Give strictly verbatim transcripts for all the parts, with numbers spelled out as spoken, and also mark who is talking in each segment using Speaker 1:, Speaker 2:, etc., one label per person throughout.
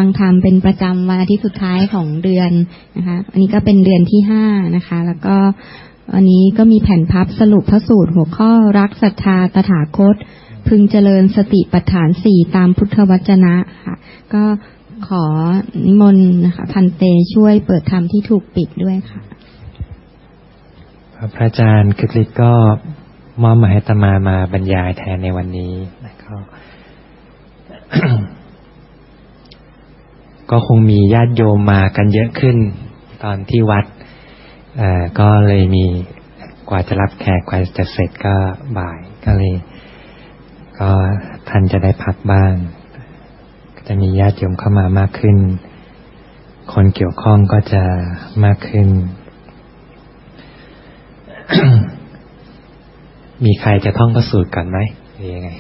Speaker 1: ธรรมเป็นประจำวันอาทิตย์สุดท้ายของเดือนนะคะอันนี้ก็เป็นเดือนที่ห้านะคะแล้วก็อันนี้ก็มีแผ่นพับสรุปพระสูตรหัวข้อรักศรัทธาตถาคตพึงเจริญสติปัฏฐานสี่ตามพุทธวจนะค่ะก็ขอนิมนต์นะคะพันเตช่วยเปิดธรรมที่ถูกปิดด้วยค่ะ
Speaker 2: พระอาจารย์คึกฤทธิ์ก็มอบหมายให้อาตมามาบรรยายแทนในวันนี้นะครับ ก็คงมีญาติโยมมากันเยอะขึ้นตอนที่วัดเอ่อก็เลยมีกว่าจะรับแขกกว่าจะเสร็จก็บ่ายก็เลยก็ท่านจะได้พักบ้างก็จะมีญาติโยมเข้ามามากขึ้นคนเกี่ยวข้องก็จะมากขึ้น มีใครจะท่องพระสูตรก่อนไหมหรือยังไง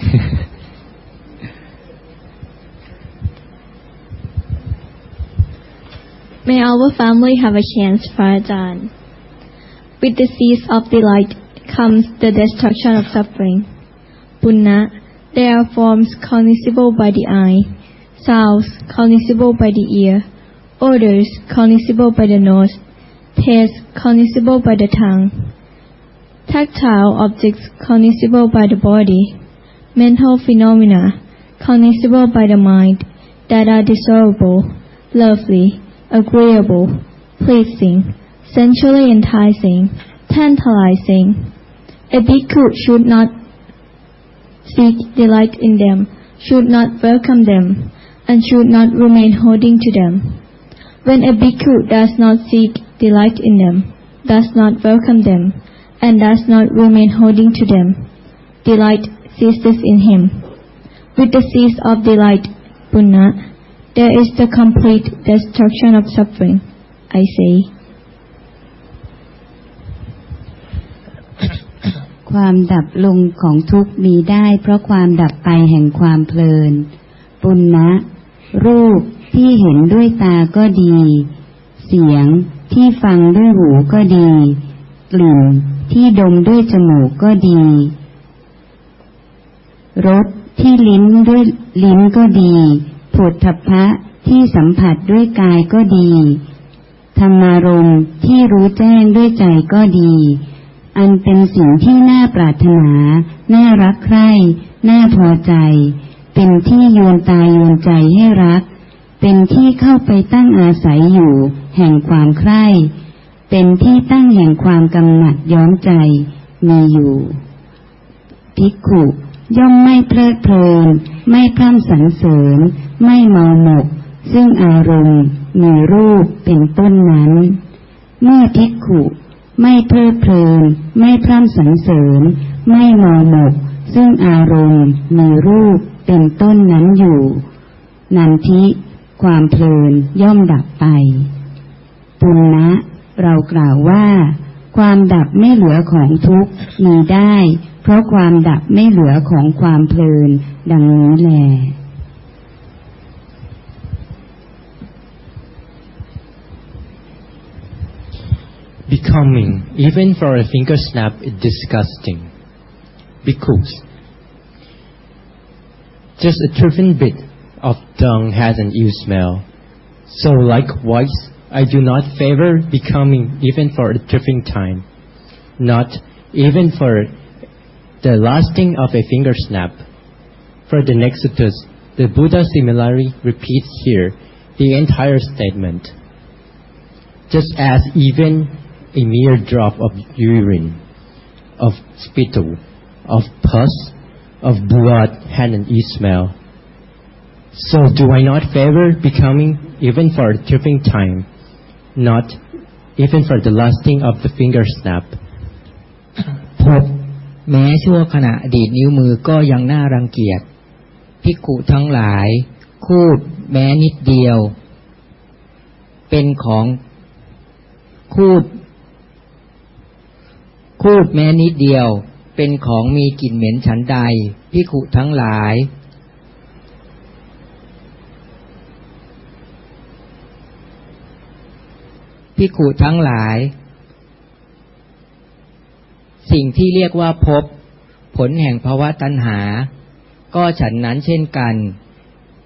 Speaker 3: May our family have a chance, Farajan. With the cease of delight comes the destruction of suffering. Punna, there are forms cognizable by the eye, sounds cognizable by the ear, odors cognizable by the nose, taste cognizable by the tongue, tactile objects cognizable by the body, mental phenomena cognizable by the mind that are desirable, lovely, agreeable, pleasing, sensually enticing, tantalizing. A bhikkhu should not seek delight in them, should not welcome them, and should not remain holding to them. When a bhikkhu does not seek delight in them, does not welcome them, and does not remain holding to them, delight ceases in him. With the cease of delight, punna, there is the complete destruction of suffering, I say.
Speaker 4: ความดับลงของทุกข์มีได้เพราะความดับไปแห่งความเพลินปุณณะรูปที่เห็นด้วยตาก็ดีเสียงที่ฟังด้วยหูก็ดีกลิ่นที่ดมด้วยจมูกก็ดีรสที่ลิ้นด้วยลิ้นก็ดีโผฏฐัพพะที่สัมผัสด้วยกายก็ดีธรรมารมณ์ที่รู้แจ้งด้วยใจก็ดีอันเป็นสิ่งที่น่าปรารถนาน่ารักใคร่น่าพอใจเป็นที่โยนตายโยนใจให้รักเป็นที่เข้าไปตั้งอาศัยอยู่แห่งความใคร่เป็นที่ตั้งแห่งความกำหนัดย้อมใจมีอยู่ภิกขุย่อมไม่เพลิดเพลินไม่พร่ำสรรเสริญไม่เมาหมกซึ่งอารมณ์มีรูปเป็นต้นนั้นเมื่อภิกขุไม่เพลิดเพลินไม่พร่ำสรรเสริญไม่เมาหมกซึ่งอารมณ์มีรูปเป็นต้นนั้นอยู่นันทิความเพลินย่อมดับไปปุณณะเรากล่าวว่าความดับไม่เหลือของทุกข์มีได้เพราะความดับไม่เหลือของความเพลินดังนี้แล
Speaker 5: Becoming, even for a finger snap, is disgusting. Bhikkhus, just a trivial bit of dung has an ill smell. So likewise, I do not favor becoming even for a trivial time, not even for the lasting of a finger snap. For the next suttas, the Buddha similarly repeats here the entire statement. Just as even a mere drop of urine, of spittle, of pus, of blood had an ill smell. So do I not favor becoming even for a trivial time, not even for the lasting of the finger snap?
Speaker 6: พบแม้ชั่วขณะดีดนิ้วมือก็ยังน่ารังเกียจภิกขุทั้งหลายคูดแม้นิดเดียวเป็นของคูดคูดแม้นิดเดียวเป็นของมีกลิ่นเหม็นฉันใดภิกขุทั้งหลายภิกขุทั้งหลายสิ่งที่เรียกว่าภพผลแห่งภวตัณหาก็ฉันนั้นเช่นกัน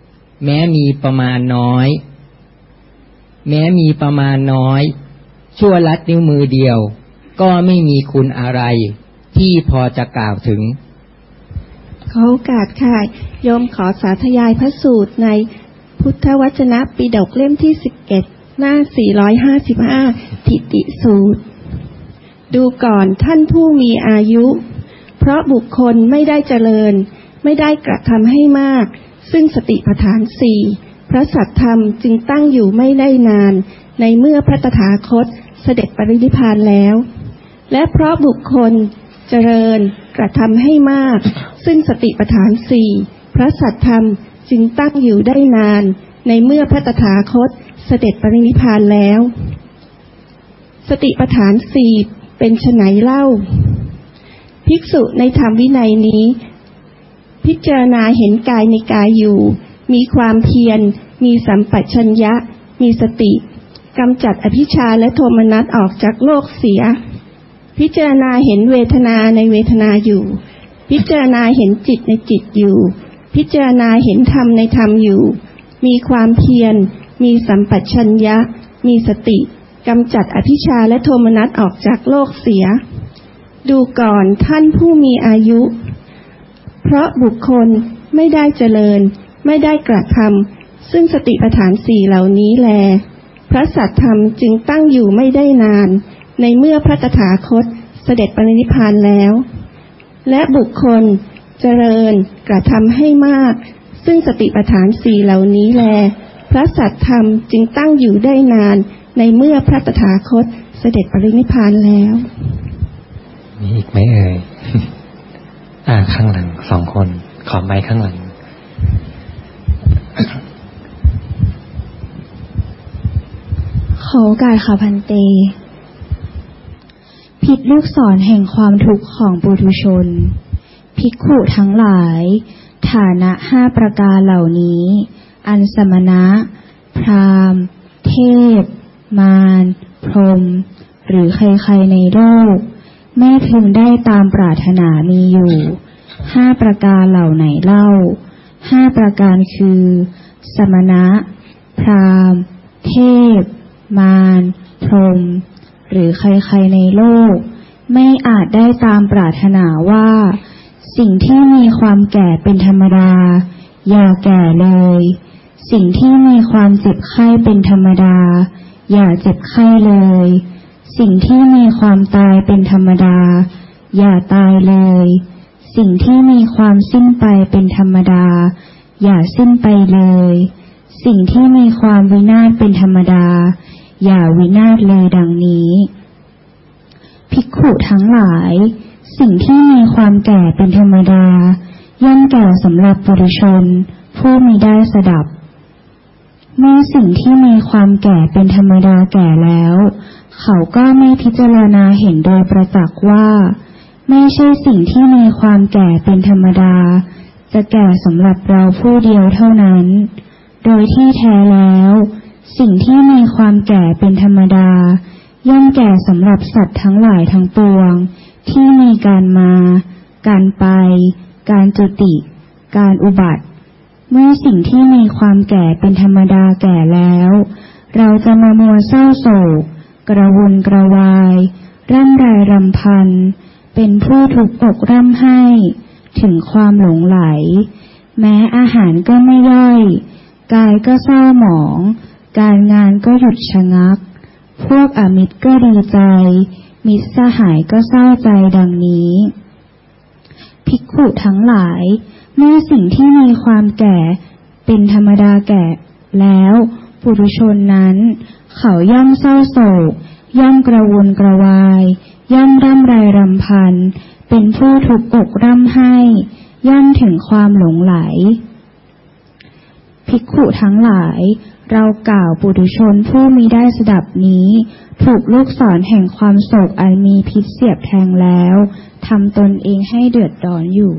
Speaker 6: แม้มีประมาณน้อยแม้มีประมาณน้อยชั่วลัดนิ้วมือเดียวก็ไม่มีคุณอะไรที่พอจะกล่าวถึง
Speaker 3: ขอโอกาสค่ะโยมขอสาธยายพระสูตรในพุทธวจนะปิฎกเล่มที่สิบเอ็ดหน้าสี่ร้อยห้าสิบห้าทิฏฐิสูตรดูก่อนท่านผู้มีอายุเพราะบุคคลไม่ได้เจริญไม่ได้กระทำให้มากซึ่งสติปัฏฐานสี่พระสัทธรรมจึงตั้งอยู่ไม่ได้นานในเมื่อพระตถาคตเสด็จปรินิพพานแล้วและเพราะบุคคลเจริญกระทำให้มากซึ่งสติปัฏฐานสี่พระสัทธรรมจึงตั้งอยู่ได้นานในเมื่อพระตถาคตเสด็จปรินิพพานแล้วสติปัฏฐานสี่เป็นไฉนเล่าภิกษุในธรรมวินัยนี้พิจารณาเห็นกายในกายอยู่มีความเพียรมีสัมปชัญญะมีสติกำจัดอภิชฌาและโทมนัสออกจากโลกเสียพิจารณาเห็นเวทนาในเวทนาอยู่พิจารณาเห็นจิตในจิตอยู่พิจารณาเห็นธรรมในธรรมอยู่มีความเพียรมีสัมปชัญญะมีสติกำจัดอภิชฌาและโทมนัสออกจากโลกเสียดูก่อนท่านผู้มีอายุเพราะบุคคลไม่ได้เจริญไม่ได้กระทำซึ่งสติปัฏฐานสี่เหล่านี้แลพระสัทธรรมจึงตั้งอยู่ไม่ได้นานในเมื่อพระตถาคตเสด็จปรินิพพานแล้วและบุคคลเจริญกระทำให้มากซึ่งสติปัฏฐานสี่เหล่านี้แลพระสัทธรรมจึงตั้งอยู่ได้นานในเมื่อพระตถาคตเสด็จปรินิพพานแล้ว
Speaker 2: มีอีกไหมเอ่ย อ่าข้างหลังสองคนขอไมค์ข้างหลัง
Speaker 7: ขอโอกาสค่ะพันเตผิดลูกศรแห่งความทุกข์ของปุถุชนภิกขุทั้งหลายฐานะห้าประการเหล่านี้อันสมณะพราหมณ์เทพมารพรหมหรือใครๆในโลกไม่พึงได้ตามปรารถนามีอยู่ห้าประการเหล่าไหนเล่าห้าประการคือสมณะพราหมณ์เทพมารพรหมหรือใครๆในโลกไม่อาจได้ตามปรารถนาว่าสิ่งที่มีความแก่เป็นธรรมดาอย่าแก่เลยสิ่งที่มีความเจ็บไข้เป็นธรรมดาอย่าเจ็บไข้เลยสิ่งที่มีความตายเป็นธรรมดาอย่าตายเลยสิ่งที่มีความสิ้นไปเป็นธรรมดาอย่าสิ้นไปเลยสิ่งที่มีความวินาศเป็นธรรมดาอย่าวินาศเลยดังนี้ภิกขุทั้งหลายสิ่งที่มีความแก่เป็นธรรมดาย่อมแก่สำหรับปุถุชนผู้มิได้สดับเมื่อสิ่งที่มีความแก่เป็นธรรมดาแก่แล้วเขาก็ไม่พิจารณาเห็นโดยประจักษ์ว่าไม่ใช่สิ่งที่มีความแก่เป็นธรรมดาจะแก่สำหรับเราผู้เดียวเท่านั้นโดยที่แท้แล้วสิ่งที่มีความแก่เป็นธรรมดาย่อมแก่สำหรับสัตว์ทั้งหลายทั้งปวงที่มีการมาการไปการจุติการอุบัติเมื่อสิ่งที่มีความแก่เป็นธรรมดาแก่แล้วเราจะมามัวเศร้าโศกกระวนกระวายร่ำไรรำพันเป็นผู้ถูกอกร่ำไห้ถึงความหลงไหลแม้อาหารก็ไม่ย่อยกายก็เศร้าหมองการงานก็หยุดชะงักพวกอมิตรก็ดีใจมิตรสหายก็เศร้าใจดังนี้ภิกขุทั้งหลายเมื่อสิ่งที่มีความแก่เป็นธรรมดาแก่แล้วปุถุชนนั้นเขาย่อมเศร้าโศกย่อมกระวนกระวายย่อมร่ำไรรำพันเป็นผู้ทุกข์อกร่ำไห้ย่อมถึงความหลงไหลภิกขุทั้งหลายเรากล่าวปุถุชนผู้มิได้สดับนี้ถูกลูกศรแห่งความโศกอันมีพิษเสียบแทงแล้วทำตนเองให้เดือดร้อนอยู่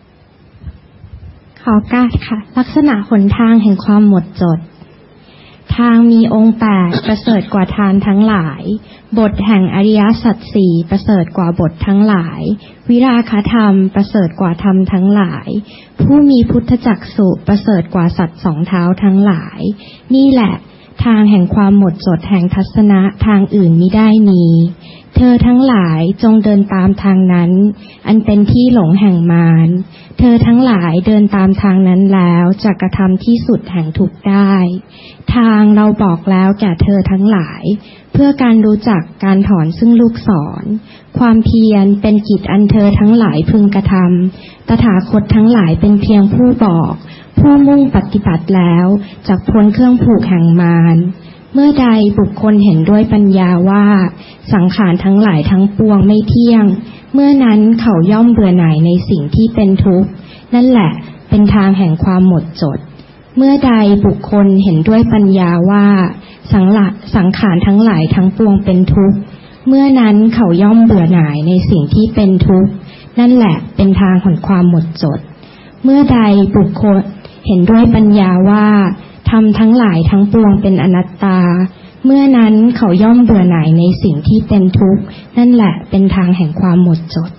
Speaker 7: ขอการค่ะลักษณะหนทางแห่งความหมดจด
Speaker 1: ทางมีองค์แปดประเสริฐกว่าทานทั้งหลายบทแห่งอริยสัจสี่ประเสริฐกว่าบททั้งหลายวิราคะธรรมประเสริฐกว่าธรรมทั้งหลายผู้มีพุทธจักษุประเสริฐกว่าสัตว์สองเท้าทั้งหลายนี่แหละทางแห่งความหมดจดแห่งทัศนะทางอื่นมิได้มีเธอทั้งหลายจงเดินตามทางนั้นอันเป็นที่หลงแห่งมารเธอทั้งหลายเดินตามทางนั้นแล้วจะกระทำที่สุดแห่งทุกข์ได้ทางเราบอกแล้วแก่เธอทั้งหลายเพื่อการรู้จักการถอนซึ่งลูกศรความเพียรเป็นกิจอันเธอทั้งหลายพึงกระทำตถาคตทั้งหลายเป็นเพียงผู้บอกผู้มุ่งปฏิบัติแล้วจากพ้นเครื่องผูกแห่งมารเมื่อใดบุคคลเห็นด้วยปัญญาว่าสังขารทั้งหลายทั้งปวงไม่เที่ยงเมื่อนั้นเขาย่อมเบื่อหน่ายในสิ่งที่เป็นทุกข์นั่นแหละเป็นทางแห่งความหมดจดเมื่อใดบุคคลเห็นด้วยปัญญาว่าสังละสังขารทั้งหลายทั้งปวงเป็นทุกข์เมื่อนั้นเขาย่อมเบื่อหน่ายในสิ่งที่เป็นทุกข์นั่นแหละเป็นทางแห่งความหมดจดเมื่อใดบุคคลเห็นด้วยปัญญาว่าธรรมทั้งหลายทั้งปวงเป็นอนัตตาเมื่อนั้นเขาย่อมเบื่อหน่ายในสิ่งที่เป็นทุกข์นั่นแหละเป็นทางแห่งความหมดจด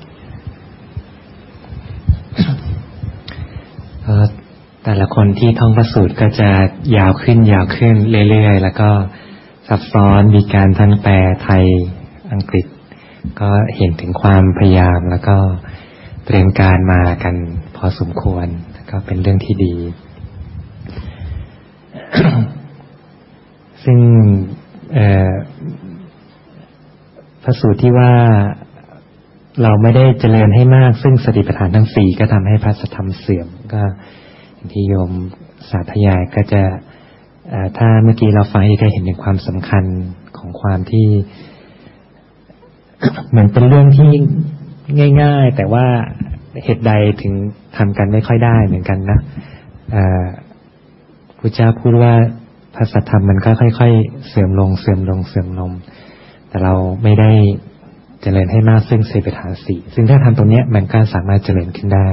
Speaker 2: แต่ละคนที่ท่องพระสูตรก็จะยาวขึ้นยาวขึ้นเรื่อยๆแล้วก็ซับซ้อนมีการทั้งแปลไทยอังกฤษก็เห็นถึงความพยายามแล้วก็เตรียมการมากันพอสมควรก็เป็นเรื่องที่ดี ซึ่งพระสูตรที่ว่าเราไม่ได้เจริญให้มากซึ่งสติปัฏฐานทั้งสี่ก็ทำให้พระสัทธรรมเสื่อมก็ที่โยมสาธยายก็จะถ้าเมื่อกี้เราฟังก็เห็นถึงความสำคัญของความที่ เหมือนเป็นเรื่องที่ง่ายๆแต่ว่าเหตุใดถึงทำกันไม่ค่อยได้เหมือนกันนะพระเจ้าพูดว่าพระสัทธรรมมันก็ค่อยๆเสื่อมลงเสื่อมลงเสื่อมลงแต่เราไม่ได้เจริญให้มากซึ่งสติปัฏฐานสี่ซึ่งถ้าทำตรงนี้มันก็สามารถเจริญขึ้นได้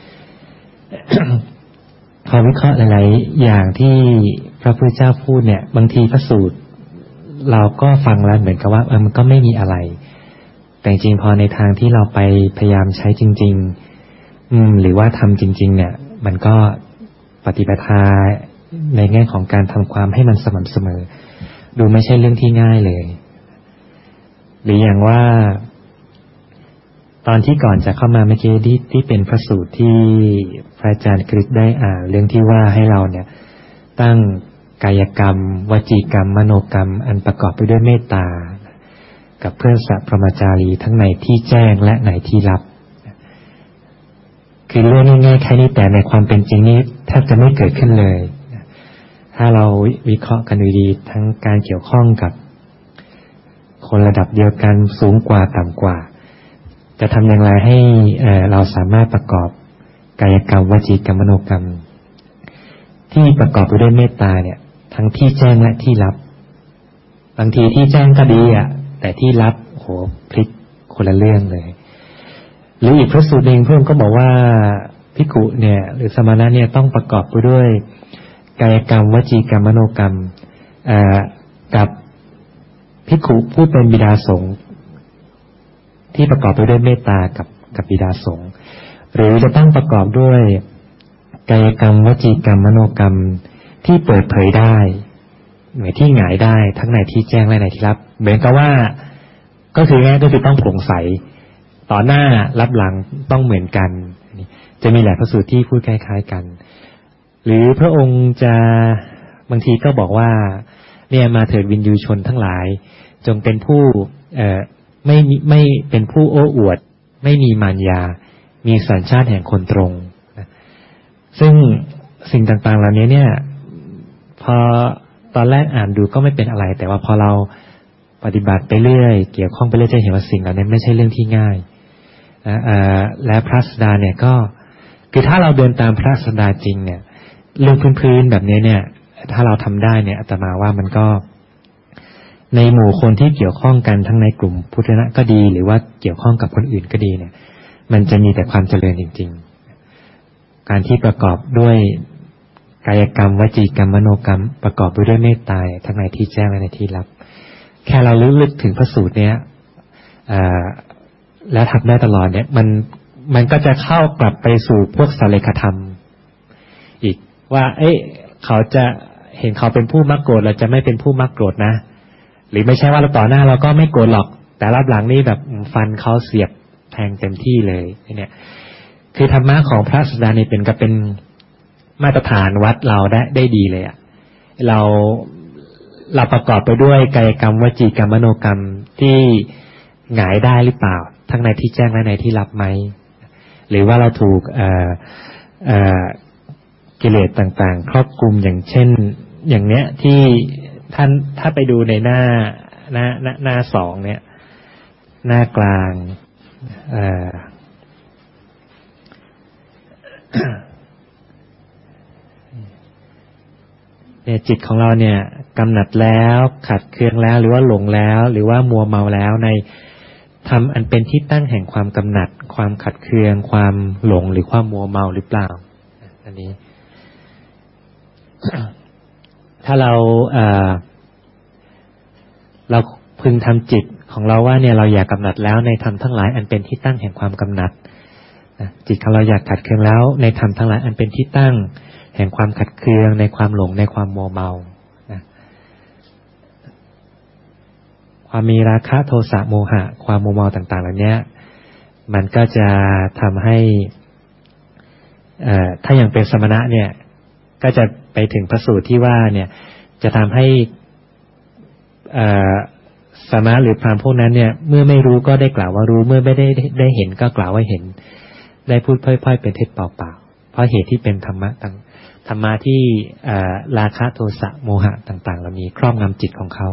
Speaker 2: พอวิเคราะห์หลายๆอย่างที่พระพุทธเจ้าพูดเนี่ยบางทีพระสูตรเราก็ฟังแล้วเหมือนกับว่าเออมันก็ไม่มีอะไรแต่จริงพอในทางที่เราไปพยายามใช้จริงๆอืมหรือว่าทำจริงๆเนี่ยมันก็ปฏิปทาในแง่ของการทำความให้มันสม่ำเสมอดูไม่ใช่เรื่องที่ง่ายเลยหรืออย่างว่าตอนที่ก่อนจะเข้ามาเมื่อกี้ที่ที่เป็นพระสูตรที่พระอาจารย์กฤษได้อ่านเรื่องที่ว่าให้เราเนี่ยตั้งกายกรรมวจีกรรมมโนกรรมอันประกอบไปด้วยเมตตากับเพื่อนสัพพมจารีทั้งในที่แจ้งและในที่ลับคือเรื่องง่ายๆแค่นี้แต่ในความเป็นจริงนี้แทบจะไม่เกิดขึ้นเลยถ้าเราวิเคราะห์กันดีๆทั้งการเกี่ยวข้องกับคนระดับเดียวกันสูงกว่าต่ำกว่าจะทำอย่างไรให้เอ่อเราสามารถประกอบกายกรรมวจีกรรมมโนกรรมที่ประกอบไปด้วยเมตตาเนี่ยทั้งที่แจ้งและที่ลับบางทีที่แจ้งก็ดีอ่ะแต่ที่ลับโหพลิกคนละเรื่องเลยหรืออีกพระสูตรหนึ่งเพื่อนก็บอกว่าภิกขุเนี่ยหรือสมณะเนี่ยต้องประกอบไปด้วยกายกรรมวจีกรรมมโนกรรมเอ่อกับภิกขุผู้เป็นบิดาสงฆ์ที่ประกอบไปด้วยเมตตากับกับบิดาสงฆ์หรือจะต้องประกอบด้วยกายกรรมวจีกรรมมโนกรรมที่เปิดเผยได้หรือที่หงายได้ทั้งในที่แจ้งและในที่ลับเหมือนกับว่าก็คือง่ายก็คือต้องโปร่งใสต่อหน้ารับหลังต้องเหมือนกันจะมีหลายพระสูตรที่พูดคล้ายๆกันหรือพระองค์จะบางทีก็บอกว่าเนี่ยมาเถิดวินยูชนทั้งหลายจงเป็นผู้เอ่อไม่ไม่เป็นผู้โอ้อวดไม่มีมารยามีสัญชาติแห่งคนตรงซึ่งสิ่งต่างๆเหล่านี้เนี่ยพอตอนแรกอ่านดูก็ไม่เป็นอะไรแต่ว่าพอเราปฏิบัติไปเรื่อยเกี่ยวข้องไปเรื่อยจะเห็นว่าสิ่งเหล่านี้ไม่ใช่เรื่องที่ง่ายและพระศาสดาเนี่ยก็คือถ้าเราเดินตามพระศาสดาจริงเนี่ยเรื่องพื้นๆแบบนี้เนี่ยถ้าเราทำได้เนี่ยอาตมาว่ามันก็ในหมู่คนที่เกี่ยวข้องกันทั้งในกลุ่มพุทธนะก็ดีหรือว่าเกี่ยวข้องกับคนอื่นก็ดีเนี่ยมันจะมีแต่ความเจริญจริงๆการที่ประกอบด้วยกายกรรมวจีกรรมมโนกรรมประกอบไปด้วยเมตตาทั้งในที่แจ้งและในที่ลับแค่เราลึกถึงพระสูตรเนี้ยแล้วทำได้ตลอดเนี่ยมันมันก็จะเข้ากลับไปสู่พวกสาเลขธรรมอีกว่าเอ๊ะเขาจะเห็นเขาเป็นผู้มักโกรธเราจะไม่เป็นผู้มักโกรธนะหรือไม่ใช่ว่าเราต่อหน้าเราก็ไม่โกรธหรอกแต่รับหลังนี่แบบฟันเขาเสียบแทงเต็มที่เลยเนี่ยคือธรรมะของพระศาสดานี่เป็นก็เป็นมาตรฐานวัดเราได้ได้ดีเลยอ่ะเราเราประกอบไปด้วยกายกรรมวจีกรรมมโนกรรมที่หงายได้หรือเปล่าทั้งในที่แจ้งและในที่ลับไหมหรือว่าเราถูกเอ่อเอ่อกิเลสต่างๆครอบคลุมอย่างเช่นอย่างเนี้ยที่ท่านถ้าไปดูในหน้าหน้าหน้าหน้าสองเนี่ยหน้ากลางเอ่อเนี่ยจิตของเราเนี่ยกำหนัดแล้วขัดเคืองแล้วหรือว่าหลงแล้วหรือว่ามัวเมาแล้วในทำอันเป็นที่ตั้งแห่งความกำหนัดความขัดเคืองความหลงหรือความมัวเมาหรือเปล่าอันนี้ ถ้าเราเอ่อเราพึงทำจิตของเราว่าเนี่ยเราอยากกำหนัดแล้วในธรรมทั้งหลายอันเป็นที่ตั้งแห่งความกำหนัดจิตของเราอยากขัดเคืองแล้วในธรรมทั้งหลายอันเป็นที่ตั้งแห่งความขัดเคืองในความหลงในความมัวเมานะความมีราคะโทสะโมหะความมัวเมาต่างๆเหล่านี้มันก็จะทำให้เอ่อถ้าอย่างเป็นสมณะเนี่ยก็จะไปถึงพระสูตรที่ว่าเนี่ยจะทำให้เอ่อสมณะหรือพราหมณ์พวกนั้นเนี่ยเมื่อไม่รู้ก็ได้กล่าวว่ารู้เมื่อไม่ได้ได้เห็นก็กล่าวว่าเห็นได้พูดพล่อยๆเป็นเท็จเปล่าๆเพราะเหตุที่เป็นธรรมะต่างธรรมะที่ราคะโทสะโมหะต่างๆเหล่านี้ครอบงำจิตของเขา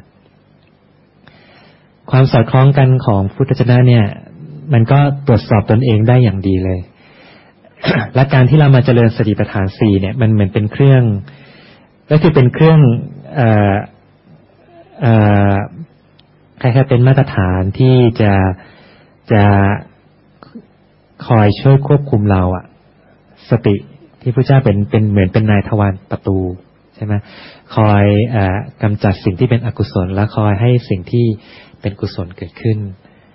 Speaker 2: ความสอดคล้องกันของพุทธเจ้าเนี่ยมันก็ตรวจสอบตนเองได้อย่างดีเลย และการที่เรามาเจริญสติปัฏฐานสี่เนี่ยมันเหมือนเป็นเครื่องก็คือเป็นเครื่องเอ่อเอ่อคล้ายๆเป็นมาตรฐานที่จะจะคอยช่วยควบคุมเราอะสติที่พระเจ้าเป็นเป็นเหมือนเป็นนายทวารประตูใช่ไหมคอยเอ่อกำจัดสิ่งที่เป็นอกุศลและคอยให้สิ่งที่เป็นกุศลเกิดขึ้น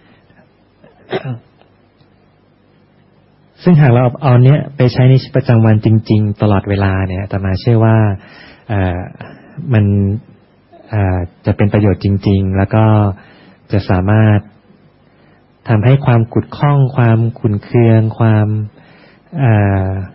Speaker 2: ซึ่งหากเราเอาเนี้ยไปใช้ในชีวิตประจำวันจริงๆตลอดเวลาเนี่ยอาตมาเชื่อว่าเอ่อมันเอ่อจะเป็นประโยชน์จริงๆแล้วก็จะสามารถทำให้ความขุ่นข้องความขุ่นเคืองความเอ่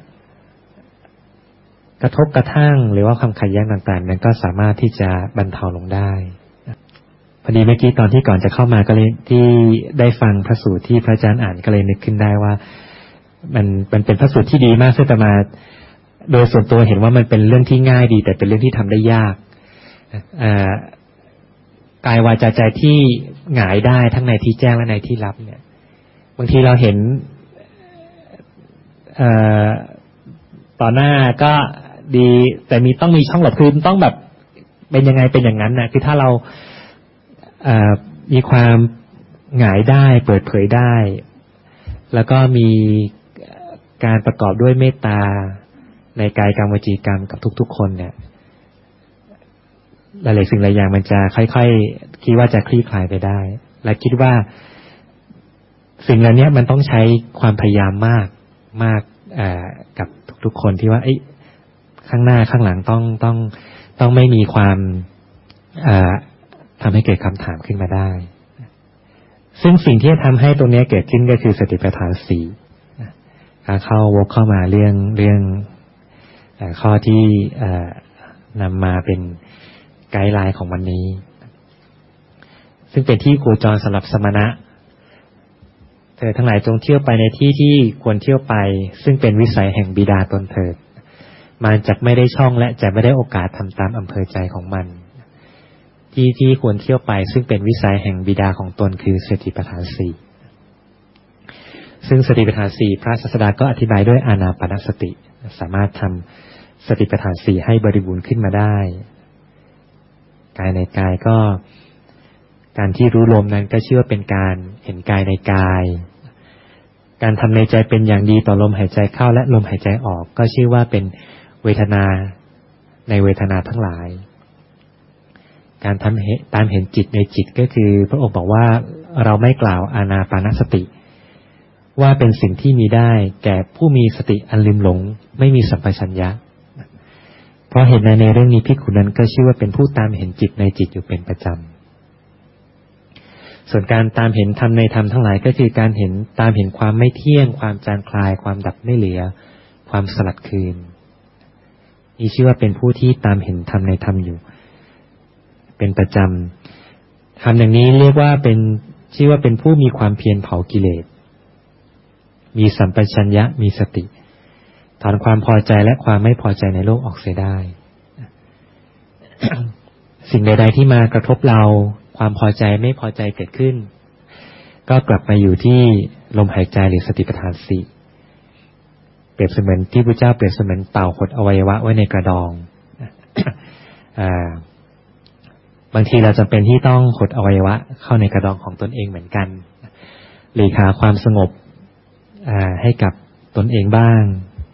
Speaker 2: อกระทบกระทั่งหรือว่าความขัดแย้งต่างๆนั้นก็สามารถที่จะบรรเทาลงได้พอดีเมื่อกี้ตอนที่ก่อนจะเข้ามาก็เลยที่ได้ฟังพระสูตรที่พระอาจารย์อ่านก็เลยนึกขึ้นได้ว่ามันมันเป็นพระสูตรที่ดีมากซึ่งอาตมาโดยส่วนตัวเห็นว่ามันเป็นเรื่องที่ง่ายดีแต่เป็นเรื่องที่ทำได้ยากกายวาจาใจที่หงายได้ทั้งในที่แจ้งและในที่ลับเนี่ยบางทีเราเห็นต่อหน้าก็ดีแต่มีต้องมีช่องหลบคือต้องแบบเป็นยังไงเป็นอย่างนั้นนะคือถ้าเราเอ่อมีความหงายได้เปิดเผยได้แล้วก็มีการประกอบด้วยเมตตาในกายกรรมวจีกรรมกับทุกๆคนเนี่ยหลายๆสิ่งหลายอย่างมันจะค่อยๆคิดว่าจะคลี่คลายไปได้และคิดว่าสิ่งเหล่านี้มันต้องใช้ความพยายามมากมากเอ่อกับทุกๆคนที่ว่าไอ้ข้างหน้าข้างหลังต้องต้องต้องไม่มีความเอ่อทำให้เกิดคำถามขึ้นมาได้ซึ่งสิ่งที่จะทำให้ตรงนี้เกิดขึ้นก็คือสติปัฏฐานสี่การเข้าวกเข้ามาเรื่องเรื่องข้อที่นำมาเป็นไกด์ไลน์ของวันนี้ซึ่งเป็นที่โคจรสำหรับสมณะเธอทั้งหลายจงเที่ยวไปในที่ที่ควรเที่ยวไปซึ่งเป็นวิสัยแห่งบิดาตนเถิดมันจักไม่ได้ช่องและจะไม่ได้โอกาสทำตามอำเภอใจของมันที่ที่ควรเที่ยวไปซึ่งเป็นวิสัยแห่งบิดาของตนคือสติปัฏฐานสี่ซึ่งสติปัฏฐานสี่พระศาสดาก็อธิบายด้วยอานาปานสติสามารถทำสติปัฏฐานสี่ให้บริบูรณ์ขึ้นมาได้กายในกายก็การที่รู้ลมนั้นก็ชื่อว่าเป็นการเห็นกายในกายการทำในใจเป็นอย่างดีต่อลมหายใจเข้าและลมหายใจออกก็ชื่อว่าเป็นเวทนาในเวทนาทั้งหลายการทำเหตุตามเห็นจิตในจิตก็คือพระองค์บอกว่าเราไม่กล่าวอานาปานสติว่าเป็นสิ่งที่มีได้แก่ผู้มีสติอันลืมหลงไม่มีสัมปชัญญะเพราะเห็นในในเรื่องนี้ภิกขุนั้นก็ชื่อว่าเป็นผู้ตามเห็นจิตในจิตอยู่เป็นประจำส่วนการตามเห็นธรรมในธรรมทั้งหลายก็คือการเห็นตามเห็นความไม่เที่ยงความจางคลายความดับไม่เหลือความสลัดคืนนี่ชื่อว่าเป็นผู้ที่ตามเห็นธรรมในธรรมอยู่เป็นประจำทำอย่างนี้เรียกว่าเป็นชื่อว่าเป็นผู้มีความเพียรเผากิเลสมีสัมปชัญญะมีสติถอนความพอใจและความไม่พอใจในโลกออกเสียได้ สิ่งใดๆที่มากระทบเราความพอใจไม่พอใจเกิดขึ้นก็กลับมาอยู่ที่ลมหายใจหรือสติปัฏฐานสี่เปรียบเสมือนที่พระเจ้าเปรียบเสมือนเต่าขดอวัยวะไว้ในกระดอง อ่าบางทีเราจำเป็นที่ต้องขดอวัยวะเข้าในกระดองของตนเองเหมือนกันหลีกหาความสงบให้กับตนเองบ้าง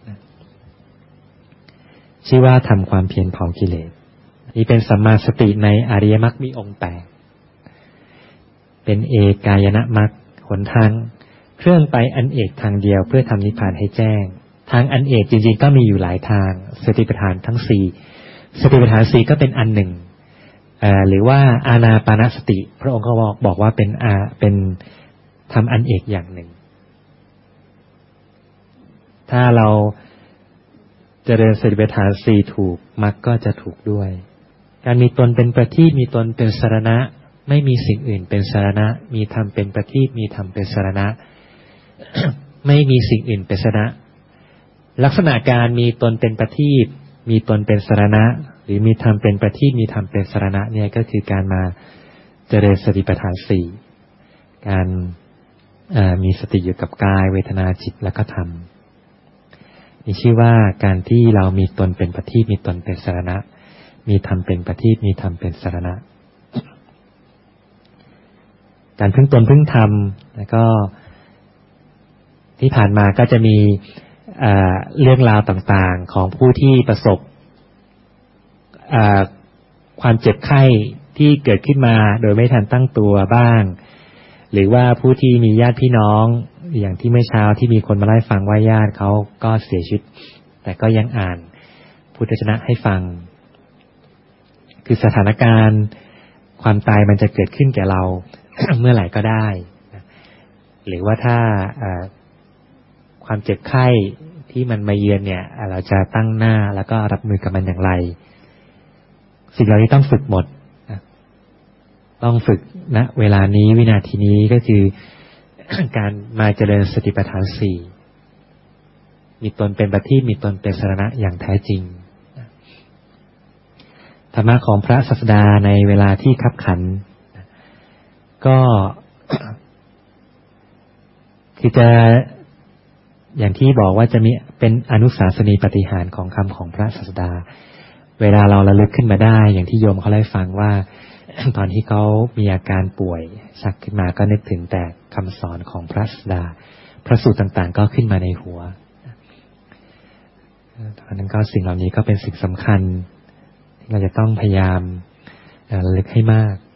Speaker 2: ชื่อว่าทำความเพียรเผากิเลสนี่เป็นสัมมาสติในอริยมรรคมีองค์แปดเป็นเอกายนะมรรคหนทางเครื่องไปอันเอกทางเดียวเพื่อทำนิพพานให้แจ้งทางอันเอกจริงๆก็มีอยู่หลายทางสติปัฏฐานทั้งสี่สติปัฏฐานสี่ก็เป็นอันหนึ่งหรือว่าอานาปานสติพระองค์ก็บอกบอกว่าเป็นอาเป็นทำอันเอกอย่างหนึ่งถ้าเราเจริญสติปัฏฐานสี่ถูกมรรคก็จะถูกด้วยการมีตนเป็นประทีปมีตนเป็นสรณะไม่มีสิ่งอื่นเป็นสรณะมีธรรมเป็นประทีปมีธรรมเป็นสรณะ ไม่มีสิ่งอื่นเป็นสรณะลักษณะการมีตนเป็นประทีปมีตนเป็นสรณะหรือมีธรรมเป็นประทีปมีธรรมเป็นสรณะเนี่ยก็คือการมาเจริญสติปัฏฐานสี่การมีสติอยู่กับกายเวทนาจิตและก็ธรรมนี่ชื่อว่าการที่เรามีตนเป็นประทีปมีตนเป็นสรณะมีธรรมเป็นประทีปมีธรรมเป็นสรณะการพึ่งตนพึ่งธรรมแล้วก็ที่ผ่านมาก็จะมีเรื่องราวต่างๆของผู้ที่ประสบความเจ็บไข้ที่เกิดขึ้นมาโดยไม่ทันตั้งตัวบ้างหรือว่าผู้ที่มีญาติพี่น้องอย่างที่เมื่อเช้าที่มีคนมาเล่าให้ฟังว่าญาติเขาก็เสียชีวิตแต่ก็ยังอ่านพุทธวจนะให้ฟังคือสถานการณ์ความตายมันจะเกิดขึ้นแก่เรา เมื่อไหร่ก็ได้หรือว่าถ้าความเจ็บไข้ที่มันมาเยือนเนี่ยเราจะตั้งหน้าแล้วก็รับมือกับมันอย่างไรสิ่งเหล่านี้ต้องฝึกหมดต้องฝึกณเวลานี้วินาทีนี้ก็คือ การมาเจริญสติปัฏฐานสี่มีตนเป็นประทีปมีตนเป็นสรณะอย่างแท้จริงธรรมะของพระศาสดาในเวลาที่คับขันก็ คือจะอย่างที่บอกว่าจะมีเป็นอนุสาสนีปฏิหารของคำของพระศาสดาเวลาเราระลึกขึ้นมาได้อย่างที่โยมเขาเล่าให้ฟังว่า ตอนที่เขามีอาการป่วยชักขึ้นมาก็นึกถึงแต่คำสอนของพระศาสดาพระสูตรต่างๆก็ขึ้นมาในหัวเพราะนั้นก็สิ่งเหล่านี้ก็เป็นสิ่งสำคัญที่เราจะต้องพยายามระลึกให้มาก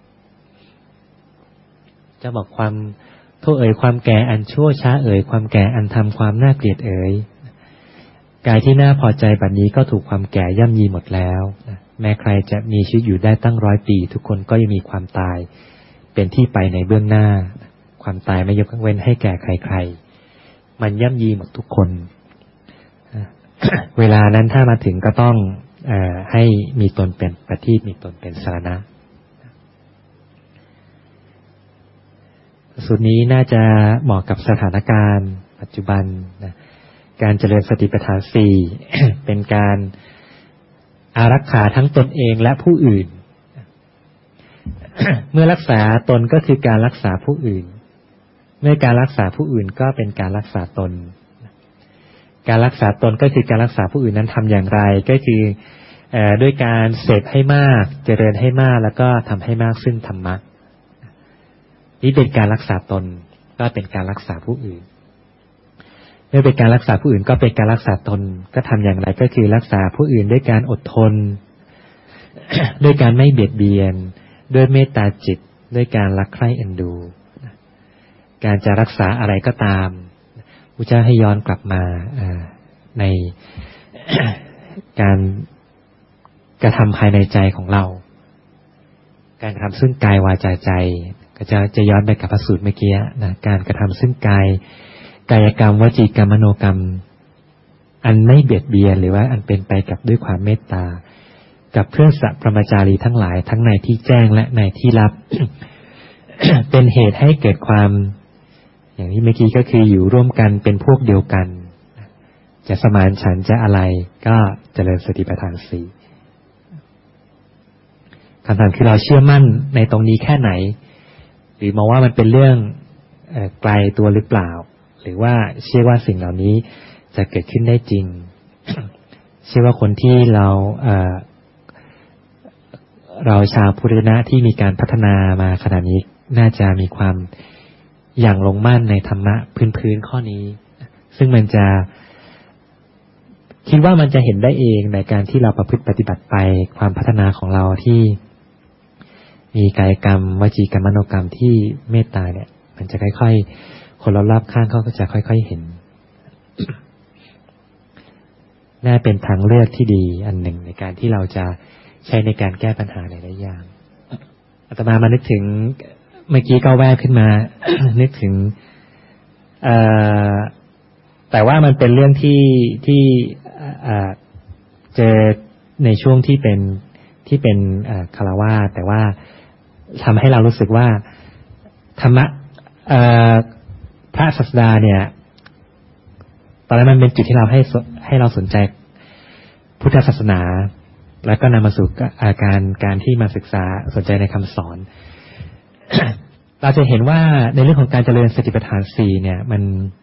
Speaker 2: จะบอกความโทษเอ่ยความแก่อันชั่วช้าเอ่ยความแก่อันทำความน่าเกลียดเอ่ยกายที่น่าพอใจบัดนี้ก็ถูกความแก่ย่ำยีหมดแล้วแม้ใครจะมีชีวิตอยู่ได้ตั้งร้อยปีทุกคนก็ยังมีความตายเป็นที่ไปในเบื้องหน้าความตายไม่ยกเว้นให้แก่ใครๆมันย่ำยีหมดทุกคน เวลานั้นถ้ามาถึงก็ต้องเอ่อให้มีตนเป็นประทีปมีตนเป็นสรณะสูตรนี้น่าจะเหมาะกับสถานการณ์ปัจจุบันนะการเจริญสติปัฏฐานสี่ เป็นการอารักขาทั้งตนเองและผู้อื่น เมื่อรักษาตนก็คือการรักษาผู้อื่นเมื่อการรักษาผู้อื่นก็เป็นการรักษาตนการรักษาตนก็คือการรักษาผู้อื่นนั้นทำอย่างไรก็คือด้วยการเสพให้มากเจริญให้มากแล้วก็ทำให้มากซึ่งธรรมะนี่เป็นการรักษาตนก็เป็นการรักษาผู้อื่นเมื่อเป็นการรักษาผู้อื่นก็เป็นการรักษาตนก็ทำอย่างไรก็คือรักษาผู้อื่นด้วยการอดทน ด้วยการไม่เบียดเบียนด้วยเมตตาจิตด้วยการรักใคร่เอ็นดูการจะรักษาอะไรก็ตามพระเจ้าให้ย้อนกลับมาใน การกระทำภายในใจของเราการกระทำซึ่งกายวาจาใจก็จะจะย้อนไปกับพระสูตรเมื่อกี้นะการกระทำซึ่งกายกายกรรมวจีกรรมมโนกรรมอันไม่เบียดเบียนหรือว่าอันเป็นไปกับด้วยความเมตตากับเพื่อนสัพพมจารีทั้งหลายทั้งในที่แจ้งและในที่ลับ เป็นเหตุให้เกิดความอย่างที่เมื่อกี้ก็คืออยู่ร่วมกันเป็นพวกเดียวกันจะสมานฉันท์จะอะไรก็เจริญสติปัฏฐานสี่คำถามคือเราเชื่อมั่นในตรงนี้แค่ไหนหรือมองว่ามันเป็นเรื่องเอ่อไกลตัวหรือเปล่าหรือว่าเชื่อว่าสิ่งเหล่านี้จะเกิดขึ้นได้จริง เชื่อว่าคนที่เราเอ่อเราชาวพุทธนะที่มีการพัฒนามาขนาดนี้น่าจะมีความอย่างลงมั่นในธรรมะพื้นๆข้อนี้ซึ่งมันจะคิดว่ามันจะเห็นได้เองในการที่เราประพฤติปฏิบัติไปความพัฒนาของเราที่มีกายกรรมวจีกรรมมโนกรรมที่เมตตาเนี่ยมันจะค่อยๆคนรอบๆข้างเขาก็จะค่อยๆเห็น น่าเป็นทางเลือกที่ดีอันหนึ่งในการที่เราจะใช้ในการแก้ปัญหาหลายๆอย่างอาตมามานึกถึงเมื่อกี้ก็แวบขึ้นมา นึกถึงเอ่อแต่ว่ามันเป็นเรื่องที่ที่เจอในช่วงที่เป็นที่เป็นคฤหัสถ์แต่ว่าทำให้เรารู้สึกว่าธรรมะพระศาสดาเนี่ยตอนนั้นมันเป็นจุดที่เราให้ให้เราสนใจพุทธศาสนาแล้วก็นำมาสู่อาการการที่มาศึกษาสนใจในคำสอน เราจะเห็นว่าในเรื่องของการเจริญสติปัฏฐานสี่เนี่ยมัน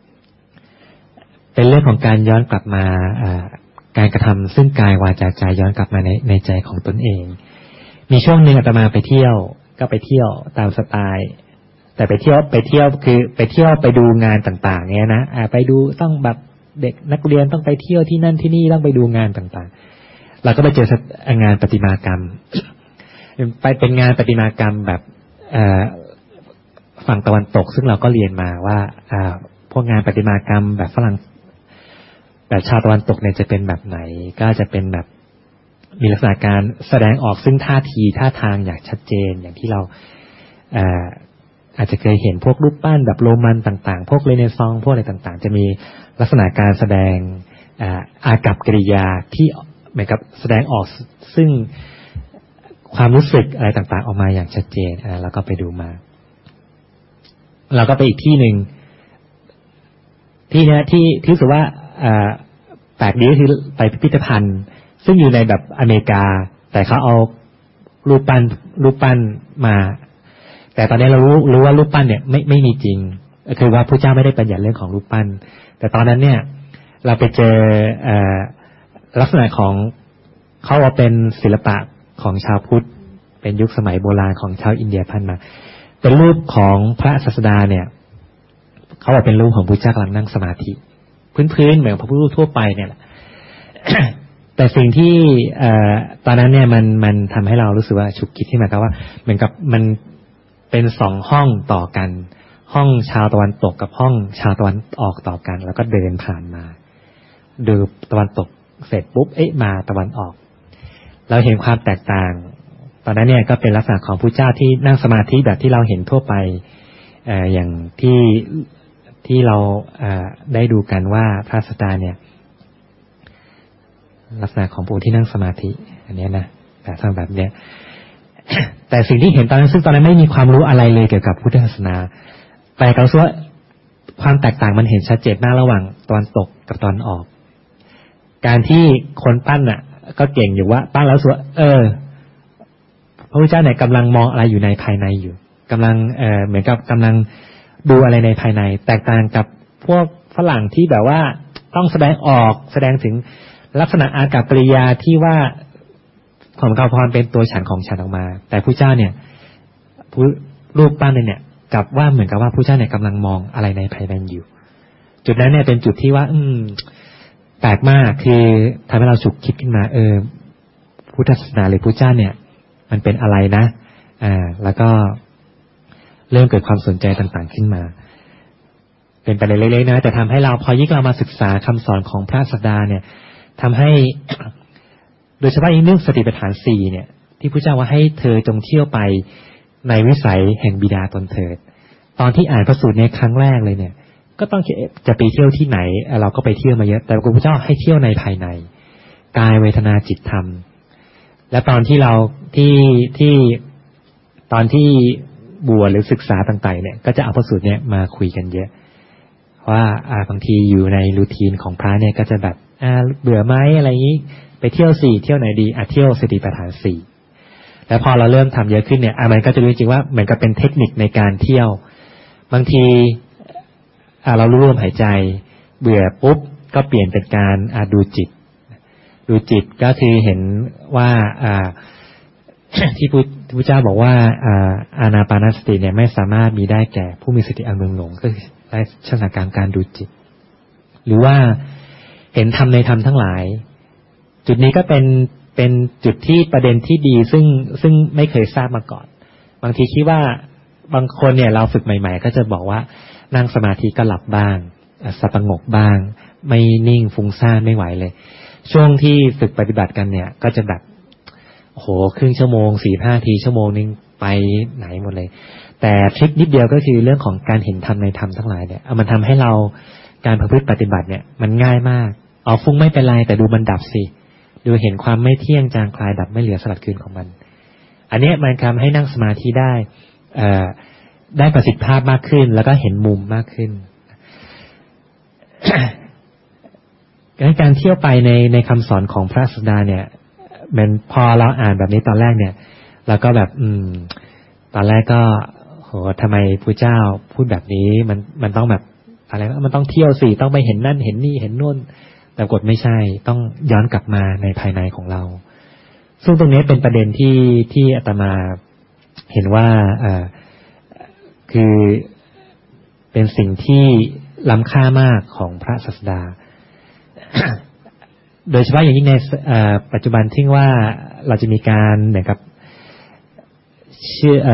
Speaker 2: เป็นเรื่องของการย้อนกลับมาการกระทำซึ่งกายวาจาใจย้อนกลับมาในในใจของตนเองมีช่วงหนึ่งอาตมาไปเที่ยวก็ไปเที่ยวตามสไตล์แต่ไปเที่ยวไปเที่ยวคือไปเที่ยวไปดูงานต่างๆเงี้ยนะไปดูต้องแบบเด็กนักเรียนต้องไปเที่ยวที่นั่นที่นี่ต้องไปดูงานต่างๆเราก็ไปเจองานประติมากรรม ไปเป็นงานประติมากรรมแบบฝั่งตะวันตกซึ่งเราก็เรียนมาว่าพวกงานประติมากรรมแบบฝรั่งแบบชาวตะวันตกเนี่ยจะเป็นแบบไหนก็จะเป็นแบบมีลักษณะการแสดงออกซึ่งท่าทีท่าทางอย่างชัดเจนอย่างที่เราอาอาจจะเคยเห็นพวกรูปปั้นแบบโรมันต่างๆพวกเรเนซองส์พวกอะไรต่างๆจะมีลักษณะการแสดงอากัปกิริยาที่เหมือนกับแสดงออกซึ่งความรู้สึกอะไรต่างๆออกมาอย่างชัดเจนแล้วก็ไปดูมาเราก็ไปอีกที่หนึ่งที่เนี้ยที่ที่รู้สึกว่าแปลกดีก็คือไปพิพิธภัณฑ์ซึ่งอยู่ในแบบอเมริกาแต่เขาเอารูปปั้นรูปปั้นมาแต่ตอนนี้เรารู้รู้ว่ารูปปั้นเนี่ยไม่ไม่มีจริงคือว่าพระเจ้าไม่ได้บัญญัติเรื่องของรูปปั้นแต่ตอนนั้นเนี่ยเราไปเจอลักษณะของเขาว่าเป็นศิลปะของชาวพุทธเป็นยุคสมัยโบราณของชาวอินเดียพันมาเป็นรูปของพระศาสดาเนี่ยเขาบอกเป็นรูปของพระเจ้ากำลังนั่งสมาธิพื้นๆเหมือนพระพุทธรูปทั่วไปเนี่ยแหละ แต่สิ่งที่ตอนนั้นเนี่ยมันมันทำให้เรารู้สึกว่าฉุกคิดขึ้นมาครับว่าเหมือนกับมันเป็นสองห้องต่อกันห้องชาวตะวันตกกับห้องชาวตะวันออกต่อกันแล้วก็เดินผ่านมาดูตะวันตกเสร็จปุ๊บเอ๊ะมาตะวันออกเราเห็นความแตกต่างตอนนั้นเนี่ยก็เป็นลักษณะของพระเจ้าที่นั่งสมาธิแบบที่เราเห็นทั่วไปเอ่ออย่างที่ที่เราได้ดูกันว่าพระศาสดาเนี่ยลักษณะของผู้ที่นั่งสมาธิอันนี้นะแต่ทำแบบเนี้ย แต่สิ่งที่เห็นตอนนั้นซึ่งตอนนั้นไม่มีความรู้อะไรเลยเกี่ยวกับพุทธศาสนาแต่เราคิดว่าความแตกต่างมันเห็นชัดเจนมากระหว่างตอนตกกับตอนออกการที่คนปั้นน่ะก็เก่งอยู่ว่าปั้นแล้วสวยเออพระพุทธเจ้าเนี่ยกำลังมองอะไรอยู่ในภายในอยู่กำลังเออเหมือนกับกำลังดูอะไรในภายในแตกต่างกับพวกฝรั่งที่แบบว่าต้องแสดงออกแสดงถึงลักษณะอากัปกิริยาที่ว่าของกาพรเป็นตัวฉันของฉันออกมาแต่พระเจ้าเนี่ยรูปปั้นเนี่ยกลับว่าเหมือนกับว่าพระเจ้าเนี่ยกำลังมองอะไรในภายในอยู่จุดนั้นเนี่ยเป็นจุดที่ว่า อืมแปลกมากคือทำให้เราฉุกคิดขึ้นมาเออพุทธศาสนาหรือพระเจ้าเนี่ยมันเป็นอะไรนะอ่าแล้วก็เริ่มเกิดความสนใจต่างๆขึ้นมาเป็นประเด็นเล็กๆนะแต่ทำให้เราพอยิ่งเรามาศึกษาคำสอนของพระศาสดาเนี่ยทำให้ โดยเฉพาะอีกเรื่องสติปัฏฐานสี่เนี่ยที่พระเจ้าว่าให้เธอจงเที่ยวไปในวิสัยแห่งบิดาตนเถิดตอนที่อ่านพระสูตรในครั้งแรกเลยเนี่ยก็ต้องจะไปเที่ยวที่ไหนเราก็ไปเที่ยวมาเยอะแต่พระพุทธเจ้าให้เที่ยวในภายในกายเวทนาจิตธรรมและตอนที่เราที่ที่ตอนที่บวชหรือศึกษาต่างๆเนี่ยก็จะเอาพระสูตรเนี่ยมาคุยกันเยอะว่าอ่าบางทีอยู่ในรูทีนของพระเนี่ยก็จะแบบอ่าเบื่อไหมอะไรอย่างนี้ไปเที่ยวสี่เที่ยวไหนดีอ่ะเที่ยวสติปัฏฐานสี่แล้วพอเราเริ่มทำเยอะขึ้นเนี่ยอ่ะมันก็จะรู้จริงว่าเหมือนกับเป็นเทคนิคในการเที่ยวบางทีอ่าเรารู้ลมหายใจเบื่อปุ๊บก็เปลี่ยนเป็นการอ่าดูจิตดูจิตก็คือเห็นว่าอ่า ที่พระพุทธเจ้าบอกว่าอ่าอานาปานสติเนี่ยไม่สามารถมีได้แก่ผู้มีสติอันเมืองหลงก็คือได้ลักษณะการการดูจิตหรือว่าเห็นธรรมในธรรมทั้งหลายจุดนี้ก็เป็นเป็นจุดที่ประเด็นที่ดีซึ่งซึ่งไม่เคยทราบมาก่อนบางทีคิดว่าบางคนเนี่ยเราฝึกใหม่ๆก็จะบอกว่านั่งสมาธิก็หลับบ้างสับประงกบ้างไม่นิ่งฟุ้งซ่านไม่ไหวเลยช่วงที่ฝึกปฏิบัติกันเนี่ยก็จะแบบโอ้โหครึ่งชั่วโมงสี่ห้าทีชั่วโมงนึงไปไหนหมดเลยแต่ทริคนิดเดียวก็คือเรื่องของการเห็นธรรมในธรรมทั้งหลายเนี่ยเอามันทำให้เราการประพฤติปฏิบัติเนี่ยมันง่ายมากเอาฟุ้งไม่เป็นไรแต่ดูมันดับสิดูเห็นความไม่เที่ยงจางคลายดับไม่เหลือสลัดคืนของมันอันนี้มันทำให้นั่งสมาธิได้เอ่อได้ประสิทธิภาพมากขึ้นแล้วก็เห็นมุมมากขึ้น การเที่ยวไปในในคำสอนของพระศาสดาเนี่ยมันพอเราอ่านแบบนี้ตอนแรกเนี่ยเราก็แบบอืมตอนแรกก็โหทำไมพระเจ้าพูดแบบนี้มันมันต้องแบบอะไรมันต้องเที่ยวสิต้องไปเห็นนั่นเห็นนี่เห็นนู่นแต่กฎไม่ใช่ต้องย้อนกลับมาในภายในของเราซึ่งตรงนี้เป็นประเด็นที่ที่อาตมาเห็นว่าเอ่อคือเป็นสิ่งที่ล้ำค่ามากของพระศาสดา โดยเฉพาะอย่างยิ่งในปัจจุบันที่ว่าเราจะมีการเหมือนกับชื่อ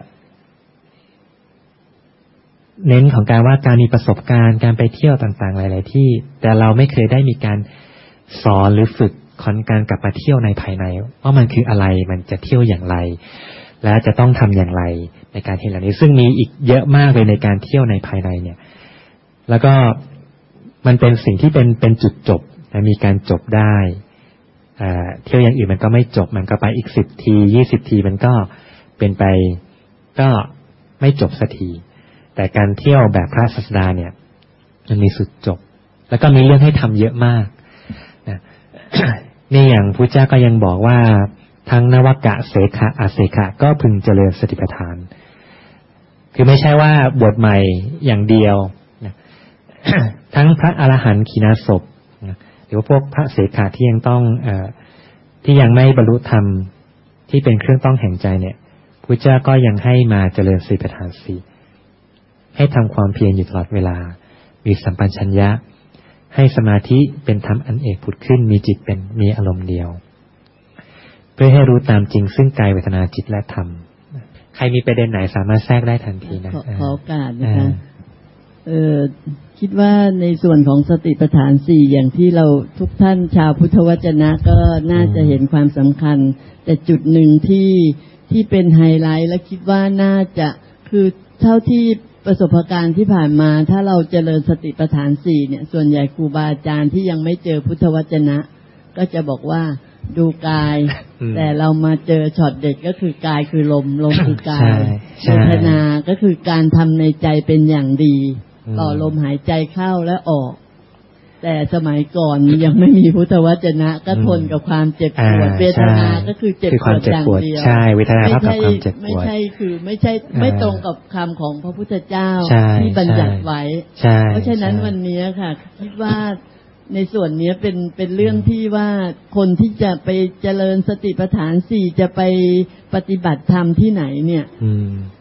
Speaker 2: เน้นของการว่าการมีประสบการณ์การไปเที่ยวต่างๆหลายๆที่แต่เราไม่เคยได้มีการสอนหรือฝึกคนการกลับมาเที่ยวในภายในว่ามันคืออะไรมันจะเที่ยวอย่างไรและจะต้องทำอย่างไรในการเห็นเหล่านี้ซึ่งมีอีกเยอะมากเลยในการเที่ยวในภายในเนี่ยแล้วก็มันเป็นสิ่งที่เป็นเป็นจุดจบนะมีการจบได้เที่ยวอย่างอื่นมันก็ไม่จบมันก็ไปอีกสิบทียี่สิบทีมันก็เป็นไปก็ไม่จบสักทีแต่การเที่ยวแบบพระศาสดาเนี่ยมันมีสุดจบแล้วก็มีเรื่องให้ทำเยอะมากนะ นี่อย่างพุทธเจ้าก็ยังบอกว่าทั้งนวกะเสขะอาเสขะก็พึงเจริญสติปัฏฐานคือไม่ใช่ว่าบวชใหม่อย่างเดียวนะ ทั้งพระอรหันต์ขีณาสพนะหรือว่าพวกพระเสขะที่ยังต้องเอ่อที่ยังไม่บรรลุธรรมที่เป็นเครื่องต้องแห่งใจเนี่ยพุทธเจ้าก็ยังให้มาเจริญสติปัฏฐานสี่ให้ทำความเพียรอยู่ตลอดเวลามีสัมปชัญญะให้สมาธิเป็นธรรมอันเอกผุดขึ้นมีจิตเป็นมีอารมณ์เดียวเพื่อให้รู้ตามจริงซึ่งกายเวทนาจิตและธรรมใครมีประเด็นไหนสามารถแทรกได้ทันทีนะ
Speaker 8: ขอโอกาสนะคะเออคิดว่าในส่วนของสติปัฏฐานสี่อย่างที่เราทุกท่านชาวพุทธวจนะก็น่าจะเห็นความสำคัญแต่จุดหนึ่งที่ที่เป็นไฮไลท์และคิดว่าน่าจะคือเท่าที่ประสบการณ์ที่ผ่านมาถ้าเราเจริญสติปัฏฐานสี่เนี่ยส่วนใหญ่ครูบาอาจารย์ที่ยังไม่เจอพุทธวจนะก็จะบอกว่าดูกายแต่เรามาเจอช็อตเด็ดก็คือกายคือลมลมคือกายเวทนาก็คือการทำในใจเป็นอย่างดีต่อลมหายใจเข้าและออกแต่สมัยก่อนยังไม่มีพุทธวจนะก็ทนกับความเจ็บปวดเวทนาก็คือเจ็บปวดอย่างเดียว
Speaker 2: ใช่เวทนาเท่ากับความเจ็บปวด
Speaker 8: ไม่ใช่คือไม่ใช่ไม่ตรงกับคำของพระพุทธเจ้าที่บัญญัติไว้เพราะฉะนั้นวันนี้ค่ะคิดว่าในส่วนนี้เป็นเป็นเรื่องที่ว่าคนที่จะไปเจริญสติปัฏฐานสี่จะไปปฏิบัติธรรมที่ไหนเนี่ย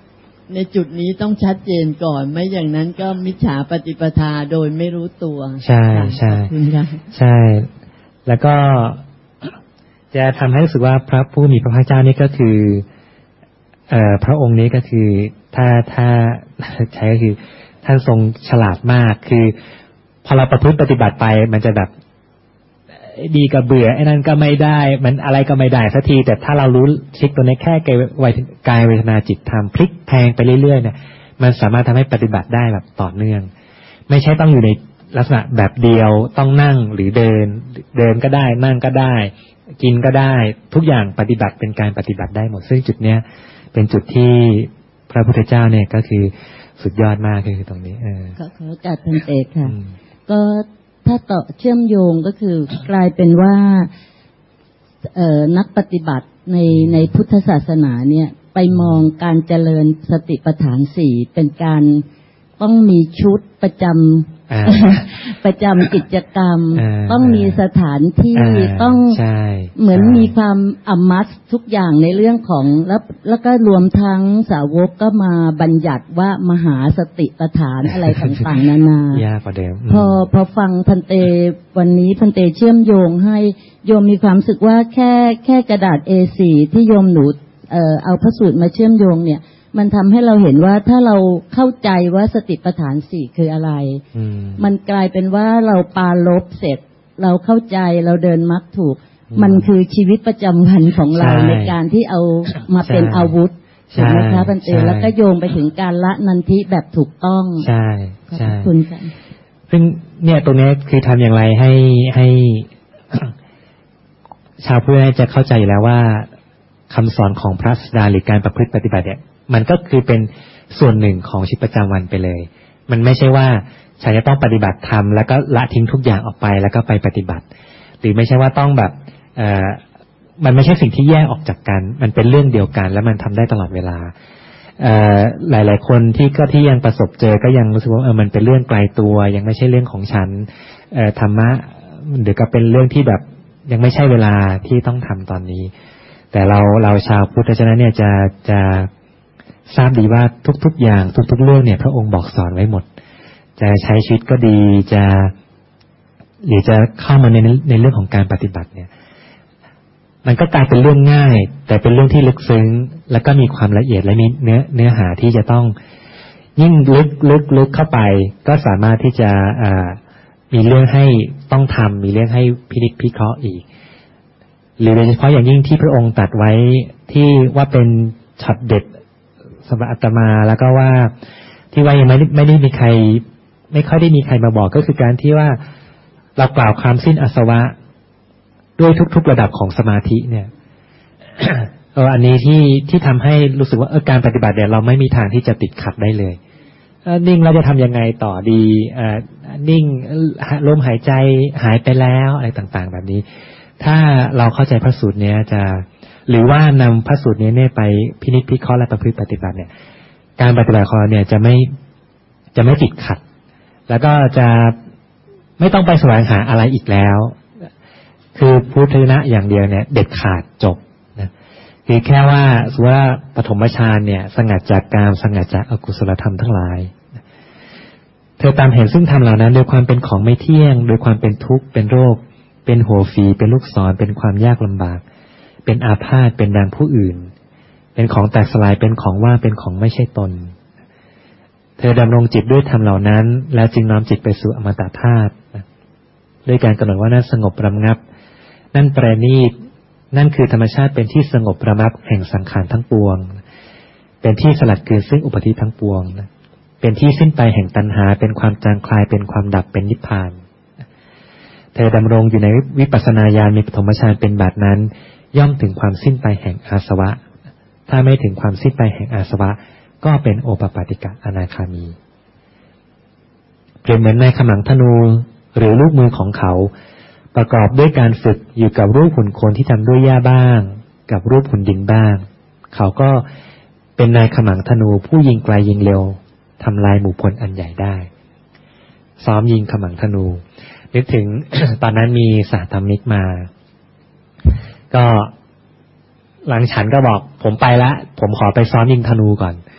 Speaker 8: ในจุดนี้ต้องชัดเจนก่อนไม่อย่างนั้นก็มิจฉาปฏิปทาโดยไม่รู้ตัว
Speaker 2: ใช่ใช่ใช่แล้วก็จะทำให้รู้สึกว่าพระผู้มีพระภาคเจ้านี่ก็คือเอ่อพระองค์นี้ก็คือถ้าถ้าใช้ก็คือท่านทรงฉลาดมากคือพอเราประพฤติปฏิบัติไปมันจะแบบดีกับเบื่อไอ้นั่นก็ไม่ได้มันอะไรก็ไม่ได้สักทีแต่ถ้าเรารู้ทริคตัวนี้แค่กายเวทนาจิตธรรมพลิกแพงไปเรื่อยๆเนี่ยมันสามารถทำให้ปฏิบัติได้แบบต่อเนื่องไม่ใช่ต้องอยู่ในลักษณะแบบเดียวต้องนั่งหรือเดินเดินก็ได้นั่งก็ได้กินก็ได้ทุกอย่างปฏิบัติเป็นการปฏิบัติได้หมดซึ่งจุดเนี้ยเป็นจุดที่พระพุทธเจ้าเนี่ยก็คือสุดยอดมากคือตรงนี้เออ
Speaker 8: ขอขอโอกาสท่านเอกค่ะก็ถ้าต่อเชื่อมโยงก็คือกลายเป็นว่าเอ่อนักปฏิบัติในในพุทธศาสนาเนี่ยไปมองการเจริญสติปัฏฐานสี่เป็นการต้องมีชุดประจำประจำกิจกรรมต้องมีสถานที่ต้องเหมือนมีความอมัสทุกอย่างในเรื่องของแล้วแล้วก็รวมทั้งสาวกก็มาบัญญัติว่ามหาสติปัฏฐานอะไรต่างๆนานาย
Speaker 2: ากกว่าเดิม
Speaker 8: พอพอฟังพันเตวันนี้พันเตเชื่อมโยงให้โยมมีความรู้สึกว่าแค่แค่กระดาษ เอ โฟร์ ที่โยมหนูเอ่อเอาพระสูตรมาเชื่อมโยงเนี่ยมันทำให้เราเห็นว่าถ้าเราเข้าใจว่าสติปัฏฐานสี่คืออะไรมันกลายเป็นว่าเราปาลบเสร็จเราเข้าใจเราเดินมรรคถูกมันคือชีวิตประจำวันของเราในการที่เอามาเป็นอาวุธถูกไหมคะพันเตแล้วก็โยงไปถึงการละนันทิแบบถูกต้อง
Speaker 2: ใช่ใช่
Speaker 8: ขอบคุณค่ะ
Speaker 2: ซึ่งเนี่ยตรงนี้คือทำอย่างไรให้ให้ ชาวพุทธจะเข้าใจอยู่แล้วว่าคำสอนของพระศาสดาหรือการประพฤติปฏิบัติเนี่ยมันก็คือเป็นส่วนหนึ่งของชีวิตประจำวันไปเลยมันไม่ใช่ว่าฉันจะต้องปฏิบัติธรรมแล้วก็ละทิ้งทุกอย่างออกไปแล้วก็ไปปฏิบัติหรือไม่ใช่ว่าต้องแบบเอ่อมันไม่ใช่สิ่งที่แยกออกจากกันมันเป็นเรื่องเดียวกันแล้วมันทำได้ตลอดเวลาเอ่อหลายๆคนที่ก็ที่ยังประสบเจอก็ยังรู้สึกว่าเออมันเป็นเรื่องไกลตัวยังไม่ใช่เรื่องของฉันเอ่อธรรมะหรือก็เป็นเรื่องที่แบบยังไม่ใช่เวลาที่ต้องทำตอนนี้แต่เราเราชาวพุทธเจ้าเนี่ยจะจะทราบดีว่าทุกๆอย่างทุกๆเรื่องเนี่ยพระองค์บอกสอนไว้หมดจะใช้ชีวิตก็ดีจะหรือจะเข้ามาในในเรื่องของการปฏิบัติเนี่ยมันก็กลายเป็นเรื่องง่ายแต่เป็นเรื่องที่ลึกซึ้งแล้วก็มีความละเอียดและมีเนื้อเนื้อหาที่จะต้องยิ่งลึกลึกลึกเข้าไปก็สามารถที่จะอ่ามีเรื่องให้ต้องทำมีเรื่องให้พินิจพิเคราะห์อีกหรือโดยเฉพาะอย่างยิ่งที่พระองค์ตรัสไว้ที่ว่าเป็นช็อตเด็ดสำหรับอาตมาแล้วก็ว่าที่ว่ายังไม่ไม่ได้มีใครไม่ค่อยได้มีใครมาบอกก็คือการที่ว่าเรากล่าวความสิ้นอาสวะด้วยทุกๆระดับของสมาธิเนี่ย เอออันนี้ที่ที่ทำให้รู้สึกว่าเออการปฏิบัติเนี่ยเราไม่มีทางที่จะติดขัดได้เลยนิ่งเราจะทำยังไงต่อดีอ่านิ่งลมหายใจหายไปแล้วอะไรต่างๆแบบนี้ถ้าเราเข้าใจพระสูตรเนี้ยจะหรือว่านำพระสูตรนี้เนี่ยไปพินิจพิเคราะห์และประพฤติปฏิบัติเนี่ยการปฏิบัติของเราเนี่ยจะไม่จะไม่ติดขัดแล้วก็จะไม่ต้องไปแสวงหาอะไรอีกแล้วคือพุทธนะอย่างเดียวเนี่ยเด็ดขาดจบนะคือแค่ว่าสมมุติว่าปฐมฌานเนี่ยสงัดจากกามสงัดจากอกุศลธรรมทั้งหลายเธอตามเห็นซึ่งธรรมเหล่านั้นโดยความเป็นของไม่เที่ยงโดยความเป็นทุกข์เป็นโรคเป็นหัวฝีเป็นลูกศรเป็นความยากลำบากเป็นอาพาธเป็นดังผู้อื่นเป็นของแตกสลายเป็นของว่างเป็นของไม่ใช่ตนเธอดำรงจิตด้วยธรรมเหล่านั้นแล้วจึงน้อมจิตไปสู่อมตะธาตุด้วยการกำหนดว่านั่นสงบระงับนั่นประณีตนั่นคือธรรมชาติเป็นที่สงบระงับแห่งสังขารทั้งปวงเป็นที่สลัดคืนซึ่งอุปธิทั้งปวงเป็นที่สิ้นไปแห่งตัณหาเป็นความจางคลายเป็นความดับเป็นนิพพานเธอดำรงอยู่ในวิปัสสนาญาณมีปฐมฌานเป็นบาทนั้นย่อมถึงความสิ้นไปแห่งอาสวะถ้าไม่ถึงความสิ้นไปแห่งอาสวะก็เป็นโอปปาติกะอนาคามีเปรียบเหมือนในขมังธนูหรือลูกมือของเขาประกอบด้วยการฝึกอยู่กับรูปหุ่นโคลนที่ทำด้วยหญ้าบ้างกับรูปหุ่นดินบ้างเขาก็เป็นนายขมังธนูผู้ยิงไกลยิงเร็วทำลายหมู่พลอันใหญ่ได้ซ้อมยิงขมังธนูนึกถึง ตอนนั้นมีสาธมิกมาก็หลังฉันก็บอกผมไปละผมขอไปซ้อมยิงธนูก่อน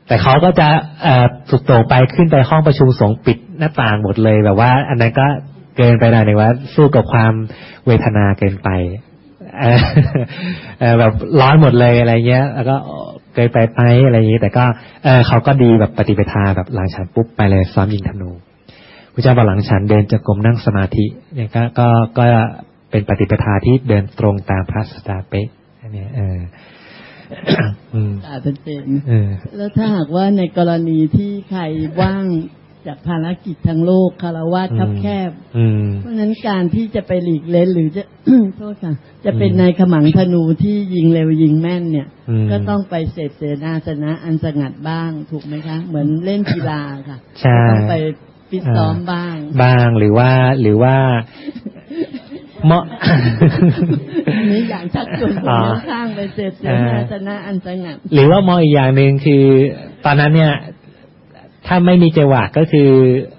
Speaker 9: แต่เขาก็จะเอ่อสุดโต่งไปขึ้นไปห้องประชุมสงฆ์ปิดหน้าต่างหมดเลยแบบว่าอันนั้นก็เกินไปหน่อยนึงว่าสู้กับความเวทนาเกินไปเออเออแบบร้อนหมดเลยอะไรเงี้ยแล้วก็เกินไปไปอะไรอย่างงี้แต่ก็เออเขาก็ดีแบบปฏิปทาแบบหลังฉันปุ๊บไปเลยซ้อมยิงธนูพระเจ้าบอกหลังฉันเดินจงกรมนั่งสมาธิเนี่ยก็ก็ก็เป็นปฏิปทาที่เดินตรงตามพระศาสดาเป๊ะอันนี้เออ
Speaker 8: อาจจะเป็นแล้วถ้าหากว่าในกรณีที่ใครว่างจากภารกิจทางโลกคารวะคับแคบเพราะนั้นการที่จะไปหลีกเล่นหรือจะ โทษค่ะจะเป็นนายขมังธนูที่ยิงเร็วยิงแม่นเนี่ยก็ต้องไปเสพเสนาสนะอันสงัดบ้างถูกไหมคะเหมือนเล่นกีฬาค่ะต้องไปฟิตซ้อมบ้าง
Speaker 9: บ้างหรือว่าหรือว่าเหมาะ
Speaker 8: นี่อย่างชักชวนคนข้างไปเสพเสนาสนะอันสงัด
Speaker 9: หรือว่ามองอีกอย่างหนึ่งคือตอนนั้นเนี่ยถ้าไม่มีจังหวะก็คือ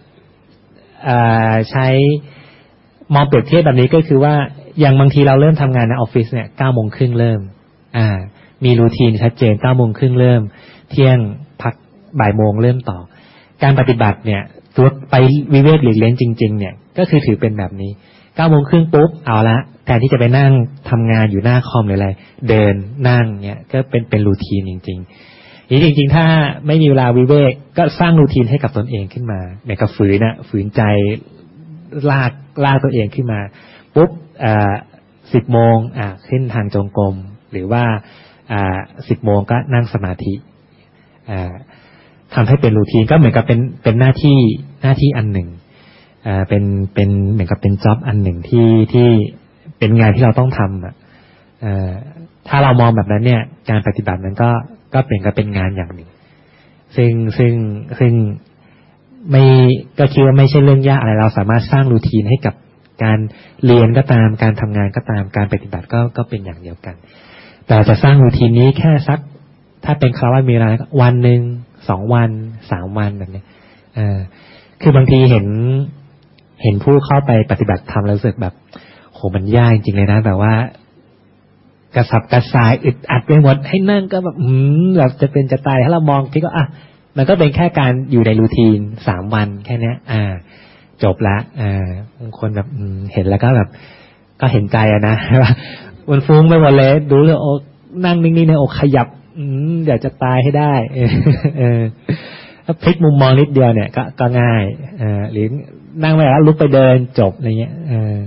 Speaker 9: ใช้มองเปรียบเทียบแบบนี้ก็คือว่าอย่างบางทีเราเริ่มทำงานในออฟฟิศเนี่ยเก้าโมงครึ่งเริ่มอ่ามีรูทีนชัดเจนเก้าโมงครึ่งเริ่มเที่ยงพักบ่ายโมงเริ่มต่อการปฏิบัติเนี่ยตัวไปวิเวกหลีกเล่นจริงๆเนี่ยก็คือถือเป็นแบบนี้เก้าโมงครึ่งปุ๊บเอาละแทนที่จะไปนั่งทำงานอยู่หน้าคอมหรืออะไรเดินนั่งเนี่ยก็เป็นเป็นรูทีนจริงๆนี่จริงๆถ้าไม่มีเวลาวิเวกก็สร้างรูทีนให้กับตนเองขึ้นมาเนี่ยก็ฝืนนะฝืนใจลากลากตัวเองขึ้นมาปุ๊บอ่าสิบโมงอ่าขึ้นทางจงกรมหรือว่าอ่าสิบโมงก็นั่งสมาธิอ่าทำให้เป็นรูทีนก็เหมือนกับเป็นเป็นหน้าที่หน้าที่อันหนึ่งอ่าเป็นเป็นเหมือนกับเป็นจ็อบอันหนึ่งที่ที่เป็นงานที่เราต้องทำอ่ะอ่าถ้าเรามองแบบนั้นเนี่ยการปฏิบัติมันก็ก็เป็นก็เป็นงานอย่างหนึ่งซึ่งซึ่งซึ่งไม่ก็คิดว่าไม่ใช่เรื่องยากอะไรเราสามารถสร้างรูทีนให้กับการเรียนก็ตามการทำงานก็ตามการปฏิบัติก็ก็เป็นอย่างเดียวกันแต่จะสร้างรูทีนนี้แค่สักถ้าเป็นคราวะมีเวลาวันหนึ่งสองวันสามวันแบบนี้เออคือบางทีเห็นเห็นผู้เข้าไปปฏิบัติธรรมแล้วรู้สึกแบบโหมันยากจริงๆเลยนะแบบว่ากระสับกระส่ายอึดอัดไปหมดให้นั่งก็แบบอืมแบบจะเป็นจะตายถ้าเรามองที่ก็อ่ะมันก็เป็นแค่การอยู่ในรูทีนสามวันแค่นี้อ่าจบละอ่าบางคนแบบเห็นแล้วก็แบบก็เห็นใจอะนะว่ามันฟุ้งไปหมดเลยดูเลยโอ้นั่งนิ่งๆในอกขยับอืมอยากจะตายให้ได้เออถ้าพลิกมุมมองนิดเดียวเนี่ยก็ก็ง่ายเออหรือนั่งไปแล้วลุกไปเดินจบอะไรเงี้ยเออ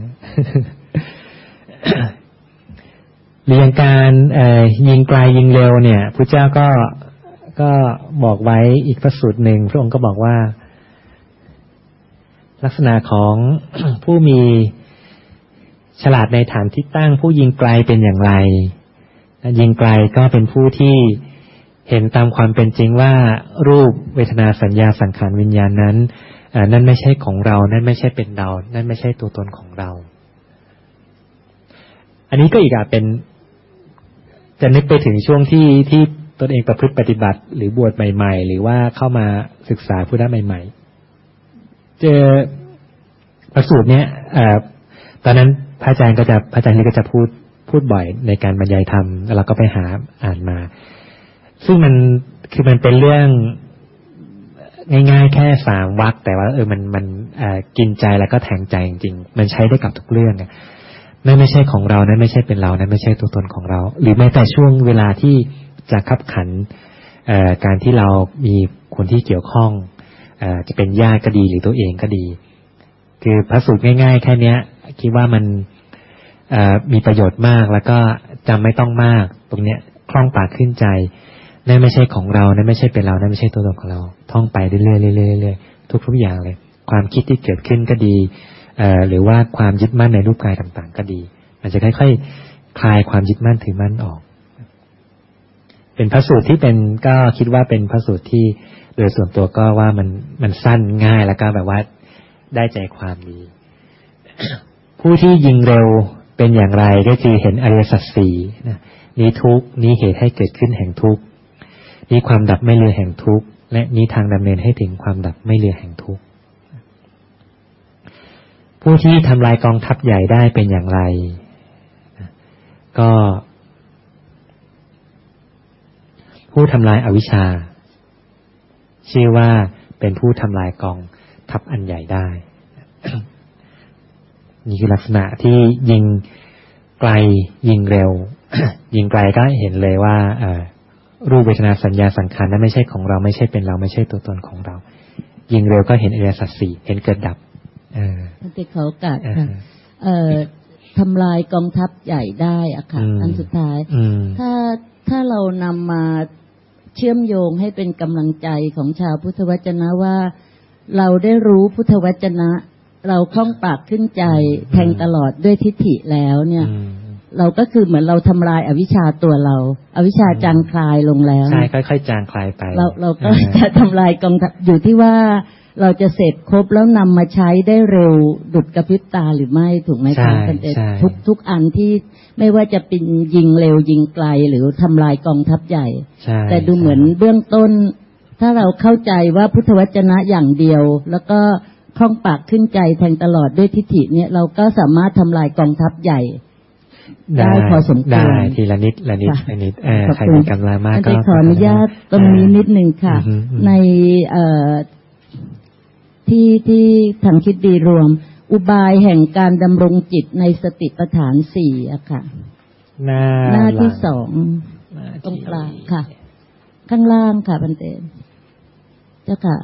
Speaker 9: เรื่องการเอ่อยิงไกลยิงเร็วเนี่ยพระเจ้าก็ก็บอกไว้อีกพระสูตรหนึ่งพระองค์ก็บอกว่าลักษณะของ ผู้มีฉลาดในฐานที่ตั้งผู้ยิงไกลเป็นอย่างไรยิงไกลก็เป็นผู้ที่เห็นตามความเป็นจริงว่ารูปเวทนาสัญญาสังขารวิญญาณนั้นนั่นไม่ใช่ของเรานั่นไม่ใช่เป็นเรานั่นไม่ใช่ตัวตนของเราอันนี้ก็อีกอ่ะเป็นจะนึกไปถึงช่วงที่ที่ตนเองประพฤติปฏิบัติหรือบวชใหม่ๆหรือว่าเข้ามาศึกษาพุทธใหม่ๆเจอพระสูตรเนี้ยตอนนั้นพระอาจารย์ก็จะพระอาจารย์นี่ก็จะพูดพูดบ่อยในการบรรยายธรรมแล้วเราก็ไปหาอ่านมาซึ่งมันคือมันเป็นเรื่องง่ายๆแค่สามวรรคแต่ว่าเออมันมันกินใจแล้วก็แทงใจจริงๆมันใช้ได้กับทุกเรื่องนั่นไม่ใช่ของเรานั่นไม่ใช่เป็นเรานั่นไม่ใช่ตัวตนของเราหรือแม้แต่ช่วงเวลาที่จะคับขันการที่เรามีคนที่เกี่ยวข้องจะเป็นญาติก็ดีหรือตัวเองก็ดีคือพระสูตรง่ายๆแค่นี้คิดว่ามันมีประโยชน์มากแล้วก็จำไม่ต้องมากตรงเนี้ยคล่องปากขึ้นใจนั่นไม่ใช่ของเรานั่นไม่ใช่เป็นเรานั่นไม่ใช่ตัวตนของเราท่องไปเรื่อยๆเรื่อยๆทุกๆอย่างเลยความคิดที่เกิดขึ้นก็ดีหรือว่าความยึดมั่นในรูปกายต่างๆก็ดีมันจะค่อยๆคลายความยึดมั่นถือมั่นออกเป็นพระสูตรที่เป็นก็คิดว่าเป็นพระสูตรที่โดยส่วนตัวก็ว่ามันมันสั้นง่ายแล้วก็แบบว่าได้ใจความดี ผู้ที่ยิงเร็วเป็นอย่างไรก็คือเห็นอริยสัจสี่นี้ทุกข์นี้เหตุให้เกิดขึ้นแห่งทุกข์นี้ความดับไม่เลือแห่งทุกข์และนี้ทางดำเนินให้ถึงความดับไม่เลือแห่งทุกข์ผู้ที่ทำลายกองทัพใหญ่ได้เป็นอย่างไรก็ผู้ทำลายอวิชชาชื่อว่าเป็นผู้ทำลายกองทัพอันใหญ่ได้ นี่คือลักษณะที่ยิงไกลยิงเร็ว ยิงไกลก็เห็นเลยว่ารูปเวทนาสัญญาสังขารนั้นไม่ใช่ของเราไม่ใช่เป็นเราไม่ใช่ตัวตนของเรายิงเร็วก็เห็นอริยสัจสี่เห็นเกิดดับ
Speaker 8: ท่านที่เขากาดค่ะทำลายกองทัพใหญ่ได้อะค่ะอันสุดท้ายถ้าถ้าเรานำมาเชื่อมโยงให้เป็นกำลังใจของชาวพุทธวจนะว่าเราได้รู้พุทธวจนะเราคล่องปากขึ้นใจแทงตลอดด้วยทิฏฐิแล้วเนี่ยเราก็คือเหมือนเราทำลายอวิชชาตัวเราอวิชชาจางคลายลงแล้ว
Speaker 9: ใช่ค่อยๆจางคลายไป
Speaker 8: เราเราก็จะทำลายกองทัพอยู่ที่ว่าเราจะเสพครบแล้วนำมาใช้ได้เร็วดุจกระพริบตาหรือไม่ถูกไหมคะทุกทุกอันที่ไม่ว่าจะเป็นยิงเร็วยิงไกลหรือทำลายกองทัพใหญ่แต่ดูเหมือนเบื้องต้นถ้าเราเข้าใจว่าพุทธวจนะอย่างเดียวแล้วก็คล่องปากขึ้นใจแทงตลอดด้วยทิฏฐิเนี่ยเราก็สามารถทำลายกองทัพใหญ่ได้พอสมควร
Speaker 9: ได้ทีละนิดละนิดละนิดใครมีกำลังมากก็
Speaker 8: ขออนุญาตตรงนี้นิดนึงค่ะในที่ที่ทำคิดดีรวมอุบายแห่งการดำรงจิตในสติปัฏฐานสี่อะค่ะหน้าหน้าที่สองตรงกลางค่ะข้างล่างค่ะบันเตนเจ้าค่ะ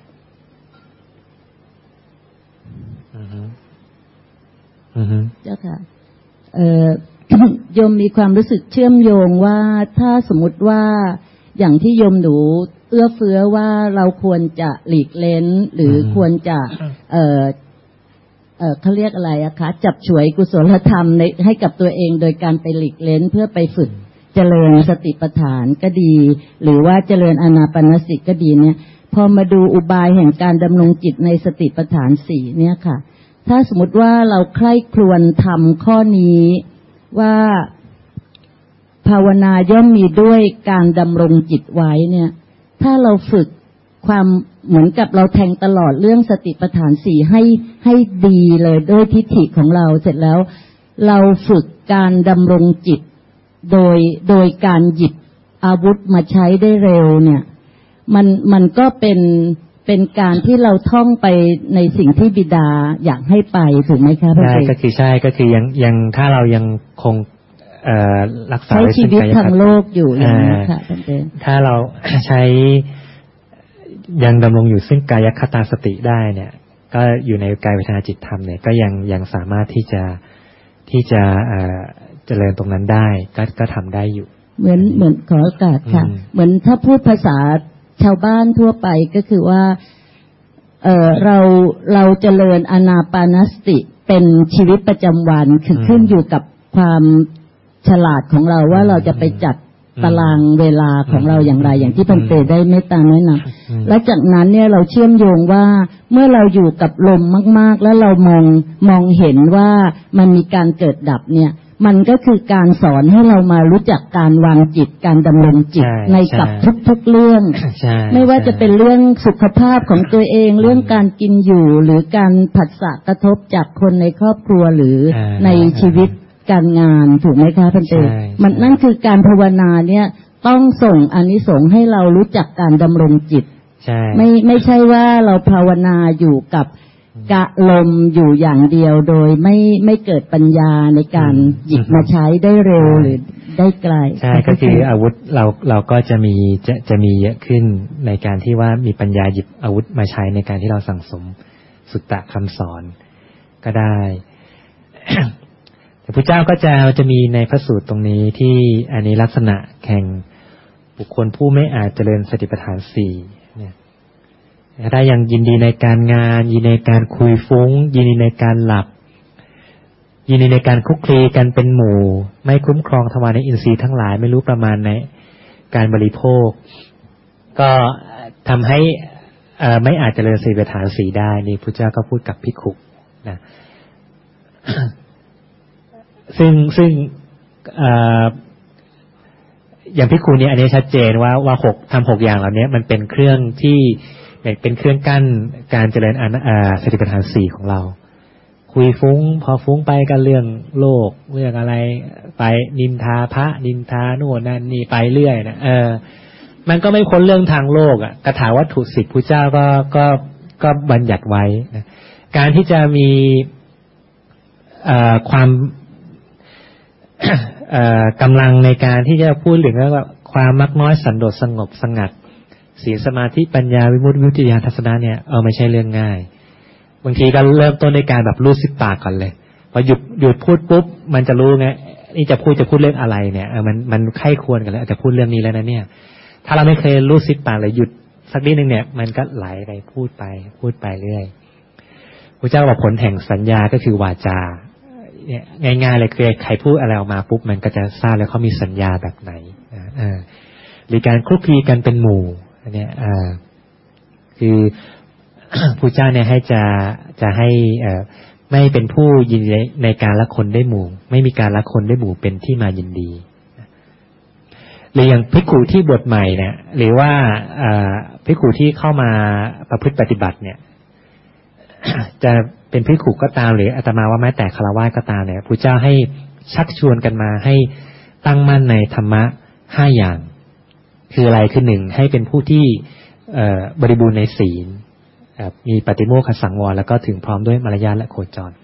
Speaker 8: เจ้าค่ะเอ่อ โยมมีความรู้สึกเชื่อมโยงว่าถ้าสมมุติว่าอย่างที่โยมหนูเอื้อเฟื้อว่าเราควรจะหลีกเล้นหรือควรจะเอ่อเอ่อเขาเรียกอะไรอะคะจับฉวยกุศลธรรมในให้กับตัวเองโดยการไปหลีกเล้นเพื่อไปฝึกเจริญสติปัฏฐานก็ดีหรือว่าเจริญอานาปานสติก็ดีเนี่ยพอมาดูอุบายแห่งการดำรงจิตในสติปัฏฐานสี่เนี่ยค่ะถ้าสมมติว่าเราใคร่ครวญทำข้อนี้ว่าภาวนาย่อมมีด้วยการดำรงจิตไว้เนี่ยถ้าเราฝึกความเหมือนกับเราแทงตลอดเรื่องสติปัฏฐานสี่ให้ให้ดีเลยด้วยทิฏฐิของเราเสร็จแล้วเราฝึกการดำรงจิตโดยโดยการหยิบอาวุธมาใช้ได้เร็วเนี่ยมันมันก็เป็นเป็นการที่เราท่องไปในสิ่งที่บิดาอยากให้ไปถูกไหมคะพระเจ้า
Speaker 9: ก็คือใช่ก็คือยังยังถ้าเรายังคงเอ่อรักษา
Speaker 8: ใช้ชีวิตทางโลกอยู่อย่างนี้ค่ะพระเจ้า
Speaker 9: ถ้าเราใช้ยังดำรงอยู่ซึ่งกายคตาสติได้เนี่ยก็อยู่ในกายเวทนาจิตธรรมเนี่ยก็ยังยังสามารถที่จะที่จะเอ่อเจริญตรงนั้นได้ก็ก็ทำได้อยู่
Speaker 8: เหมือนเหมือนขอโอกาสค่ะเหมือนถ้าพูดภาษาชาวบ้านทั่วไปก็คือว่าเออเราเราเจริญอานาปานสติเป็นชีวิตประจำวันคือขึ้นอยู่กับความฉลาดของเราว่าเราจะไปจัดตารางเวลาของเราอย่างไรอย่างที่พันเตได้เมตตาแนะนำและจากนั้นเนี่ยเราเชื่อมโยงว่าเมื่อเราอยู่กับลมมากๆแล้วเรามองมองเห็นว่ามันมีการเกิดดับเนี่ยมันก็คือการสอนให้เรามารู้จักการวางจิตการดำรงจิตในกับทุกๆเรื่องไม่ว่าจะเป็นเรื่องสุขภาพของตัวเองเรื่องการกินอยู่หรือการผัสสะกระทบจากคนในครอบครัวหรือในชีวิตการงานถูกไหมคะพันเตมันนั่นคือการภาวนาเนี่ยต้องส่งอานิสงส์ให้เรารู้จักการดำรงจิตไม่ไม่ใช่ว่าเราภาวนาอยู่กับกะลมอยู่อย่างเดียวโดยไม่ไม่เกิดปัญญาในการหยิบมาใช้ได้เร็วหรือได้ไกล
Speaker 9: ใช่ก็คืออาวุธเราเราก็จะมีจะจะมีเยอะขึ้นในการที่ว่ามีปัญญาหยิบอาวุธมาใช้ในการที่เราสั่งสมสุตตะคำสอนก็ได้ แต่พระเจ้าก็จะจะมีในพระสูตรตรงนี้ที่อันนี้ลักษณะแข่งบุคคลผู้ไม่อาจเจริญสติปัฏฐานสี่เนี่ยถ้ายังยินดีในการงานยินดีในการคุยฟุ้งยินดีในการหลับยินดีในการคลุกคลีกันเป็นหมู่ไม่คุ้มครองทวารในอินทรีย์ทั้งหลายไม่รู้ประมาณในการบริโภคก็ทำให้ไม่อาจเจริญสติปัฏฐานสี่ได้นี่พระเจ้าก็พูดกับภิกขุนะ ซึ่งซึ่งอย่างภิกขุนี่อันนี้ชัดเจนว่าว่าหกทำหกอย่างเหล่านี้มันเป็นเครื่องที่เป็นเครื่องกั้นการเจริญสติปัฏฐานสี่ของเราคุยฟุ้งพอฟุ้งไปก็เรื่องโลกเรื่องอะไรไปนินทาพระนินทาโน่นนั่นนี่ไปเรื่อยนะเออมันก็ไม่พ้นเรื่องทางโลกอ่ะคาถาวัตถุสิบพระเจ้าก็ก็ก็บัญญัติไว้นะการที่จะมีเอ่อความเอ่อกำลังในการที่จะพูดถึงว่าความมักน้อยสันโดษสงบสงัดศีลสมาธิปัญญาวิมุตติวิมุตติญาณทัศนะเนี่ยเออไม่ใช่เรื่องง่ายบางทีก็เริ่มต้นในการแบบรูดซิปปากก่อนเลยพอหยุดหยุดพูดปุ๊บมันจะรู้ไงนี่จะพูดจะพูดเรื่องอะไรเนี่ยเออมันมันไข้ควรกันแล้วจะพูดเรื่องนี้แล้วนะเนี่ยถ้าเราไม่เคยรูดซิปปากเลยหยุดสักนิดนึงเนี่ยมันก็ไหลไปพูดไปพูดไปเรื่อยพระเจ้าบอกผลแห่งสัญญาก็คือวาจาเนี่ยง่ายๆเลยคือใครพูดอะไรออกมาปุ๊บมันก็จะทราบแล้วเขามีสัญญาแบบไหนอ่าหรือการคลุกคลีกันเป็นหมู่อันเนี้ยอ่าคือพระเจ้าเนี่ยให้จะจะให้เอ่อไม่เป็นผู้ยินดีในการละคนได้หมู่ไม่มีการละคนได้หมู่เป็นที่มายินดีหรืออย่างภิกขุที่บวชใหม่เนี่ยหรือว่าภิกขุที่เข้ามาประพฤติปฏิบัติเนี่ย จะเป็นภิกขุก็ตามหรืออาตมาว่าแม้แต่ฆราวาสก็ตามเนี่ยพระเจ้าให้ชักชวนกันมาให้ตั้งมั่นในธรรมะห้าอย่างคืออะไรคือหนึ่งให้เป็นผู้ที่บริบูรณ์ในศีลมีปฏิโมกขสังวรแล้วก็ถึงพร้อมด้วยมารยาทและโคจร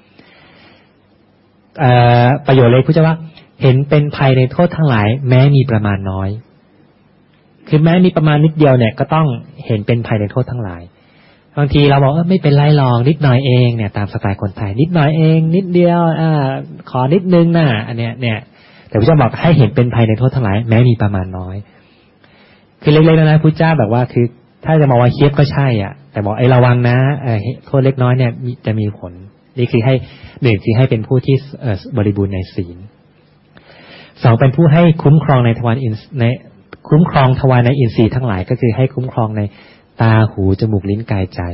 Speaker 9: ประโยชน์เลยพระเจ้าว่าเห็นเป็นภัยในโทษทั้งหลายแม้มีประมาณน้อยคือแม้มีประมาณนิดเดียวเนี่ยก็ต้องเห็นเป็นภัยในโทษทั้งหลายบางทีเราบอกเออไม่เป็นไรหรอกนิดหน่อยเองเนี่ยตามสไตล์คนไทยนิดหน่อยเองนิดเดียวอ่าขอนิดนึงนะอันเนี้ยเนี่ยแต่พระเจ้าบอกให้เห็นเป็นภัยในโทษทั้งหลายแม้มีประมาณน้อยคือเล็กๆน้อยๆพระเจ้าแบบว่าคือถ้าจะมองว่าเคียบก็ใช่อ่ะแต่บอกไอ้ระวังนะเออโทษเล็กน้อยเนี่ยจะมีผลนี่คือให้หนึ่งคือให้เป็นผู้ที่บริบูรณ์ในศีลสองเป็นผู้ให้คุ้มครองในทวารอินในคุ้มครองทวารในอินทรีย์ทั้งหลายก็คือให้คุ้มครองในตาหูจมูกลิ้นกายใจ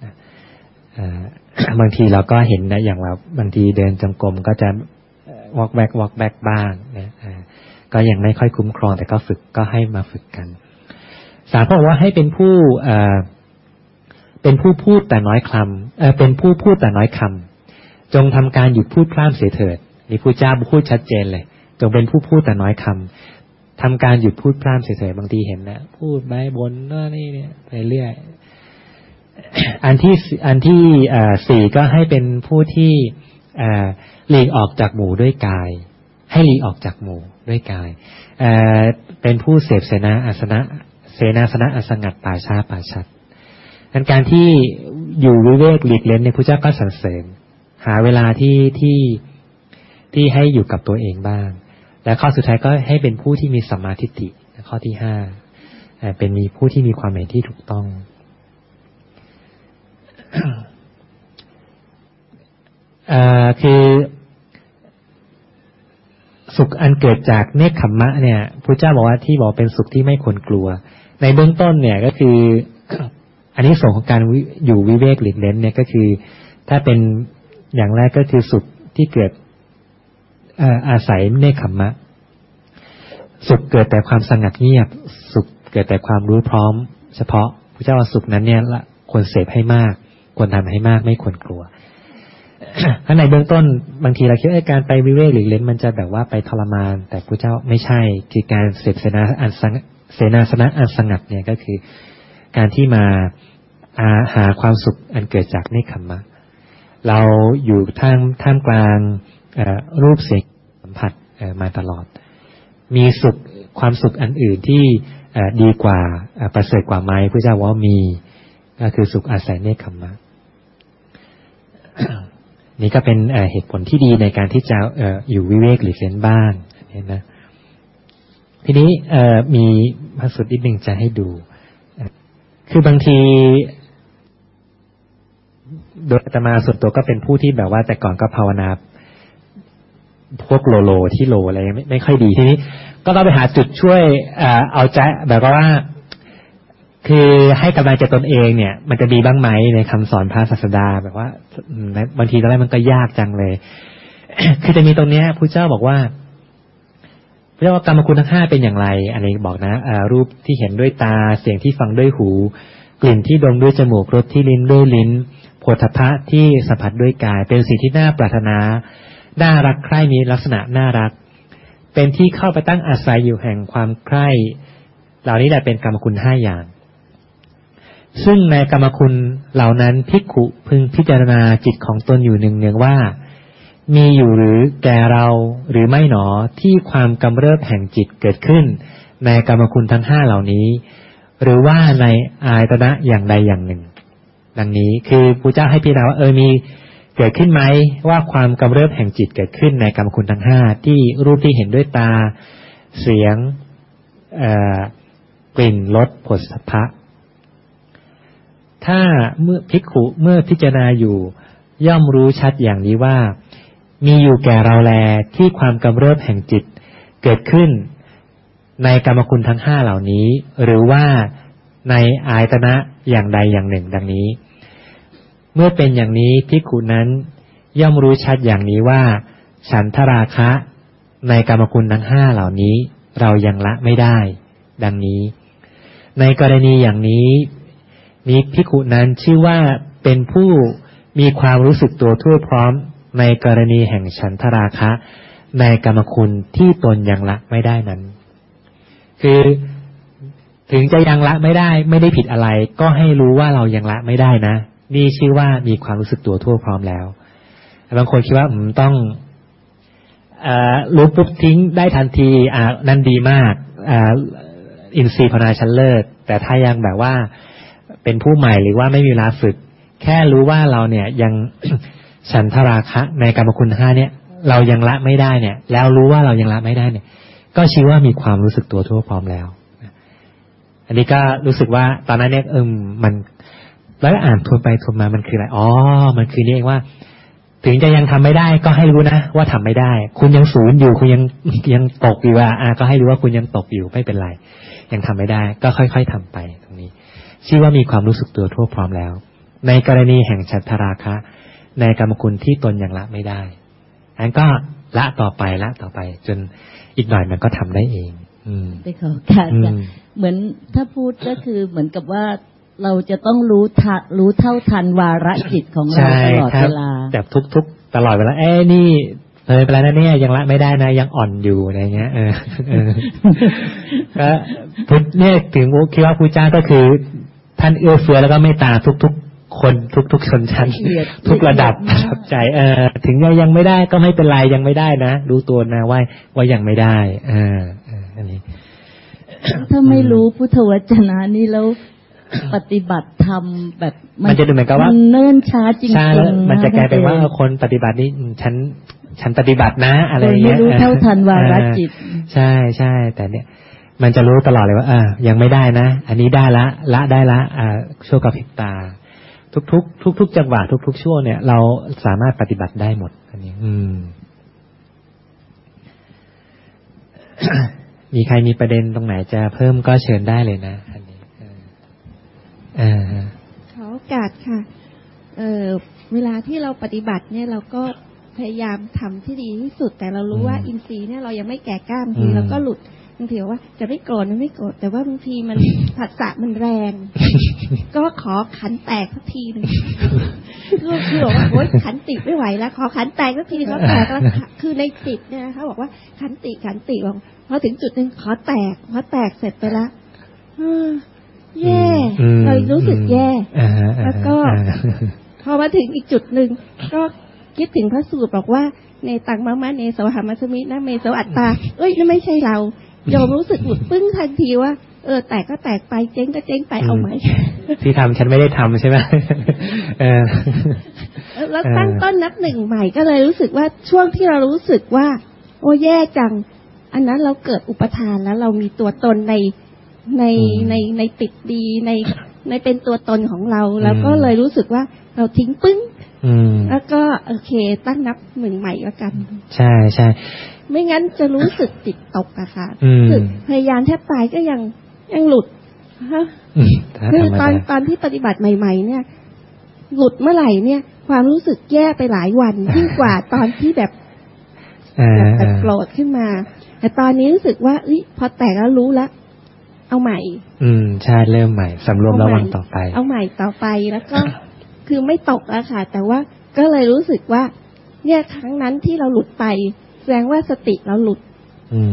Speaker 9: บางทีเราก็เห็นนะอย่างว่าบางทีเดินจงกรมก็จะวอกแบกวอกแบกบ้างนะก็ยังไม่ค่อยคุ้มครองแต่ก็ฝึกก็ให้มาฝึกกันสามบอกว่าให้เป็นผู้เป็นผู้พูดแต่น้อยคำเป็นผู้พูดแต่น้อยคำจงทำการหยุดพูดพร่ำเสียเถิดนี่พระเจ้าพูดชัดเจนเลยจงเป็นผู้พูดแต่น้อยคำทำการหยุดพูดพร่ำเสียเถิดบางทีเห็นนะพูดไปบนนั่นนี่เนี่ยไปเรื่อยอันที่อันที่สี่ก็ให้เป็นผู้ที่หลีกออกจากหมู่ด้วยกายให้หลีกออกจากหมู่ด้วยกายเป็นผู้เสพเสนาอาสนะเสนาสนะอสงัดป่าช้าป่าชัดการที่อยู่วิเวกหลีกเล้นในพระเจ้าก็สรรเสริญหาเวลาที่ที่ที่ให้อยู่กับตัวเองบ้างและข้อสุดท้ายก็ให้เป็นผู้ที่มีสัมมาทิฏฐิข้อที่ห้าเป็นมีผู้ที่มีความเห็นที่ถูกต้อง คือสุขอันเกิดจากเนคขมมะเนี่ยพระเจ้าบอกว่าที่บอกเป็นสุขที่ไม่ควรกลัวในเบื้องต้นเนี่ยก็คืออันนี้ส่งของการอยู่วิเวกหลีกเล้นเนี่ยก็คือถ้าเป็นอย่างแรกก็คือสุขที่เกิดอาศัยเนคขมมะสุขเกิดแต่ความสงัดเงียบสุขเกิดแต่ความรู้พร้อมเฉพาะพระเจ้าว่าสุขนั้นเนี่ยละควรเสพให้มากควรทำให้มากไม่ควรกลัว ถ้าในเบื้องต้นบางทีเราคิดว่าการไปวิเวกหลีกเล้นมันจะแบบว่าไปทรมานแต่พระเจ้าไม่ใช่คือการเสพเสนาอันเสนาสนะอันสงัดเนี่ยก็คือการที่มาหาความสุขอันเกิดจากเนคขมมะเราอยู่ท่ามท่ามกลางรูปเสียงสัมผัสมาตลอดมีสุขความสุขอันอื่นที่ดีกว่าประเสริฐกว่าไหมพระเจ้าว่ามีก็คือสุขอาศัยเนคขมมะ นี่ก็เป็นเหตุผลที่ดีในการที่จะอยู่วิเวกหรือเล้นบ้างเนี่ยนะทีนี้มีพระสูตรนิดหนึ่งจะให้ดูคือบางทีโดยอาตมาส่วนตัวก็เป็นผู้ที่แบบว่าแต่ก่อนก็ภาวนาพวกโลโลที่โลอะไรไม่ไม่ค่อยดีทีนี้ก็ต้องไปหาจุดช่วยเอาใจแบบว่าคือให้กำลังใจตนเองเนี่ยมันจะมีบ้างไหมในคำสอนพระศาสดาแบบว่าบางทีตอนแรกมันก็ยากจังเลย คือจะมีตรงนี้พระเจ้าบอกว่าพระเจ้าว่ากรรมคุณทั้งห้าเป็นอย่างไรอันนี้บอกนะรูปที่เห็นด้วยตาเสียงที่ฟังด้วยหูกลิ่นที่ดมด้วยจมูกรสที่ลิ้นด้วยลิ้นโผฏฐัพพะที่สัมผัสด้วยกายเป็นสิ่งที่น่าปรารถนาน่ารักใคร่มีลักษณะน่ารักเป็นที่เข้าไปตั้งอาศัยอยู่แห่งความใคร่เหล่านี้แหละเป็นกรรมคุณห้าอย่างซึ่งในกรรมคุณเหล่านั้นภิกขุพึงพิจารณาจิตของตนอยู่เนืองๆว่ามีอยู่หรือแก่เราหรือไม่หนอที่ความกำเริบแห่งจิตเกิดขึ้นในกรรมคุณทั้งห้าเหล่านี้หรือว่าในอายตนะอย่างใดอย่างหนึ่งดังนี้คือพระเจ้าให้พิจารณาว่าเออมีเกิดขึ้นไหมว่าความกำเริบแห่งจิตเกิดขึ้นในกรรมคุณทั้งห้าที่รูปที่เห็นด้วยตาเสียงกลิ่นรสผลสัมผัสถ้าเมื่อภิกขุเมื่อพิจารณาอยู่ย่อมรู้ชัดอย่างนี้ว่ามีอยู่แก่เราแลที่ความกำเริบแห่งจิตเกิดขึ้นในกรรมคุณทั้งห้าเหล่านี้หรือว่าในอายตนะอย่างใดอย่างหนึ่งดังนี้เมื่อเป็นอย่างนี้ภิกขุนั้นย่อมรู้ชัดอย่างนี้ว่าฉันทราคะในกรรมคุณทั้งห้าเหล่านี้เรายังละไม่ได้ดังนี้ในกรณีอย่างนี้นี้ภิกขุนั้นชื่อว่าเป็นผู้มีความรู้สึกตัวทั่วพร้อมในกรณีแห่งฉันทราคะในกรรมคุณที่ตนยังละไม่ได้นั้นคือถึงจะยังละไม่ได้ไม่ได้ผิดอะไรก็ให้รู้ว่าเรายังละไม่ได้นะนี่ชื่อว่ามีความรู้สึกตัวทั่วพร้อมแล้วบางคนคิดว่าอืมต้องเอ่อรู้ปุ๊บทิ้งได้ทันทีอ่านั่นดีมากอ่าอินทรีย์ภาวนาชั้นเลิศแต่ถ้ายังแบบว่าเป็นผู้ใหม่หรือว่าไม่มีเวลาฝึกแค่รู้ว่าเราเนี่ยยัง ฉันทราคะในกรรมคุณห้าเนี่ยเรายังละไม่ได้เนี่ยแล้วรู้ว่าเรายังละไม่ได้เนี่ยก็ชื่อว่ามีความรู้สึกตัวทั่วพร้อมแล้วอันนี้ก็รู้สึกว่าตอนนั้นเนี่ยเออมันแล้วอ่านทวนไปทวนมามันคืออะไรอ๋อมันคือนี่เองว่าถึงจะยังทำไม่ได้ก็ให้รู้นะว่าทำไม่ได้คุณยังศูนย์อยู่คุณยังยังตกอยู่ว่าอ่าก็ให้รู้ว่าคุณยังตกอยู่ไม่เป็นไรยังทำไม่ได้ก็ค่อยๆทำไปตรงนี้ชื่อว่ามีความรู้สึกตัวทั่วพร้อมแล้วในกรณีแห่งฉันทราคะในกรรมคุณที่ตนยังละไม่ได้อันก็ละต่อไปละต่อไปจนอีกหน่อยมันก็ทำได้เองอืม
Speaker 8: ได้ขอการเหมือนถ้าพูดก็คือเหมือนกับว่าเราจะต้องรู้ทันรู้เท่าทันวาระจิตของเราตลอดเวลา
Speaker 9: แบบทุกๆตลอดเวลาเอ้นี่เลยไปแล้วนะเนี่ยยังละไม่ได้นะยังอ่อนอยู่อะไรเงี้ยเออเออก็พุทธเนี่ยถึงคิดว่าพระเจ้าก็คือท่านเอื้อเฟื้อแล้วก็เมตตาทุกๆคนทุกๆชนชั้นทุกระดับประทับใจเออถึงยังไม่ได้ก็ไม่เป็นไรยังไม่ได้นะรู้ตัวนะว่าว่ายังไม่ได้เอออันนี้
Speaker 8: ถ้าไม่รู้พุทธวจนะนี่แล้วปฏิบัติธรรมแบบ
Speaker 9: มันจะดูเหมือนกับว่า
Speaker 8: เนิ่นช้าจริงๆใช่
Speaker 9: มันจะกลายเป็นว่าคนปฏิบัตินี่ฉันฉันปฏิบัตินะอะไรเงี้ย
Speaker 8: ไม่รู้เท่าทันวาระจิต
Speaker 9: ใช่ใช่แต่เนี่ยมันจะรู้ตลอดเลยว่าอ่ายังไม่ได้นะอันนี้ได้ละละได้ละอ่าชั่วกับพริบตาทุกๆทุกๆจังหวะทุกๆช่วงเนี่ยเราสามารถปฏิบัติได้หมดอันนี้อืม มีใครมีประเด็นตรงไหนจะเพิ่มก็เชิญได้เลยนะอันนี้เออ
Speaker 10: ขอโอกาสค่ะเออเวลาที่เราปฏิบัติเนี่ยเราก็พยายามทำที่ดีที่สุดแต่เรารู้ว่าอินทรีย์เนี่ยเรายังไม่แก่กล้าบางทีเราก็หลุดบางทีว่าจะไม่โกรธมันไม่โกรธแต่ว่าบางทีมันผัสสะมันแรง ก็ขอขันแตกสักทีนึงคือคือบอกว่าโอ๊ยขันติไม่ไหวแล้วขอขันแตกสักทีเขาแตกแล้วคือในจิตเนี่ยเขาบอกว่าขันติขันติบอกพอถึงจุดนึงขอแตกพอแตกเสร็จไปแล้วแย่เรารู้สึกแย่แล้วก็พอมาถึงอีกจุดหนึ่งก็คิดถึงพระสูตรบอกว่าในตังมะมะเนสวหามัสมินะเมสวอัตตาเอ้ยนั่นไม่ใช่เราโยมรู้สึกหลุดปึ้งทันทีว่าเออแตกก็แตกไปเจ๊งก็เจ๊งไปเอาไหม
Speaker 9: ที่ทำฉันไม่ได้ทำใช่ไหมเออ
Speaker 10: แล้วตั้งต้นนับหนึ่งใหม่ก็เลยรู้สึกว่าช่วงที่เรารู้สึกว่าโอ้แย่จังอันนั้นเราเกิดอุปทานแล้วเรามีตัวตนในในในในติดดีในในเป็นตัวตนของเราแล้วก็เลยรู้สึกว่าเราทิ้งปึ้งแล้วก็โอเคตั้งนับหนึ่งใหม่แล้วกัน
Speaker 9: ใช่ใช่
Speaker 10: ไม่งั้นจะรู้สึกติดตกอะค่ะคือพยายามแทบตายก็ยังยังหลุดฮะคือตอนตอนที่ปฏิบัติใหม่ๆเนี่ยหลุดเมื่อไหร่เนี่ยความรู้สึกแย่ไปหลายวันยิ่งกว่าตอนที่แบบแบบโกรธขึ้นมาแต่ตอนนี้รู้สึกว่าพอแตกแล้วรู้แล้วเอาใหม่
Speaker 9: อืมใช่เริ่มใหม่สำรวมระวังต่อไป
Speaker 10: เอาใหม่ต่อไปแล้วก็คือไม่ตกแล้วค่ะแต่ว่าก็เลยรู้สึกว่าเนี่ยครั้งนั้นที่เราหลุดไปแสดงว่าสติเราหลุด
Speaker 9: อืม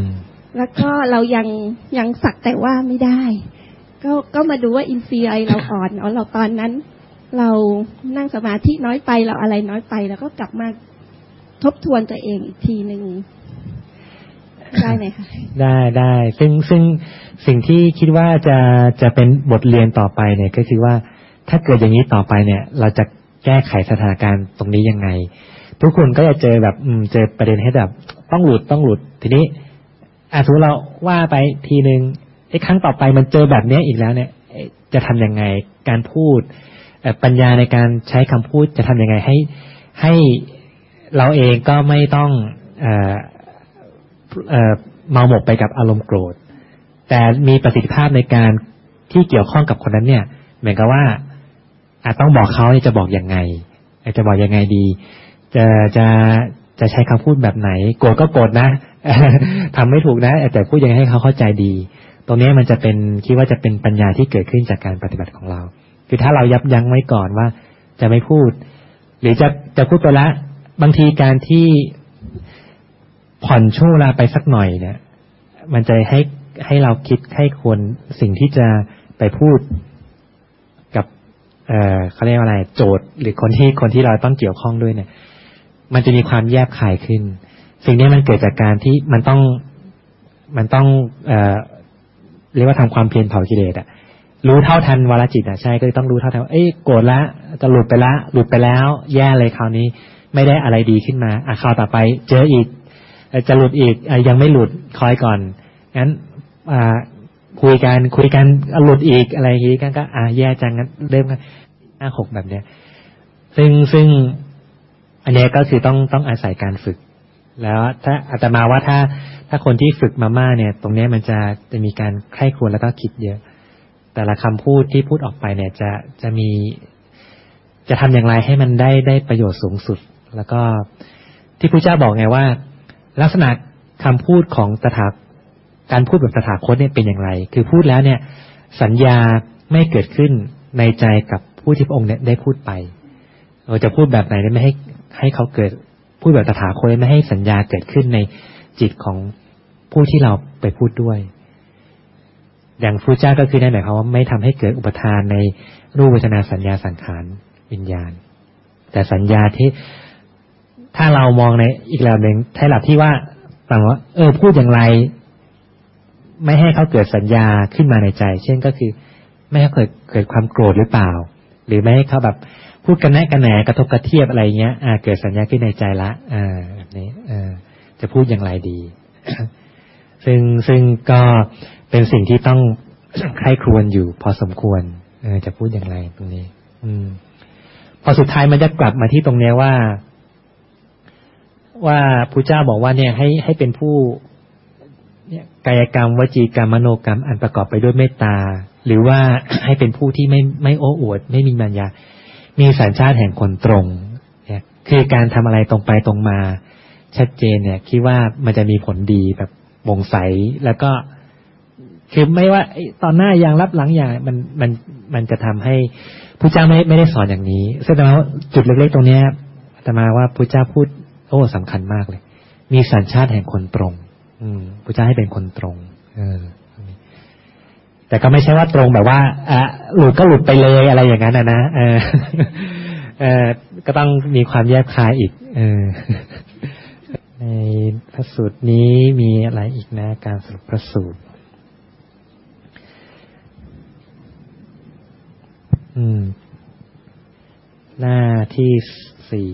Speaker 10: แล้วก็เรายังยังสักแต่ว่าไม่ได้ก็ก็มาดูว่าอินทรีย์อะไรเราอ่อนอ๋อเราตอนนั้นเรานั่งสมาธิน้อยไปเราอะไรน้อยไปแล้วก็กลับมาทบทวนตัวเองอีกทีหนึ่งได้ไหมคะ
Speaker 9: ได้ได้ซึ่งซึ่งสิ่งที่คิดว่าจะจะเป็นบทเรียนต่อไปเนี่ยก็คือว่าถ้าเกิดอย่างนี้ต่อไปเนี่ยเราจะแก้ไขสถานการณ์ตรงนี้ยังไงทุกคนก็จะเจอแบบอืมเจอประเด็นให้แบบต้องหลุดต้องหลุดทีนี้อาสมมติเราว่าไปทีนึงไอ้ครั้งต่อไปมันเจอแบบนี้อีกแล้วเนี่ยจะทำยังไงการพูดปัญญาในการใช้คำพูดจะทำยังไงให้ให้เราเองก็ไม่ต้องเอ่อเอ่อเมาหมกไปกับอารมณ์โกรธแต่มีประสิทธิภาพในการที่เกี่ยวข้องกับคนนั้นเนี่ยเหมือนกับว่าอาจต้องบอกเขาจะบอกยังไงจะบอกยังไงดีจะจะจะใช้คำพูดแบบไหนโกรธก็โกรธนะ ทำไม่ถูกนะแต่พูดยังไงให้เขาเข้าใจดีตรงนี้มันจะเป็นคิดว่าจะเป็นปัญญาที่เกิดขึ้นจากการปฏิบัติของเราคือถ้าเรายับยั้งไว้ก่อนว่าจะไม่พูดหรือจะจะพูดไปละบางทีการที่ผ่อนช่วงเวลาไปสักหน่อยเนี่ยมันจะให้ให้เราคิดให้ควรสิ่งที่จะไปพูดกับเอ่อเขาเรียกว่าอะไรโจทย์หรือคนที่คนที่เราต้องเกี่ยวข้องด้วยเนี่ยมันจะมีความแยบคายขึ้นสิ่งนี้มันเกิดจากการที่มันต้องมันต้องเอ่อเรียกว่าทำความเพียรเผากิเลสอ่ะรู้เท่าทันวาระจิตอ่ะใช่ก็ต้องรู้เท่าทันเอ้ยโกรธละจะหลุดไปละหลุดไปแล้วแย่เลยคราวนี้ไม่ได้อะไรดีขึ้นมาอ่ะคราวต่อไปเจออีกจะหลุดอีกยังไม่หลุดคอยก่อนงั้นอ่าคุยกันคุยกันหลุดอีกอะไรอย่างงี้กันก็อ่ะแย่จังงั้นเริ่มกันห้าหกแบบเนี้ยซึ่งซึ่งอันนี้ก็คือต้องต้องอาศัยการฝึกแล้วถ้าอาตมาว่าถ้าถ้าคนที่ฝึกมามากเนี่ยตรงนี้มันจะจะมีการใคร่ครวญแล้วก็คิดเยอะแต่ละคำพูดที่พูดออกไปเนี่ยจะจะมีจะทำอย่างไรให้มันได้ได้ประโยชน์สูงสุดแล้วก็ที่พระเจ้าบอกไงว่าลักษณะคำพูดของตถาการพูดแบบตถาคตเนี่ยเป็นอย่างไรคือพูดแล้วเนี่ยสัญญาไม่เกิดขึ้นในใจกับผู้ที่พระองค์ได้พูดไปเราจะพูดแบบไหนไม่ให้ให้เขาเกิดพูดแบบตถาคตไม่ให้สัญญาเกิดขึ้นในจิตของผู้ที่เราไปพูดด้วยอย่างพระเจ้าก็คือนั่นหมายความว่าไม่ทำให้เกิดอุปทานในรูปเวทนาสัญญาสังขารวิญญาณแต่สัญญาที่ถ้าเรามองในอีกแบบหนึ่งใช้หลักที่ว่าต่างว่าเออพูดอย่างไรไม่ให้เขาเกิดสัญญาขึ้นมาในใจเช่นก็คือไม่ให้เกิดเกิดความโกรธหรือเปล่าหรือไม่ให้เขาแบบพูดกันแน่กันแหนกระทบกระเทียบอะไรเงี้ยอ่าเกิดสัญญาขึ้นในใจละอ่าแบบนี้อ่าจะพูดอย่างไรดี ซึ่งซึ่งก็เป็นสิ่งที่ต้อง ใคร่ครวญอยู่พอสมควรเออจะพูดอย่างไรตรงนี้อืมพอสุดท้ายมันจะกลับมาที่ตรงนี้ว่าว่าพระเจ้าบอกว่าเนี่ยให้ให้เป็นผู้เนี่ยกายกรรมวจีกรรมมโนกรรมอันประกอบไปด้วยเมตตาหรือว่า ให้เป็นผู้ที่ไม่ไม่โอ้อวดไม่มีมัญญามีสัญชาติแห่งคนตรงเนี่ยคือการทำอะไรตรงไปตรงมาชัดเจนเนี่ยคิดว่ามันจะมีผลดีแบบบ่งใสแล้วก็คือไม่ว่าตอนหน้าอย่างรับหลังอย่างมันมันมันจะทำให้พระเจ้าไม่ไม่ได้สอนอย่างนี้แสดงว่าจุดเล็กๆตรงนี้อาตมาว่าพระเจ้าพูดโอ้สำคัญมากเลยมีสัญชาติแห่งคนตรงอืมพระเจ้าให้เป็นคนตรงเออแต่ก็ไม่ใช่ว่าตรงแบบว่าอ่ะหลุดก็หลุดไปเลยอะไรอย่างนั้นนะนะเออเออก็ต้องมีความแยบคายอีกเออในพระสูตรนี้มีอะไรอีกนะการสรุปพระสูตรอืมหน้าที่สี่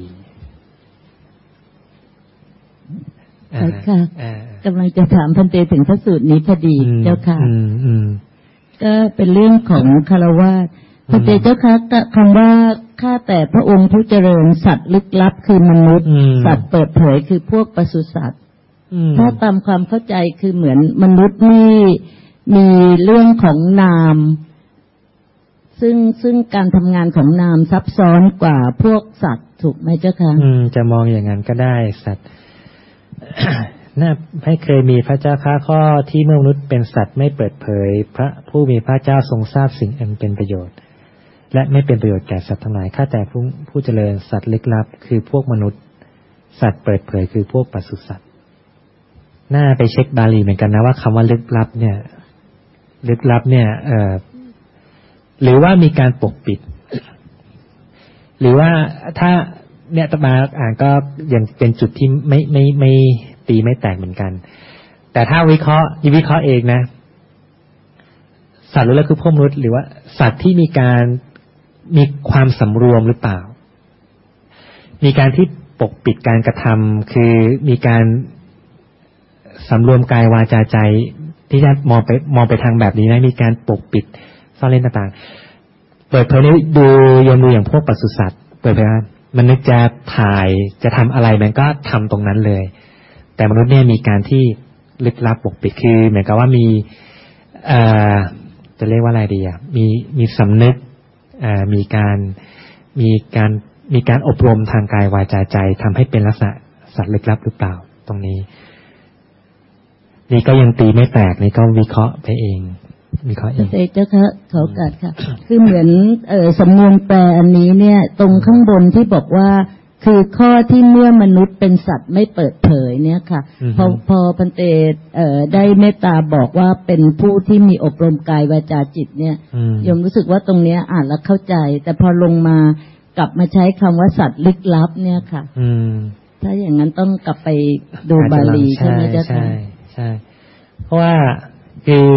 Speaker 8: ค่ะกำลังจะถามพันเตถึงพระสูตรนี้พอดีเจ้าค่ะก็เป็นเรื่องของคารวะพันเตเจ้าค่ะคำว่าข้าแต่พระองค์ผู้เจริญสัตว์ลึกลับคือมนุษย์สัตว์เปิดเผยคือพวกปศุสัตว์ถ้าตามความเข้าใจคือเหมือนมนุษย์นี่มีเรื่องของนามซึ่งซึ่งการทำงานของนามซับซ้อนกว่าพวกสัตว์ถูกไหมเจ้าคะอืม
Speaker 9: จะมองอย่างนั้นก็ได้สัตว์ น่าให้เคยมีพระเจ้าข้าข้อที่เมื่อมนุษย์เป็นสัตว์ไม่เปิดเผยพระผู้มีพระเจ้าทรงทราบสิ่งอันเป็นประโยชน์และไม่เป็นประโยชน์แก่สัตว์ทั้งหลายข้าแต่ผู้ผู้เจริญสัตว์ลึกลับคือพวกมนุษย์สัตว์เปิดเผยคือพวกปศุสัตว์น่าไปเช็คบาลีเหมือนกันนะว่าคำว่าลึกลับเนี่ยลึกลับเนี่ยเอ่อหรือว่ามีการปกปิดหรือว่าถ้าเนี่ยตมาอ่านก็ยังเป็นจุดที่ไม่ไม่ไม่ตีไม่แตกเหมือนกันแต่ถ้าวิเคราะห์วิเคราะห์เองนะสัตว์หรือแล้วคือพวกมนุษย์หรือว่าสัตว์ที่มีการมีความสำรวมหรือเปล่ามีการที่ปกปิดการกระทำคือมีการสำรวมกายวาจาใจที่จะมองไปมองไปทางแบบนี้นะมีการปกปิดซ่อนเร้นต่างๆเปิดเผยดูยมดูอย่างพวกปศุสัตว์เปิดเผยมันนึกจะถ่ายจะทำอะไรมันก็ทำตรงนั้นเลยแต่มนุษย์เนี่ยมีการที่ลึกลับปกปิดคือเหมือนกับว่ามีเอ่อจะเรียกว่าอะไรดีอ่ะมีมีสำนึกเอ่อมีการมีการมีการอบรมทางกายวาจาใจทำให้เป็นลักษณะสัตว์ลึกลับหรือเปล่าตรงนี้นี่ก็ยังตีไม่แตกนี่ก็วิเคราะห์ไปเองวิเคราะห์เอง
Speaker 8: เจ้าค่ะขอโอกาสค่ะคือเหมือนเอ่อสำนวนแปลอันนี้เนี่ยตรงข้างบนที่บอกว่าคือข้อที่เมื่อมนุษย์เป็นสัตว์ไม่เปิดเผยเนี่ยค่ะพอพอพันเตเอ่อได้เมตตาบอกว่าเป็นผู้ที่มีอบรมกายวาจาจิตเนี่ยโยมรู้สึกว่าตรงเนี้ยอ่านแล้วเข้าใจแต่พอลงมากลับมาใช้คำว่าสัตว์ลึกลับเนี่ยค่ะถ้าอย่างนั้นต้องกลับไปดูบาลีใช่ไหมเจ้าค่ะ
Speaker 9: ใช่เพราะว่าคือ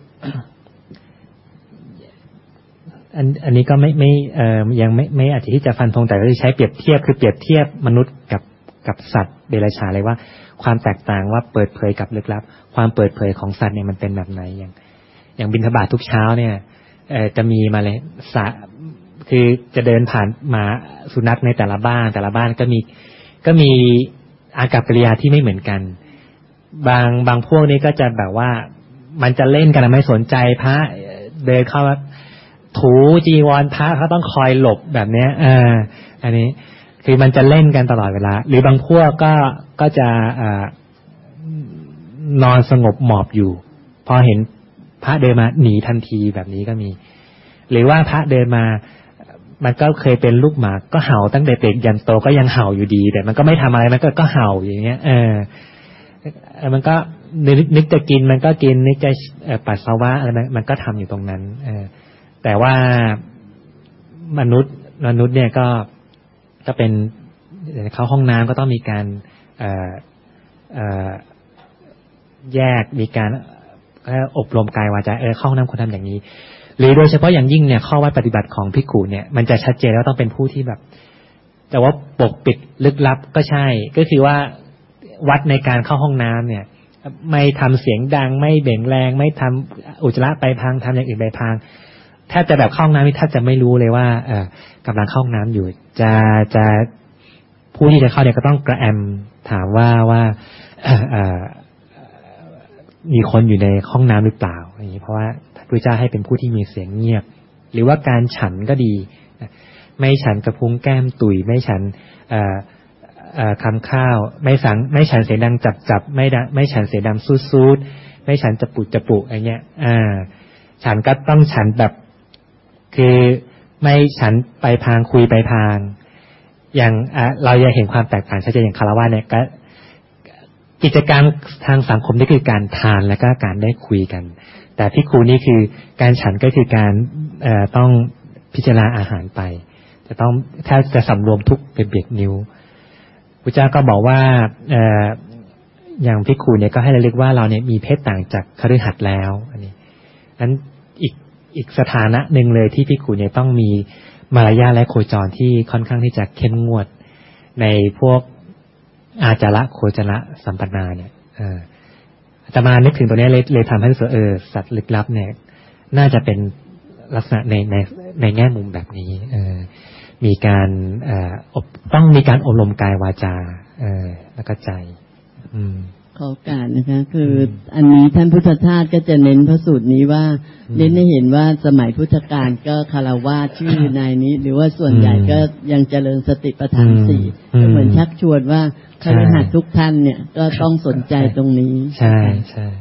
Speaker 9: อันอันนี้ก็ไม่ไม่เอ่อยังไม่ไม่อาจจะที่จะฟันธงแต่ก็จะใช้เปรียบเทียบคือเปรียบเทียบมนุษย์กับกับสัตว์เดรัจฉานเลยว่าความแตกต่างว่าเปิดเผยกับลึกลับความเปิดเผยของสัตว์เนี่ยมันเป็นแบบไหนอย่างอย่างบิณฑบาตทุกเช้าเนี่ยเอ่อจะมีมาเลยสัตว์คือจะเดินผ่านหมาสุนัขในแต่ละบ้านแต่ละบ้านก็มีก็มีอากัปกิริยาที่ไม่เหมือนกันบางบางพวกนี้ก็จะแบบว่ามันจะเล่นกันไม่สนใจพระเดินเข้าถูจีวรพระเขาต้องคอยหลบแบบเนี้ยอ่าอันนี้คือมันจะเล่นกันตลอดเวลาหรือบางพวกก็ก็จะอ่านอนสงบหมอบอยู่พอเห็นพระเดินมาหนีทันทีแบบนี้ก็มีหรือว่าพระเดินมามันก็เคยเป็นลูกหมาก็เห่าตั้งแต่เด็กยันโตก็ยังเห่าอยู่ดีแต่มันก็ไม่ทำอะไรมันก็ก็เห่าอย่างเงี้ยเออมันก็นึกจะกินมันก็กินนึกจะปัสสาวะอะไรมันก็ทำอยู่ตรงนั้นเออแต่ว่ามนุษย์มนุษย์เนี่ยก็ก็เป็นเข้าห้องน้ำก็ต้องมีการเอ่อเอ่อแยกมีการอบรมกายวาจาเออเข้าห้องน้ำควรทำอย่างนี้หรือโดยเฉพาะอย่างยิ่งเนี่ยข้อวัดปฏิบัติของภิกขุเนี่ยมันจะชัดเจนแล้วต้องเป็นผู้ที่แบบแต่ว่าปกปิดลึกลับก็ใช่ก็คือว่าวัดในการเข้าห้องน้ำเนี่ยไม่ทำเสียงดังไม่เบ่งแรงไม่ทำอุจจาระไปพังทำอย่างอื่นไปพังถ้าจะแบบเข้าห้องน้ำนี่ถ้าจะไม่รู้เลยว่าเออกำลังเข้าห้องน้ำอยู่จะจะผู้ที่จะเข้าเนี่ยก็ต้องกระแอมถามว่าว่าเอ่อมีคนอยู่ในห้องน้ำหรือเปล่าอย่างนี้เพราะว่าพระเจ้าให้เป็นผู้ที่มีเสียงเงียบหรือว่าการฉันก็ดีไม่ฉันกระพุ้งแก้มตุ๋ยไม่ฉันเอ่อเอ่อคำข้าวไม่สังไม่ฉันเสียงดังจับจับไม่ดังไม่ฉันเสียงดังซูดซูดไม่ฉันจะปุจะปุอะไรเงี้ยอ่าฉันก็ต้องฉันแบบคือไม่ฉันไปพางคุยไปพางอย่างอ่าเราจะเห็นความแตกต่างชัดเจนอย่างคารวะเนี่ยก็กิจกรรมทางสังคมนี่คือการทานและก็การได้คุยกันแต่ภิกขุนี่คือการฉันก็คือการเอ่อต้องพิจารณาอาหารไปจะต้องถ้าจะสำรวมทุกเป็นเบียดนิ้วพระเจ้าก็บอกว่าเอ่ออย่างภิกขุเนี่ยก็ให้ระลึกว่าเราเนี่ยมีเพศต่างจากคฤหัสถ์แล้วอันนี้นั้นอีกอีกสถานะหนึ่งเลยที่ภิกขุเนี่ยต้องมีมารยาทและโคจรที่ค่อนข้างที่จะเข้มงวดในพวกอาจาระโคจระสัมปนาเนี่ยเอออาตมานึกถึงตัวนี้เลยเลยทำให้รู้สึกเออสัตว์ลึกลับเนี่ยน่าจะเป็นลักษณะในในในแง่มุมแบบนี้เออมีการเอ่ออบต้องมีการอบรมกายวาจาเออแล้วก็ใจอืม
Speaker 8: ขอโอกาสนะคะคืออันนี้ท่านพุทธทาสก็จะเน้นพระสูตรนี้ว่าเน้นให้เห็นว่าสมัยพุทธกาลก็คารวะชื่อนายนี้หรือว่าส่วนใหญ่ก็ยังเจริญสติปัฏฐานสี่ก็เหมือนชักชวนว่าคฤหัสถ์ทุกท่านเนี่ยก็ต้องสนใจตรงนี้
Speaker 9: ใช่ใช่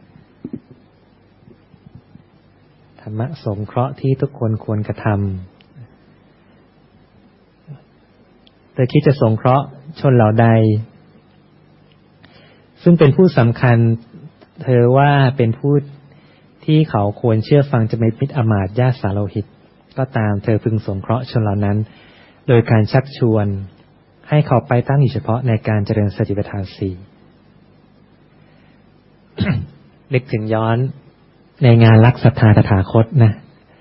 Speaker 9: ธรรมะสงเคราะห์ที่ทุกคนควรกระทำแต่คิดจะสงเคราะห์ชนเหล่าใดซึ่งเป็นผู้สำคัญเธอว่าเป็นผู้ที่เขาควรเชื่อฟังจะไม่มิตรอมาตย์ญาติสาโลหิตก็ตามเธอพึงสงเคราะห์ชนเหล่านั้นโดยการชักชวนให้เขาไปตั้งอยู่เฉพาะในการเจริญสติปัฏฐานสี่ นึกถึงย้อนในงานรักศรัทธาตถาคตนะ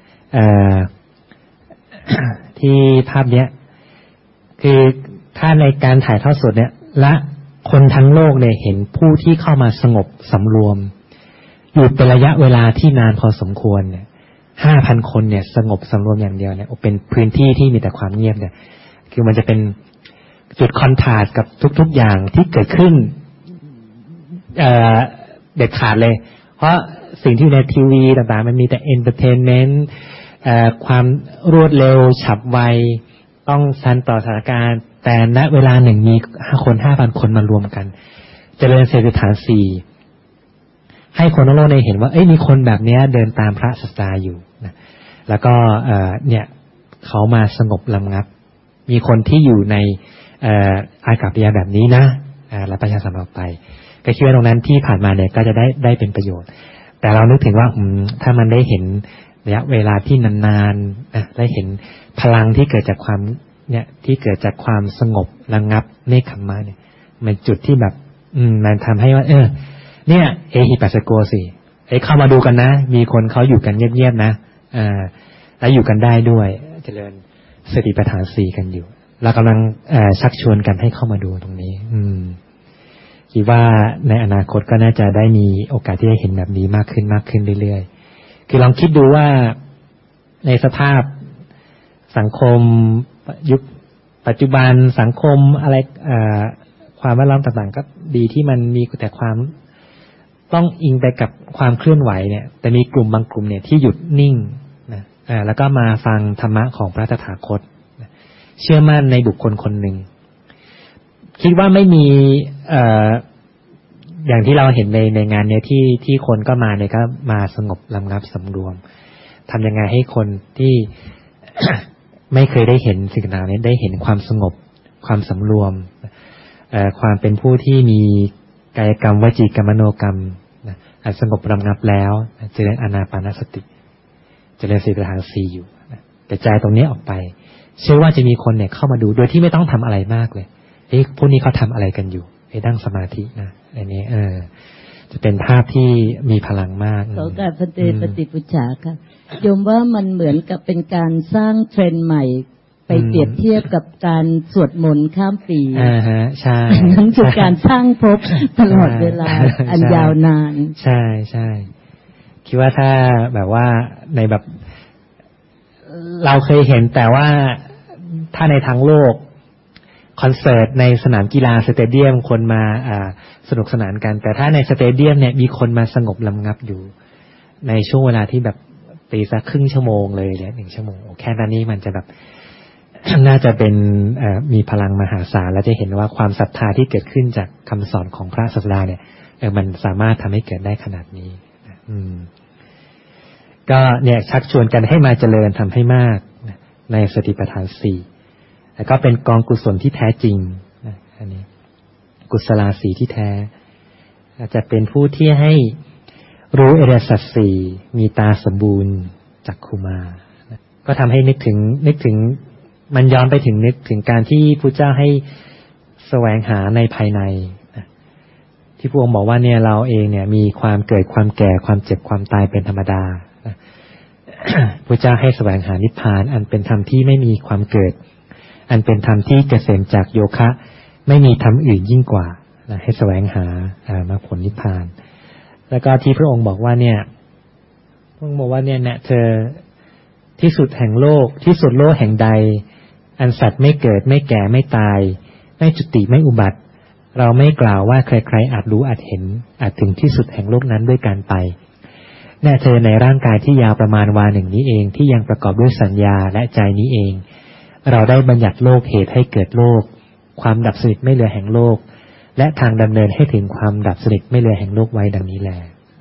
Speaker 9: ที่ภาพเนี้ยคือถ้าในการถ่ายทอดสดเนี่ยและคนทั้งโลกเนี่ยเห็นผู้ที่เข้ามาสงบสำรวมอยู่เป็นระยะเวลาที่นานพอสมควรเนี่ยห้าพันคนเนี่ยสงบสำรวมอย่างเดียวเนี่ยเป็นพื้นที่ที่มีแต่ความเงียบเนี่ยคือมันจะเป็นจุดคอนทราสต์กับทุกๆอย่างที่เกิดขึ้นเอ่อเด็ดขาดเลยเพราะสิ่งที่ในทีวีต่างๆมันมีแต่เอนเตอร์เทนเมนต์เอ่อความรวดเร็วฉับไวต้องทันต่อสถานการณ์แต่ณเวลาหนึ่งมีห้าคนห้าพันคนมารวมกันเจริญสติปัฏฐานสี่ให้คนทั้งโลกได้เห็นว่าเอ้ยมีคนแบบนี้เดินตามพระศาสดาอยู่นะแล้วก็เอ่อเนี่ยเขามาสงบระงับมีคนที่อยู่ในเอ่ออากัปกิริยาแบบนี้นะอ่าและประชาสัมพันธ์ไปก็คิดว่าตรงนั้นที่ผ่านมาเนี่ยก็จะได้ได้เป็นประโยชน์แต่เรานึกถึงว่าถ้ามันได้เห็นระยะเวลาที่นานๆนะได้เห็นพลังที่เกิดจากความเนี่ยที่เกิดจากความสงบระงับเนคขมมะเนี่ยมันจุดที่แบบอืมมันทำให้ว่าเออเนี่ยเอหิปัสสโกสิเอ้เข้ามาดูกันนะมีคนเขาอยู่กันเงียบๆนะอ่าแล้วอยู่กันได้ด้วยเจริญสติปัฏฐานสี่กันอยู่เรากำลังเอ่อชักชวนกันให้เข้ามาดูตรงนี้อืมคิดว่าในอนาคตก็น่าจะได้มีโอกาสที่จะเห็นแบบนี้มากขึ้นมากขึ้นเรื่อยๆคือลองคิดดูว่าในสภาพสังคมยุคปัจจุบันสังคมอะไรความแวดล้อมต่างๆก็ดีที่มันมีแต่ความต้องอิงไปกับความเคลื่อนไหวเนี่ยแต่มีกลุ่มบางกลุ่มเนี่ยที่หยุดนิ่งนะแล้วก็มาฟังธรรมะของพระตถาคตเชื่อมั่นในบุคคลคนหนึ่งคิดว่าไม่มีเอ่ออย่างที่เราเห็นในในงานเนี้ยที่ที่คนก็มาเนี่ยก็มาสงบระงับสำรวมทำยังไงให้คนที่ ไม่เคยได้เห็นสิ่งต่างๆนี้ได้เห็นความสงบความสำรวมเอ่อความเป็นผู้ที่มีกายกรรมวจีกรรมมโนกรรมนะสงบระงับแล้วเจริญอานาปานสติเจริญสติปัฏฐานสี่อยู่นะแต่ใจตรงนี้ออกไปเชื่อว่าจะมีคนเนี่ยเข้ามาดูโดยที่ไม่ต้องทำอะไรมากเลยเฮ้ยพวกนี้เขาทำอะไรกันอยู่ไอ้นั่งสมาธินะอันนี้เออจะเป็นภาพที่มีพลังมาก
Speaker 8: ขอการปฏิปฏิปุจฉาค่ะโยมว่ามันเหมือนกับเป็นการสร้างเทรนด์ใหม่ไปเปรียบเทียบกับการสวดมนต์ข้ามปี
Speaker 9: อ่าฮะใช่
Speaker 8: นั่นคือการสร้างภพตลอดเวลาอันยาวนาน
Speaker 9: ใช่ใช่คิดว่าถ้าแบบว่าในแบบเราเคยเห็นแต่ว่าถ้าในทางโลกคอนเสิร์ตในสนามกีฬาสเตเดียมคนมาอ่าสนุกสนานกันแต่ถ้าในสเตเดียมเนี่ยมีคนมาสงบระงับอยู่ในช่วงเวลาที่แบบตีสักครึ่งชั่วโมงเลยเนี่ยหนึ่งชั่วโมงแค่นั้นนี่มันจะแบบ น่าจะเป็นมีพลังมหาศาลและจะเห็นว่าความศรัทธาที่เกิดขึ้นจากคำสอนของพระศาสดาเนี่ยมันสามารถทำให้เกิดได้ขนาดนี้อืมก็เนี่ยชักชวนกันให้มาเจริญทำให้มากในสติปัฏฐานสี่แล้วก็เป็นกองกุศลที่แท้จริงนะอันนี้กุศลาสีที่แท้จะเป็นผู้ที่ให้รู้อริยสัจสี่มีตาสมบูรณ์จักขุมาก็ทำให้นึกถึงนึกถึงมันย้อนไปถึงนึกถึงการที่พระเจ้าให้แสวงหาในภายในที่พระองค์บอกว่าเนี่ยเราเองเนี่ยมีความเกิดความแก่ความเจ็บความตายเป็นธรรมดาพระเจ้าให้แสวงหานิพพานอันเป็นธรรมที่ไม่มีความเกิดอันเป็นธรรมที่เกษมจากโยคะไม่มีธรรมอื่นยิ่งกว่าให้แสวงหามรรคผลนิพพานแล้วก็ที่พระองค์บอกว่าเนี่ยพระองค์บอกว่าเนี่ยเนี่ยเธอที่สุดแห่งโลกที่สุดโลกแห่งใดอันสัตว์ไม่เกิดไม่แก่ไม่ตายไม่จุติไม่อุบัติเราไม่กล่าวว่าใครๆอาจรู้อาจเห็นอาจถึงที่สุดแห่งโลกนั้นด้วยการไปแน่เธอในร่างกายที่ยาวประมาณวาหนึ่งนี้เองที่ยังประกอบด้วยสัญญาและใจนี้เองเราได้บัญญัติโลกเหตุให้เกิดโลกความดับสนิทไม่เหลือแห่งโลกและทางดำเนินให้ถึงความดับสนิทไม่เหลือแห่งโลกไว้ดังนี้แล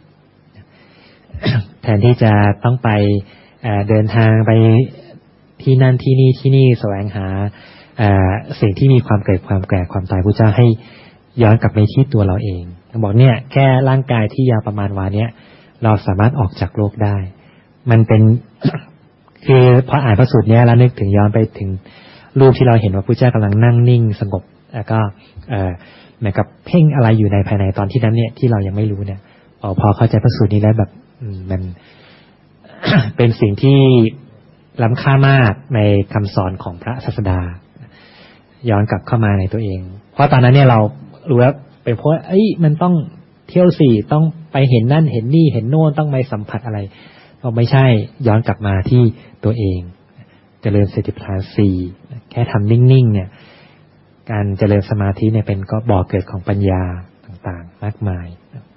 Speaker 9: แทนที่จะต้องไปเดินทางไปที่นั่นที่นี่ที่นี่แสวงหาสิ่งที่มีความเกิดความแก่ความตายพระเจ้าให้ย้อนกลับไปที่ตัวเราเองบอกเนี่ยแค่ร่างกายที่ยาวประมาณวาเนี้ยเราสามารถออกจากโลกได้มันเป็น คือพออ่านพระสูตรเนี้ยแล้วนึกถึงย้อนไปถึงรูปที่เราเห็นว่าพระเจ้ากำลังนั่งนิ่งสงบแล้วก็เอ่อเหมือนกับเพ่งอะไรอยู่ในภายในตอนที่นั้นเนี่ยที่เรายังไม่รู้เนี่ยอ๋อพอเข้าใจพระสูตรนี้แล้วแบบมัน เป็นสิ่งที่ล้ำค่ามากในคำสอนของพระศาสดาย้อนกลับเข้ามาในตัวเองเพราะตอนนั้นเนี่ยเรารู้แล้วเป็นเพราะเอ้ยมันต้องเที่ยวสี่ต้องไปเห็นนั่นเห็นนี่เห็นโน่นต้องไปสัมผัสอะไรก็ไม่ใช่ย้อนกลับมาที่ตัวเองเจริญสติปัฏฐานสี่แค่ทำนิ่งๆเนี่ยการเจริญสมาธิเนี่ยเป็นก็บ่อเกิดของปัญญาต่างๆมากมาย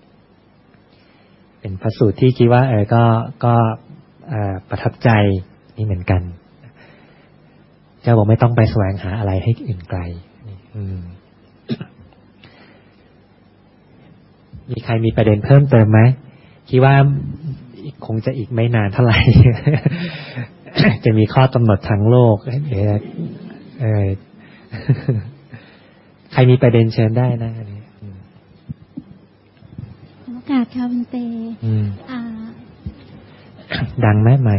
Speaker 9: เป็นพระสูตรที่คิดว่าเออก็ก็ประทับใจนี่เหมือนกันเจ้าบอกไม่ต้องไปแสวงหาอะไรให้อื่นไกลมีใครมีประเด็นเพิ่มเติมไหมคิดว่าคงจะอีกไม่นานเท่าไหร่ จะมีข้อกำหนดทางโลกเออเออ ใครมีประเด็นเชิญได้นะอันนี้
Speaker 11: โอกาสค่ะคุณเตอ่า
Speaker 9: ดังไหมใหม่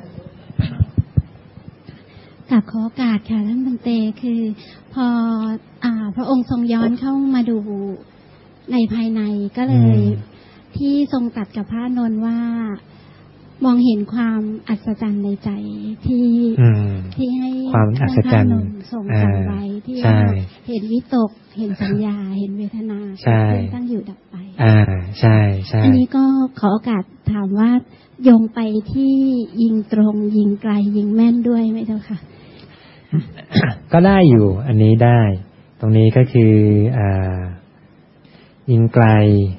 Speaker 11: กับขอโอกาสค่ะท่านบันเตคือพออ่าพระองค์ทรงย้อนเข้ามาดูในภายในก็เลยที่ทรงตัดกับพระนนท์ว่ามองเห็นความอัศจรรย์ในใจที่ที่ให้
Speaker 9: ความอัศจรรย์
Speaker 11: ทรงจำไว้ที่เห็นวิตกเห็นสัญญาเห็นเวทนาตั้งอยู่ดับไป
Speaker 9: อ่าใช่ใช่
Speaker 11: อันนี้ก็ขอโอกาสถามว่าโยงไปที่ยิงตรงยิงไกลยิงแม่นด้วยไหมเจ้าค่ะ
Speaker 9: ก็ได้อยู่อันนี้ได้ตรงนี้ก็คืออ่ายิงไกล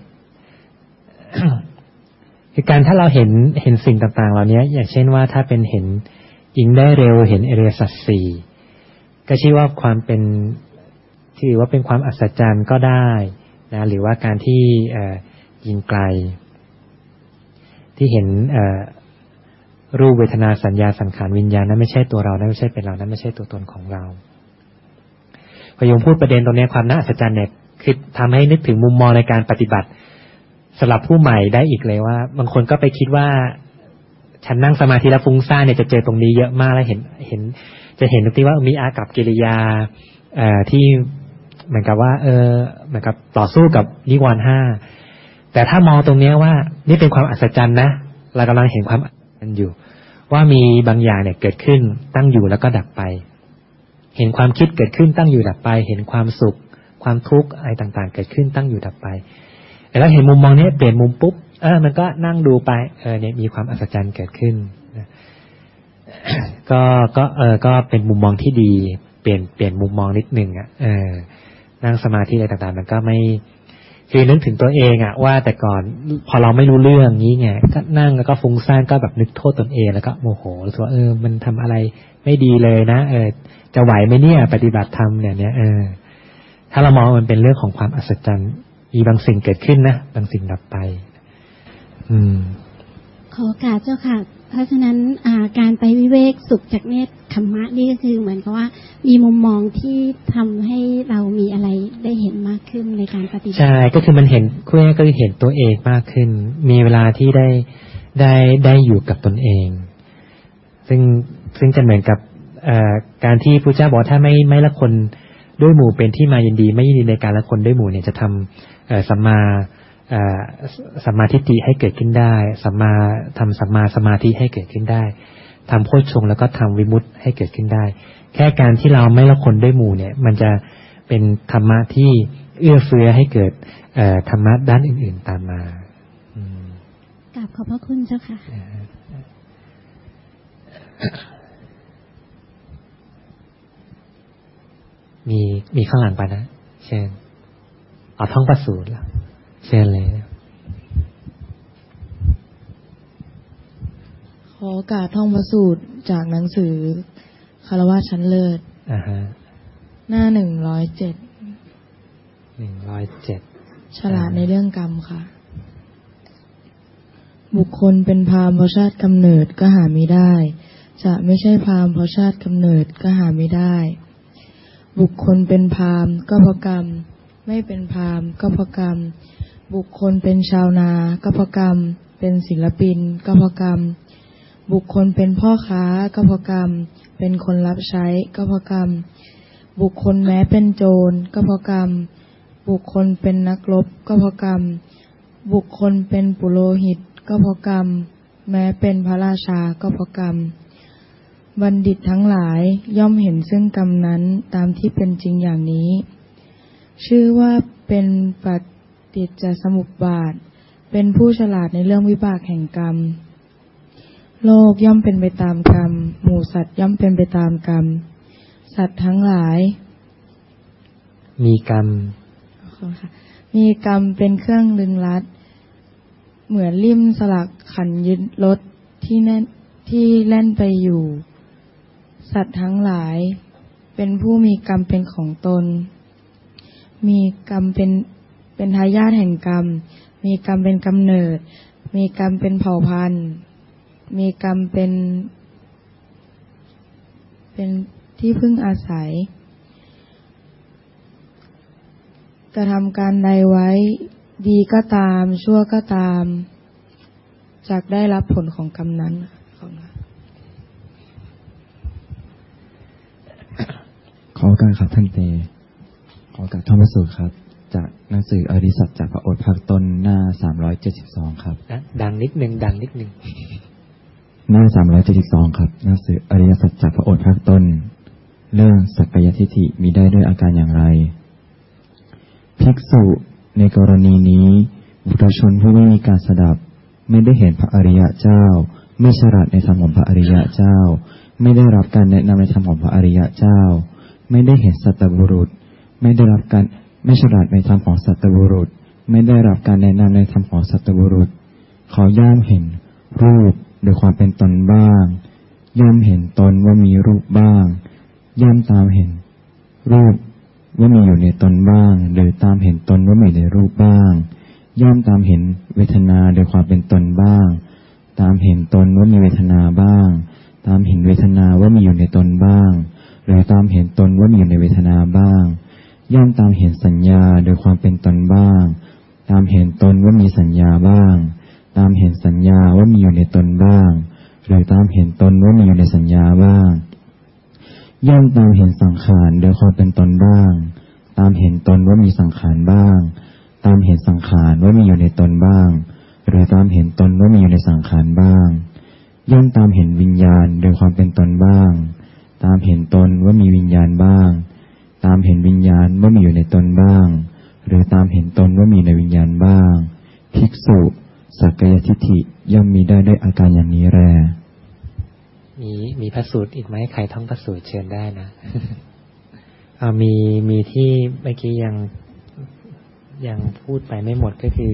Speaker 9: คือการถ้าเราเห็นเห็นสิ่งต่างๆเหล่านี้อย่างเช่นว่าถ้าเป็นเห็นยิงได้เร็วเห็นอริยสัจสี่ก็ชื่อว่าความเป็นถือว่าเป็นความอัศจรรย์ก็ได้นะหรือว่าการที่ยิงไกลที่เห็นรูปเวทนาสัญญาสังขารวิญญาณนั้นไม่ใช่ตัวเรานั้นไม่ใช่เป็นเรานั้นไม่ใช่ตัวตนของเราพยงพูดประเด็นตรงนี้ความน่าอัศจรรย์เนี่ยคือทำให้นึกถึงมุมมองในการปฏิบัติสำหรับผู้ใหม่ได้อีกเลยว่าบางคนก็ไปคิดว่าฉันนั่งสมาธิแล้วฟุ้งซ่านเนี่ยจะเจอตรงนี้เยอะมากแล้วเห็นเห็นจะเห็นตรงที่ว่ามีอากัปกิริยาเอ่อที่เหมือนกับว่าเออเหมือนกับต่อสู้กับนิวรณ์ห้าแต่ถ้ามองตรงนี้ว่านี่เป็นความอัศจรรย์นะเรากำลังเห็นความอัศจรรย์อยู่ว่ามีบางอย่างเนี่ยเกิดขึ้นตั้งอยู่แล้วก็ดับไปเห็นความคิดเกิดขึ้นตั้งอยู่ดับไปเห็นความสุขความทุกข์อะไรต่างๆเกิดขึ้นตั้งอยู่ดับไปแต่แล้วเห็นมุมมองนี้เปลี่ยนมุมปุ๊บเออมันก็นั่งดูไปเออเนี่ยมีความอัศจรรย์เกิดขึ้น ก็ก็เออก็เป็นมุมมองที่ดีเปลี่ยนเปลี่ยนมุมมองนิดนึงอ่ะเออนั่งสมาธิอะไรต่างๆมันก็ไม่คือนึกถึงตัวเองอ่ะว่าแต่ก่อนพอเราไม่รู้เรื่องนี้ไงก็นั่งแล้วก็ฟุ้งซ่านก็แบบนึกโทษตนเองแล้วก็โมโหรู้สึกว่าเออมันทำอะไรไม่ดีเลยนะเออจะไหวไหมเนี่ยปฏิบัติธรรมเนี่ยเนี่ยเออถ้าเรามองมันเป็นเรื่องของความอัศจรรย์มีบางสิ่งเกิดขึ้นนะบางสิ่งดับไปอืม
Speaker 11: ขอโอกาสเจ้าค่ะเพราะฉะนั้นการไปวิเวกสุขจากเนตรธรรมะนี่ก็คือเหมือนกับว่ามีมุมมองที่ทำให้เรามีอะไรได้เห็นมากขึ้นในการปฏิบัติ
Speaker 9: ใช่ก็คือมันเห็นคุยก็คือเห็นตัวเองมากขึ้นมีเวลาที่ได้ได้ได้อยู่กับตนเองซึ่งซึ่งจะเหมือนกับการที่พระเจ้าบอกถ้าไม่ไม่ละคนด้วยหมู่เป็นที่มายินดีไม่ยินดีในการละคนด้วยหมู่เนี่ยจะทำสัมมาสัมมาทิฏฐิให้เกิดขึ้นได้สัมมาทำสัมมาสมาธิให้เกิดขึ้นได้ทำโพชฌงค์แล้วก็ทำวิมุตติให้เกิดขึ้นได้แค่การที่เราไม่ละคนด้วยหมู่เนี่ยมันจะเป็นธรรมะที่เอื้อเฟื้อให้เกิดธรรมะด้านอื่นๆตามมาก
Speaker 11: ราบขอบพระคุณเจ้าค่ะ
Speaker 9: มีมีข้างหลังไปนะเชิญเอาท่องประสูตรแล้วเชิญเลย
Speaker 12: ขอโอกาสท่องประสูตรจากหนังสือคารวะชั้นเลิศ
Speaker 9: อ่าฮะ
Speaker 12: หน้าหนึ่งร้อยเจ็ด
Speaker 9: หนึ่งร้อยเจ็ด
Speaker 12: ฉลาดในเรื่องกรรมค่ะบุคคลเป็นพราหมณ์เพราะชาติกำเนิดก็หาไม่ได้จะไม่ใช่พราหมณ์เพราะชาติกำเนิดก็หาไม่ได้บุคคลเป็นพราหมณ์ก็เพราะกรรมไม่เป็นพราหมณ์ก็เพราะกรรมบุคคลเป็นชาวนาก็เพราะกรรมเป็นศิลปินก็เพราะกรรมบุคคลเป็นพ่อค้าก็เพราะกรรมเป็นคนรับใช้ก็เพราะกรรมบุคคลแม้เป็นโจรก็เพราะกรรมบุคคลเป็นนักรบก็เพราะกรรมบุคคลเป็นปุโรหิตก็เพราะกรรมแม้เป็นพระราชาก็เพราะกรรมบัณฑิตทั้งหลายย่อมเห็นซึ่งกรรมนั้นตามที่เป็นจริงอย่างนี้ชื่อว่าเป็นปฏิจจสมุปบาทเป็นผู้ฉลาดในเรื่องวิบากแห่งกรรมโลกย่อมเป็นไปตามกรรมหมู่สัตว์ย่อมเป็นไปตามกรรมสัตว์ทั้งหลาย
Speaker 2: มีกรรม
Speaker 12: มีกรรมเป็นเครื่องลึงลัดเหมือนลิ่มสลักขันยึดรถที่แน่นที่แล่นไปอยู่สัตว์ทั้งหลายเป็นผู้มีกรรมเป็นของตนมีกรรมเป็นเป็นทายาทแห่งกรรมมีกรรมเป็นกำเนิดมีกรรมเป็นเผ่าพันธุ์มีกรรมเป็นเป็นที่พึ่งอาศัยกระทำการใดไว้ดีก็ตามชั่วก็ตามจักได้รับผลของกรรมนั้น
Speaker 13: ขอการครับท่านเตขอการท่องพระสูตรครับจากหนังสืออริสัจจากพระโอษฐ์ภาคต้นหน้าสามร้อยเจ็ดสิบสองครับ
Speaker 2: ดังนิดนึงดังนิดนึง
Speaker 13: หน้าสามร้อยเจ็ดสิบสองครับหนังสืออริสัจจากพระโอษฐ์ภาคต้นเรื่องสักกายทิฏฐิมีได้ด้วยอาการอย่างไรภิกษุในกรณีนี้บุตรชนผู้ไม่มีการสดับไม่ได้เห็นพระอริยเจ้าไม่ฉลาดในธรรมของพระอริยเจ้าไม่ได้รับการแนะนำในธรรมของพระอริยเจ้าไม่ได้เห็นสัตตบุรุษไม่ได้รับการไม่ฉลาดในธรรมของสัตตบุรุษไม่ได้รับการแนะนำในธรรมของสัตตบุรุษเขาย่อมเห็นรูปโดยความเป็นตนบ้างย่อมเห็นตนว่ามีรูปบ้างย่อมตามเห็นรูปว่ามีอยู่ในตนบ้างหรือตามเห็นตนว่ามีในรูปบ้างย่อมตามเห็นเวทนาโดยความเป็นตนบ้างตามเห็นตนว่ามีเวทนาบ้างตามเห็นเวทนาว่ามีอยู่ในตนบ้างหรือตามเห็นตนว่ามีอยู่ในเวทนาบ้างย่อมตามเห็นสัญญาโดยความเป็นตนบ้างตามเห็นตนว่ามีสัญญาบ้างตามเห็นสัญญาว่ามีอยู่ในตนบ้างหรือตามเห็นตนว่ามีอยู่ในสัญญาบ้างย่อมตามเห็นสังขารโดยความเป็นตนบ้างตามเห็นตนว่ามีสังขารบ้างตามเห็นสังขารว่ามีอยู่ในตนบ้างหรือตามเห็นตนว่ามีอยู่ในสังขารบ้างย่อมตามเห็นวิญญาณโดยความเป็นตนบ้างตามเห็นตนว่ามีวิญญาณบ้างตามเห็นวิญญาณว่ามีอยู่ในตนบ้างหรือตามเห็นตนว่ามีในวิญญาณบ้างภิกษุสักกายทิฏฐิย่อมมีได้ด้วยอาการอย่างนี้แล
Speaker 2: มีมีพระสูตรอีกไหมใครท่องพระสูตรเชิญได้นะ เอามีมีที่เมื่อกี้ยังยังพูดไปไม่หมดก็คือ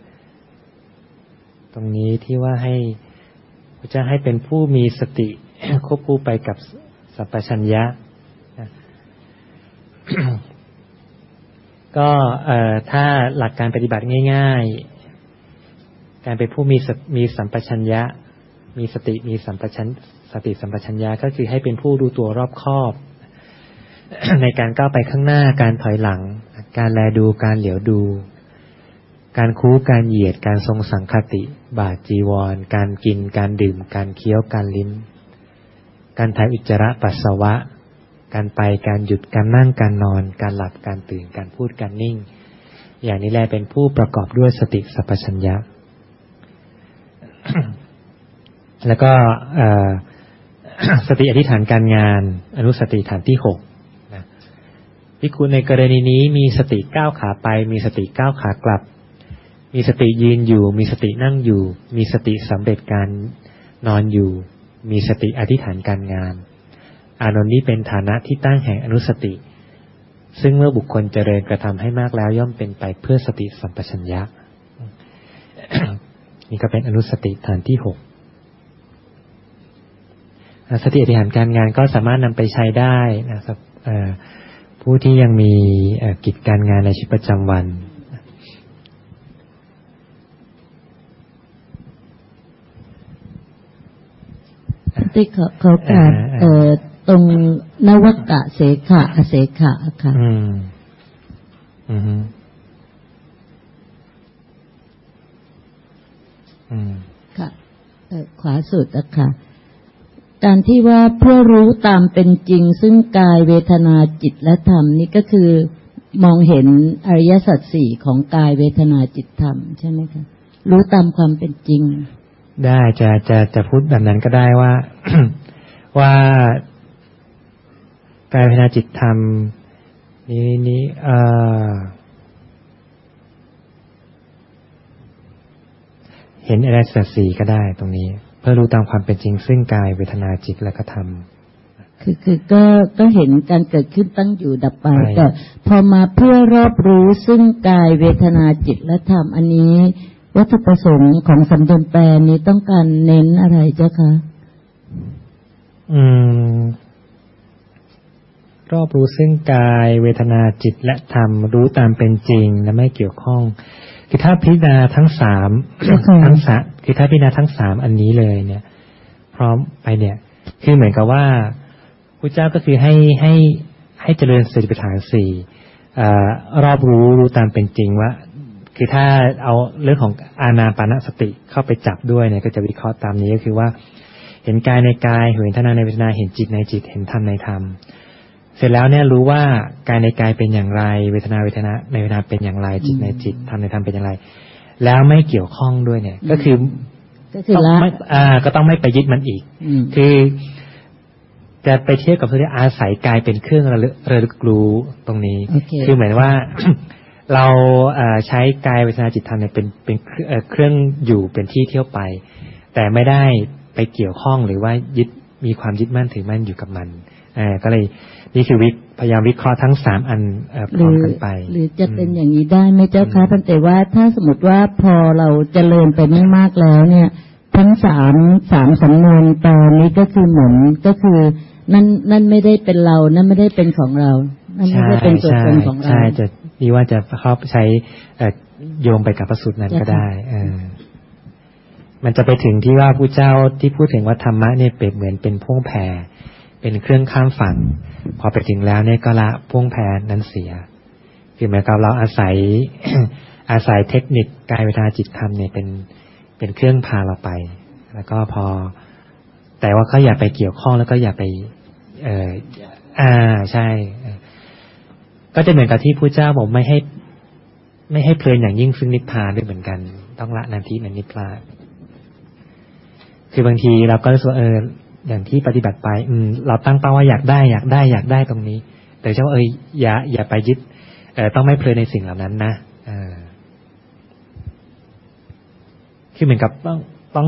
Speaker 2: ตรงนี้ที่ว่าให้จะให้เป็นผู้มีสติ ควบคู่ไปกับสัพพชัญญะ ก็เอ่อถ้าหลักการปฏิบัติง่ายๆการเป็นผู้มีมีสัมปชัญญะมีสติมีสัมปชัญสติสัมปชัญญะก็คือให้เป็นผู้รู้ตัวรอบคอบ ในการก้าวไปข้างหน้าการถอยหลังการแลดูการเหลียวดูการคู้การเหยียดการทรงสังคติบาทจีวรการกินการดื่มการเคี้ยวการลิ้มการถ่ายอุจจาระปัสสาวะการไปการหยุดการนั่งการนอนการหลับการตื่นการพูดการนิ่งอย่างนี้แหละเป็นผู้ประกอบด้วยสติสัพพัญญะ แล้วก็สติอธิษฐานการงานอนุสติฐานที่หกนะภิกขุในกรณีนี้มีสติก้าวขาไปมีสติก้าวขากลับมีสติยืนอยู่มีสตินั่งอยู่มีสติสำเร็จการนอนอยู่มีสติอธิษฐานการงานอานนท์นี้เป็นฐานะที่ตั้งแห่งอนุสติซึ่งเมื่อบุคคลเจริญกระทำให้มากแล้วย่อมเป็นไปเพื่อสติสัมปชัญญะ นี่ก็เป็นอนุสติฐานที่หกสติอธิษฐานการงานก็สามารถนำไปใช้ได้นะครับผู้ที่ยังมีกิจการงานในชีวิตประจำวัน
Speaker 8: ที่เขาเขาการเอ่อตรงนวกะเสขะอเสขะค่ะ
Speaker 2: อืมอือฮึอืม
Speaker 8: ค่ะเอ่อขวาสุดนะคะการที่ว่าเพื่อรู้ตามเป็นจริงซึ่งกายเวทนาจิตและธรรมนี่ก็คือมองเห็นอริยสัจสี่ของกายเวทนาจิตธรรมใช่ไหมคะรู้ตามความเป็นจริง
Speaker 2: ได้จะจะจะพูดแบบนั้นก็ได้ว่า ว่ากายเวทนาจิตธรรมนี้นี้เอ่อเห็นอริยสัจสี่ก็ได้ตรงนี้เพื่อรู้ตามความเป็นจริงซึ่งกายเวทนาจิตและก็ธรรม
Speaker 8: คือคือก็ก็เห็นการเกิดขึ้นตั้งอยู่ดับไปแต่พอมาเพื่อรอบรู้ซึ่งกายเวทนาจิตและธรรมอันนี้วัตถุประสงค์ของสำนวนแปลนี้ต้องการเน้นอะไรเจ้าคะ
Speaker 2: อืมรอบรู้ซึ่งกายเวทนาจิตและธรรมรู้ตามเป็นจริงและไม่เกี่ยวข้องคือถ้าพิจารณาทั้งสาม ทั้งสามคือถ้าพิจารณาทั้งสามอันนี้เลยเนี่ยพร้อมไปเนี่ยคือเหมือนกับว่าพระเจ้าก็คือให้ให้ให้เจริญสติปัฏฐานสี่รอบรู้รู้ตามเป็นจริงว่าคือถ้าเอาเรื่องของอานาปานสติเข้าไปจับด้วยเนี่ยก็จะวิเคราะห์ตามนี้ก็คือว่าเห็นกายในกายเห็นเวทนาในเวทนาเห็นจิตในจิตเห็นธรรมในธรรมเสร็จแล้วเนี่ยรู้ว่ากายในกายเป็นอย่างไรเวทนาเวทนาในเวทนาเป็นอย่างไรจิตในจิตธรรมในธรรมเป็นอย่างไรแล้วไม่เกี่ยวข้องด้วยเนี่ยก็คือ
Speaker 8: ก็คือละ
Speaker 2: อ่าก็ต้องไม่ไปยึดมันอีกคือจะไปเทียบกับที่อาศัยกายเป็นเครื่องระลึกระลึกรู้ตรงนี้
Speaker 8: okay.
Speaker 2: คือเหมือนว่า เราใช้กายเวทนาจิตธรรมเนี่ยเป็นเป็นเครื่องอยู่เป็นที่เที่ยวไปแต่ไม่ได้ไปเกี่ยวข้องหรือว่ายึดมีความยึดมั่นถือมั่นอยู่กับมันอ่าก็เลยนี่คือวิพยายามวิเคราะห์ทั้งสามอันพร้อมกันไป
Speaker 8: หรือจะเป็นอย่างนี้ได้ไหมเจ้าคะแต่ว่าถ้าสมมติว่าพอเราเจริญไปไม่มากแล้วเนี่ยทั้งสามสามสำนวนตอนนี้ก็คือเหมือนก็คือนั่นนั่นไม่ได้เป็นเรานั่นไม่ได้เป็นของเรานั่นไม่ได้เป็นตัวตนของเรา
Speaker 2: ใช่จะนี่ว่าจะเข้าใช้โยงไปกับพระสูตรนั้นก็ได้มันจะไปถึงที่ว่าพระเจ้าที่พูดถึงว่าธรรมะเนี่ยเปรียบเหมือนเป็นพ่วงแพเป็นเครื่องข้ามฝั่งพอไปถึงแล้วเนี่ยก็ละพ่วงแพนั้นเสียคือหมายความเราอาศัย อาศัยเทคนิคกายเวทนาจิตธรรมเนี่ยเป็นเป็นเครื่องพาเราไปแล้วก็พอแต่ว่าก็อย่าไปเกี่ยวข้องแล้วก็อย่าไปเอ่ออ่าใช่ก็จะเหมือนกับที่พระเจ้าบอกไม่ให้ไม่ให้เพลินอย่างยิ่งซึ่งนิพพานด้วยเหมือนกันต้องละนันทินันนิพพานคือบางทีเราก็รู้สึกเอออย่างที่ปฏิบัติไปอืมเราตั้งเป้าว่าอยากได้อยากได้อยากได้ตรงนี้แต่เจ้าเอ้ยอย่าอย่าไปยึดเอ่อต้องไม่เพลินในสิ่งเหล่านั้นนะเออคือเหมือนกับต้องต้อง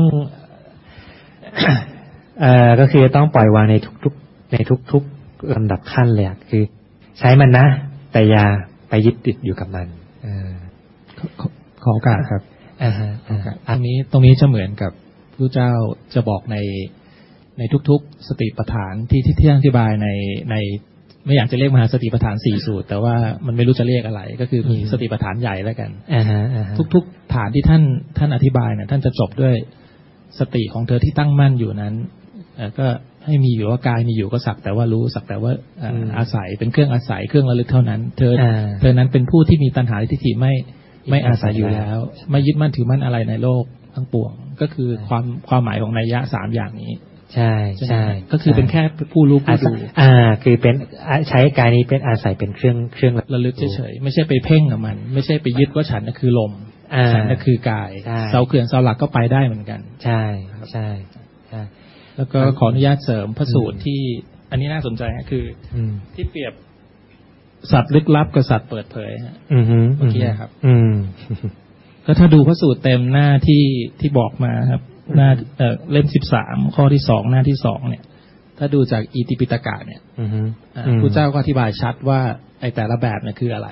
Speaker 2: เอ่อก็คือต้องปล่อยวางในทุกๆในทุกๆลำดับขั้นเลยคือใช้มันนะแต่อย่าไปยึดติดอยู่กับมันเออ
Speaker 14: ขอโอกาสครับอ่าฮะตรงนี้ตรงนี้จะเหมือนกับพระเจ้าจะบอกในในทุกๆสติปัฏฐานที่ที่ที่อธิบายในในไม่อยากจะเรียกมหาสติปัฏฐานสี่สูตรแต่ว่ามันไม่รู้จะเรียกอะไรก็คือมีสติปัฏฐานใหญ่แล้วกัน
Speaker 2: อ่าฮะ
Speaker 14: ทุกๆฐานที่ท่านท่านอธิบายเนี่ยท่านจะจบด้วยสติของเธอที่ตั้งมั่นอยู่นั้นก็ให้มีอยู่ว่ากายมีอยู่ก็สักแต่ว่ารู้สักแต่ว่าอาศัยเป็นเครื่องอาศัยเครื่องระลึกเท่านั้นเธอเธอนั้นเป็นผู้ที่มีตัณหาทิฏฐิไม่ไม่อาศัยอยู่แล้วไม่ยึดมั่นถือมั่นอะไรในโลกทั้งปวงก็คือความความหมายของนัยยะสามอย่างนี้
Speaker 2: ใช่ใช่
Speaker 14: ก็คือเป็นแค่ผู้รู้ผู้ดู
Speaker 2: อ่าคือเป็นใช้กายนี้เป็นอาศัยเป็นเครื่องเครื่อง
Speaker 14: ระลึกเฉยๆไม่ใช่ไปเพ่งกับมันไม่ใช่ไปยึดว่าฉันนั่นคือลมฉันนั่นคือกายเสาเขื่อนเสาหลักก็ไปได้เหมือนกัน
Speaker 2: ใช่ใช่ใช่
Speaker 14: แล้วก็ขออนุญาตเสริมพระสูตรที่อันนี้น่าสนใจก็คือที่เปรียบสัตว์ลึกลับกับสัตว์เปิดเผยฮะเมื่อกี้ครับก็ถ้าดูพระสูตรเต็มหน้าที่ที่บอกมาครับหน้าเล่มสิบสามข้อที่สองหน้าที่สองเนี่ยถ้าดูจากอิติปิฎกะเนี่ยพระเจ้าก็อธิบายชัดว่าไอ้แต่ละแบบเนี่ยคืออะไร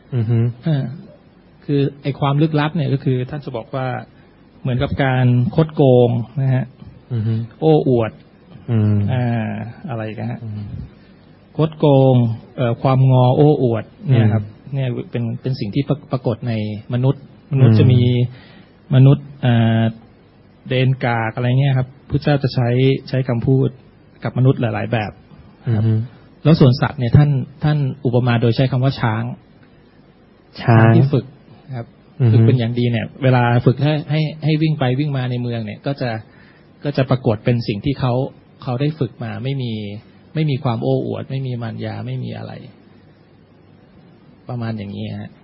Speaker 14: คือไอ้ความลึกลับเนี่ยก็คือท่านจะบอกว่าเหมือนกับการคดโกงนะฮะโอ้อวดอ่าอะไรกันฮะคดโกงเอ่อความงอโอ้อวดเนี่ยครับเนี่ยเป็นเป็นสิ่งที่ปรากฏในมนุษย์มนุษย์จะมีมนุษย์อ่าเดนกากอะไรเงี้ยครับพุทธเจ้าจะใช้ใช้คำพูดกับมนุษย์หลายๆแบบแล้วส่วนสัตว์เนี่ยท่านท่านอุปมาโดยใช้คำว่าช้าง
Speaker 9: ช้าง
Speaker 14: ที่ฝึกครับฝึกเป็นอย่างดีเนี่ย เวลาฝึกให้ให้ให้วิ่งไปวิ่งมาในเมืองเนี่ย ก็จะก็จะปรากฏเป็นสิ่งที่เขาเขาได้ฝึกมาไม่มีไม่มีความโอ้อวดไม่มีมารยาไม่มีอะไร ประมาณอย่างนี้ฮะ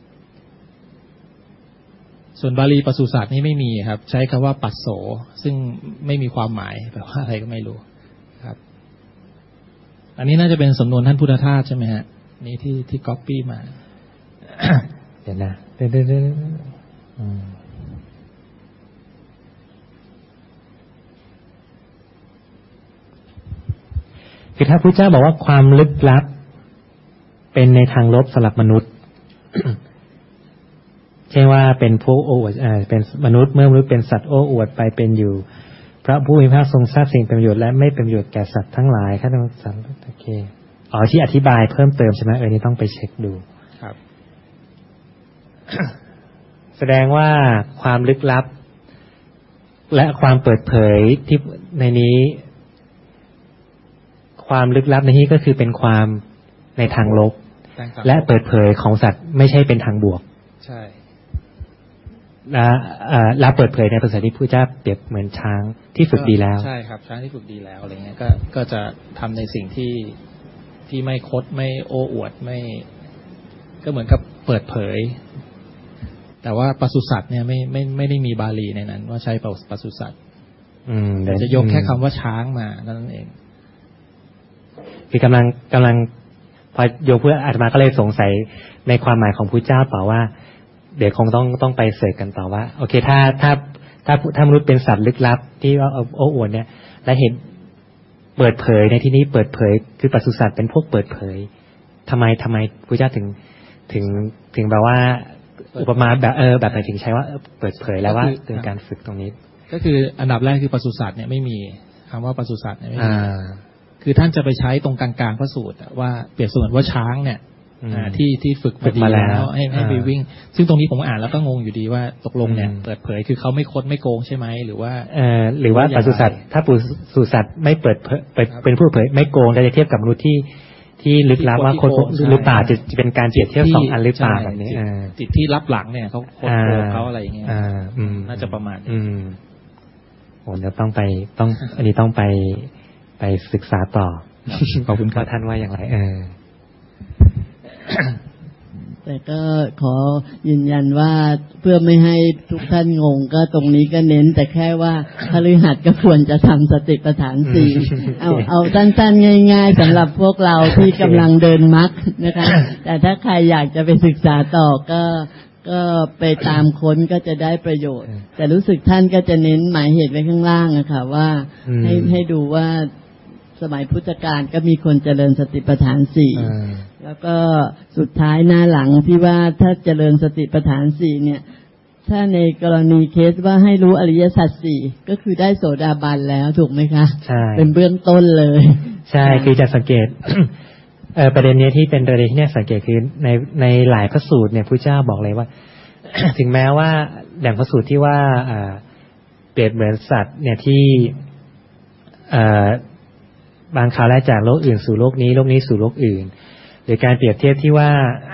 Speaker 14: ส่วนบาลีปศุสัตว์นี่ไม่มีครับใช้คำว่าปัสโสซึ่งไม่มีความหมายแปลว่าอะไรก็ไม่รู้ครับ อันนี้น่าจะเป็นสำนวนท่านพุทธทาสใช่ไหมฮะนี่ที่ที่ก๊อปปี้มา
Speaker 9: เดี๋ยวนะเดี๋ยวเดี๋ยวเดี๋ยวคือถ้าพระเจ้าบอกว่าความลึกลับเป็นในทางลบสำหรับมนุษย์ เช่นว่าเป็นพวกโอ้อวดเป็นมนุษย์เมื่อมนุษย์เป็นสัตว์โอ้อวดไปเป็นอยู่พระผู้มีพระภาคทรงทราบสิ่งเป็นประโยชน์และไม่เป็นประโยชน์แก่สัตว์ทั้งหลายข้าทั้งสัตว์โอเคอ๋อที่อธิบายเพิ่มเติมใช่ไหมเออนี่ต้องไปเช็คดู
Speaker 14: ครับ
Speaker 9: แสดงว่าความลึกลับและความเปิดเผยที่ในนี้ความลึกลับในนี้ก็คือเป็นความในทางลบและเปิดเผยของสัตว์ไม่ใช่เป็นทางบวก
Speaker 14: ใช่
Speaker 9: และและเปิดเผยในภาษาที่พระเจ้าเปรียบเหมือนช้างที่ฝึกดีแล้ว
Speaker 14: ใช่ครับช้างที่ฝึกดีแล้วอะไรเงี้ยก็ก็จะทำในสิ่งที่ที่ไม่คดไม่โอ้อวดไม่ก็เหมือนกับเปิดเผยแต่ว่าปศุสัตว์เนี่ยไม่ไม่ไม่ได้มีบาลีในนั้นว่าใช้ปศุสัตว์แต่จะยกแค่คำว่าช้างมานั่นเอง
Speaker 9: คือกำลังกำลังพอโยมเพื่ออาตมาก็เลยสงสัยในความหมายของพระเจ้าต่อว่าเดี๋ยวคงต้องต้องไปเสิร์ชกันต่อว่าโอเคถ้าถ้าถ้าถ้ามนุษย์เป็นสัตว์ลึกลับที่ว่าโอ้อวดเนี่ยและเห็นเปิดเผยในที่นี้เปิดเผยคือปศุสัตว์เป็นพวกเปิดเผยทำไมทำไมพระเจ้าถึงถึงถึงแบบว่าอุปมาแบบเออแบบไหนถึงใช้ว่าเปิดเผยแล้วว่าเป็นการฝึกตรงนี้
Speaker 14: ก็คืออันดับแรกคือปศุสัตว์เนี่ยไม่มีคำว่าปศุสัตว์เนี่ยไม่มีคือท่านจะไปใช้ตรงกลางๆพระสูตรว่าเปรียบเสมือนว่าช้างเนี่ยที่ที่ฝึกมาดีแล้วให้ให้ไปวิ่งซึ่งตรงนี้ผมอ่านแล้วก็งงอยู่ดีว่าตกลงเนี่ยเปิดเผยคือเขาไม่คดไม่โกงใช่ไหมหรือว่า
Speaker 9: เออหรือว่าปศุสัตว์ถ้าปศุสัตว์ไม่เปิดเผยเป็นผู้เผยไม่โกงจะเทียบกับมนุษย์ที่ที่ลึกลับว่าคนหรือเปล่าจะเป็นการเปรียบเทียบสองอันหรือเปล่าแบบนี้
Speaker 14: จิตที่รับหลังเนี่ยเขาโกงเขาอะไรอย่างเงี้ยน่าจะประมาณ
Speaker 9: อืมโอ้เดี๋ยวต้องไปต้องอันนี้ต้องไปไปศึกษาต่อขอบคุณครับท่านว่าอย่างไรเออ
Speaker 8: แต่ก็ขอยืนยันว่าเพื่อไม่ให้ทุกท่านงงก็ตรงนี้ก็เน้นแต่แค่ว่าคฤหัสถ์ก็ควรจะทำสติปัฏฐานสี่เอาเอาสั้นๆง่ายๆสำหรับพวกเราที่กำลังเดินมรรคนะคะแต่ถ้าใครอยากจะไปศึกษาต่อก็ก็ไปตามค้นก็จะได้ประโยชน์แต่รู้สึกท่านก็จะเน้นหมายเหตุไว้ข้างล่างอะค่ะว่าให้ให้ดูว่าสมัยพุทธกาลก็มีคนเจริญสติปัฏฐานสี่แล้วก็สุดท้ายหน้าหลังที่ว่าถ้าเจริญสติปัฏฐานสี่เนี่ยถ้าในกรณีเคสว่าให้รู้อริยสัจสี่ก็คือได้โสดาบันแล้วถูกไหมคะ
Speaker 9: ใช่
Speaker 8: เป็นเบื้องต้นเลย
Speaker 9: ใช่คือจะสังเกต เออประเด็นนี้ที่เป็นประเด็นที่เนี่ยสังเกตคือในในหลายพระสูตรเนี่ยพระเจ้าบอกเลยว่า ถึงแม้ว่าอย่างพระสูตรที่ว่าเปรียบเหมือนสัตว์เนี่ยที่บางคราวแรกจากโลกอื่นสู่โลกนี้โลกนี้สู่โลกอื่นหรือการเปรียบเทียบที่ว่า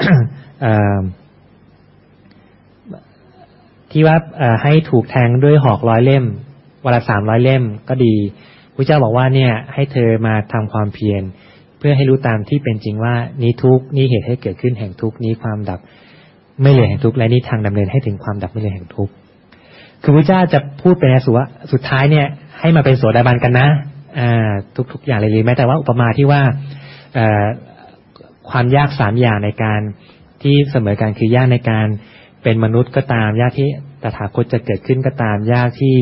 Speaker 9: ที่ว่าให้ถูกแทงด้วยหอกร้อยเล่มวันละสามร้อยเล่มก็ดีพระเจ้าบอกว่าเนี่ยให้เธอมาทำความเพียรเพื่อให้รู้ตามที่เป็นจริงว่านี้ทุกนี้เหตุให้เกิดขึ้นแห่งทุกนี้ความดับไม่เหลือแห่งทุกและนี้ทางดำเนินให้ถึงความดับไม่เหลือแห่งทุกคือพระเจ้าจะพูดไปในสุว่าสุดท้ายเนี่ยให้มาเป็นโสดาบันกันนะอ่าทุกๆอย่างเลยเลยแม้แต่ว่าอุปมาที่ว่าความยากสามอย่างในการที่เสมอกันคือยากในการเป็นมนุษย์ก็ตามยากที่ตถาคตจะเกิดขึ้นก็ตามยากที่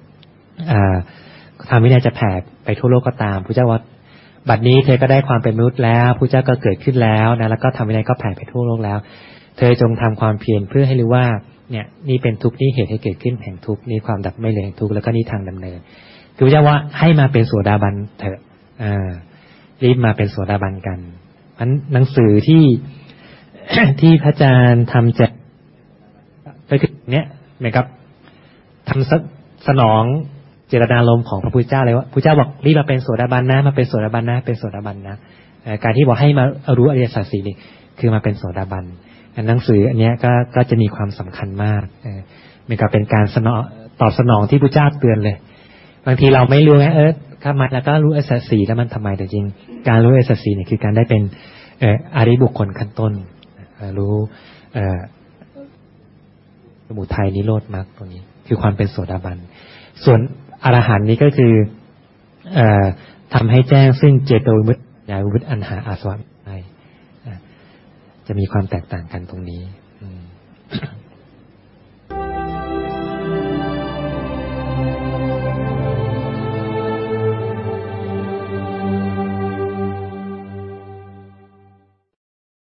Speaker 9: ธรรมวินัยจะแผ่ไปทั่วโลกก็ตามพระเจ้าว่าบัดนี้เธอก็ได้ความเป็นมนุษย์แล้วพระเจ้าก็เกิดขึ้นแล้วนะแล้วก็ธรรมวินัยก็แผ่ไปทั่วโลกแล้วเธอจงทำความเพียรเพื่อให้รู้ว่าเนี่ยนี่เป็นทุกข์นี่เหตุให้เกิดขึ้นแห่งทุกข์นี่ความดับไม่เหลือแห่งทุกข์แล้วก็นี่ทางดำเนินคือพระเจ้าว่าให้มาเป็นโสดาบันเถอะอ่ารีบมาเป็นโสดาบันกันมันหนังสือที่ ที่พระอาจารย์ทำแจกไปคือเนี้ยเหมือนกับทำสนองเจตนารมณ์ของพระพุทธเจ้าเลยว่าพระเจ้าบอกรีบมาเป็นโสดาบันนะมาเป็นโสดาบันนะเป็นโสดาบันนะการที่บอกให้มารู้อริยสัจสี่นี่คือมาเป็นโสดาบัน
Speaker 2: หนังสืออันเนี้ยก็ก็จะมีความสำคัญมากเหมือนกับเป็นการสนองตอบสนองที่พระเจ้าเตือนเลยบางทีเราไม่รู้ไงเออข้ามาแล้วก็รู้อริยสัจสี่แล้วมันทำไมแต่จริงการรู้อริยสัจสี่เนี่ยคือการได้เป็นเอ่ออริยบุคคลขั้นต้นรู้เอ่อสมุทัยนิโรธมรรคตรงนี้คือความเป็นโสดาบันส่วนอรหันต์นี้ก็คือเอ่อทำให้แจ้งซึ่งเจโตวิมุตติญาณวิมุตติอันหาอาสวะไม่ได้จะมีความแตกต่างกันตรงนี้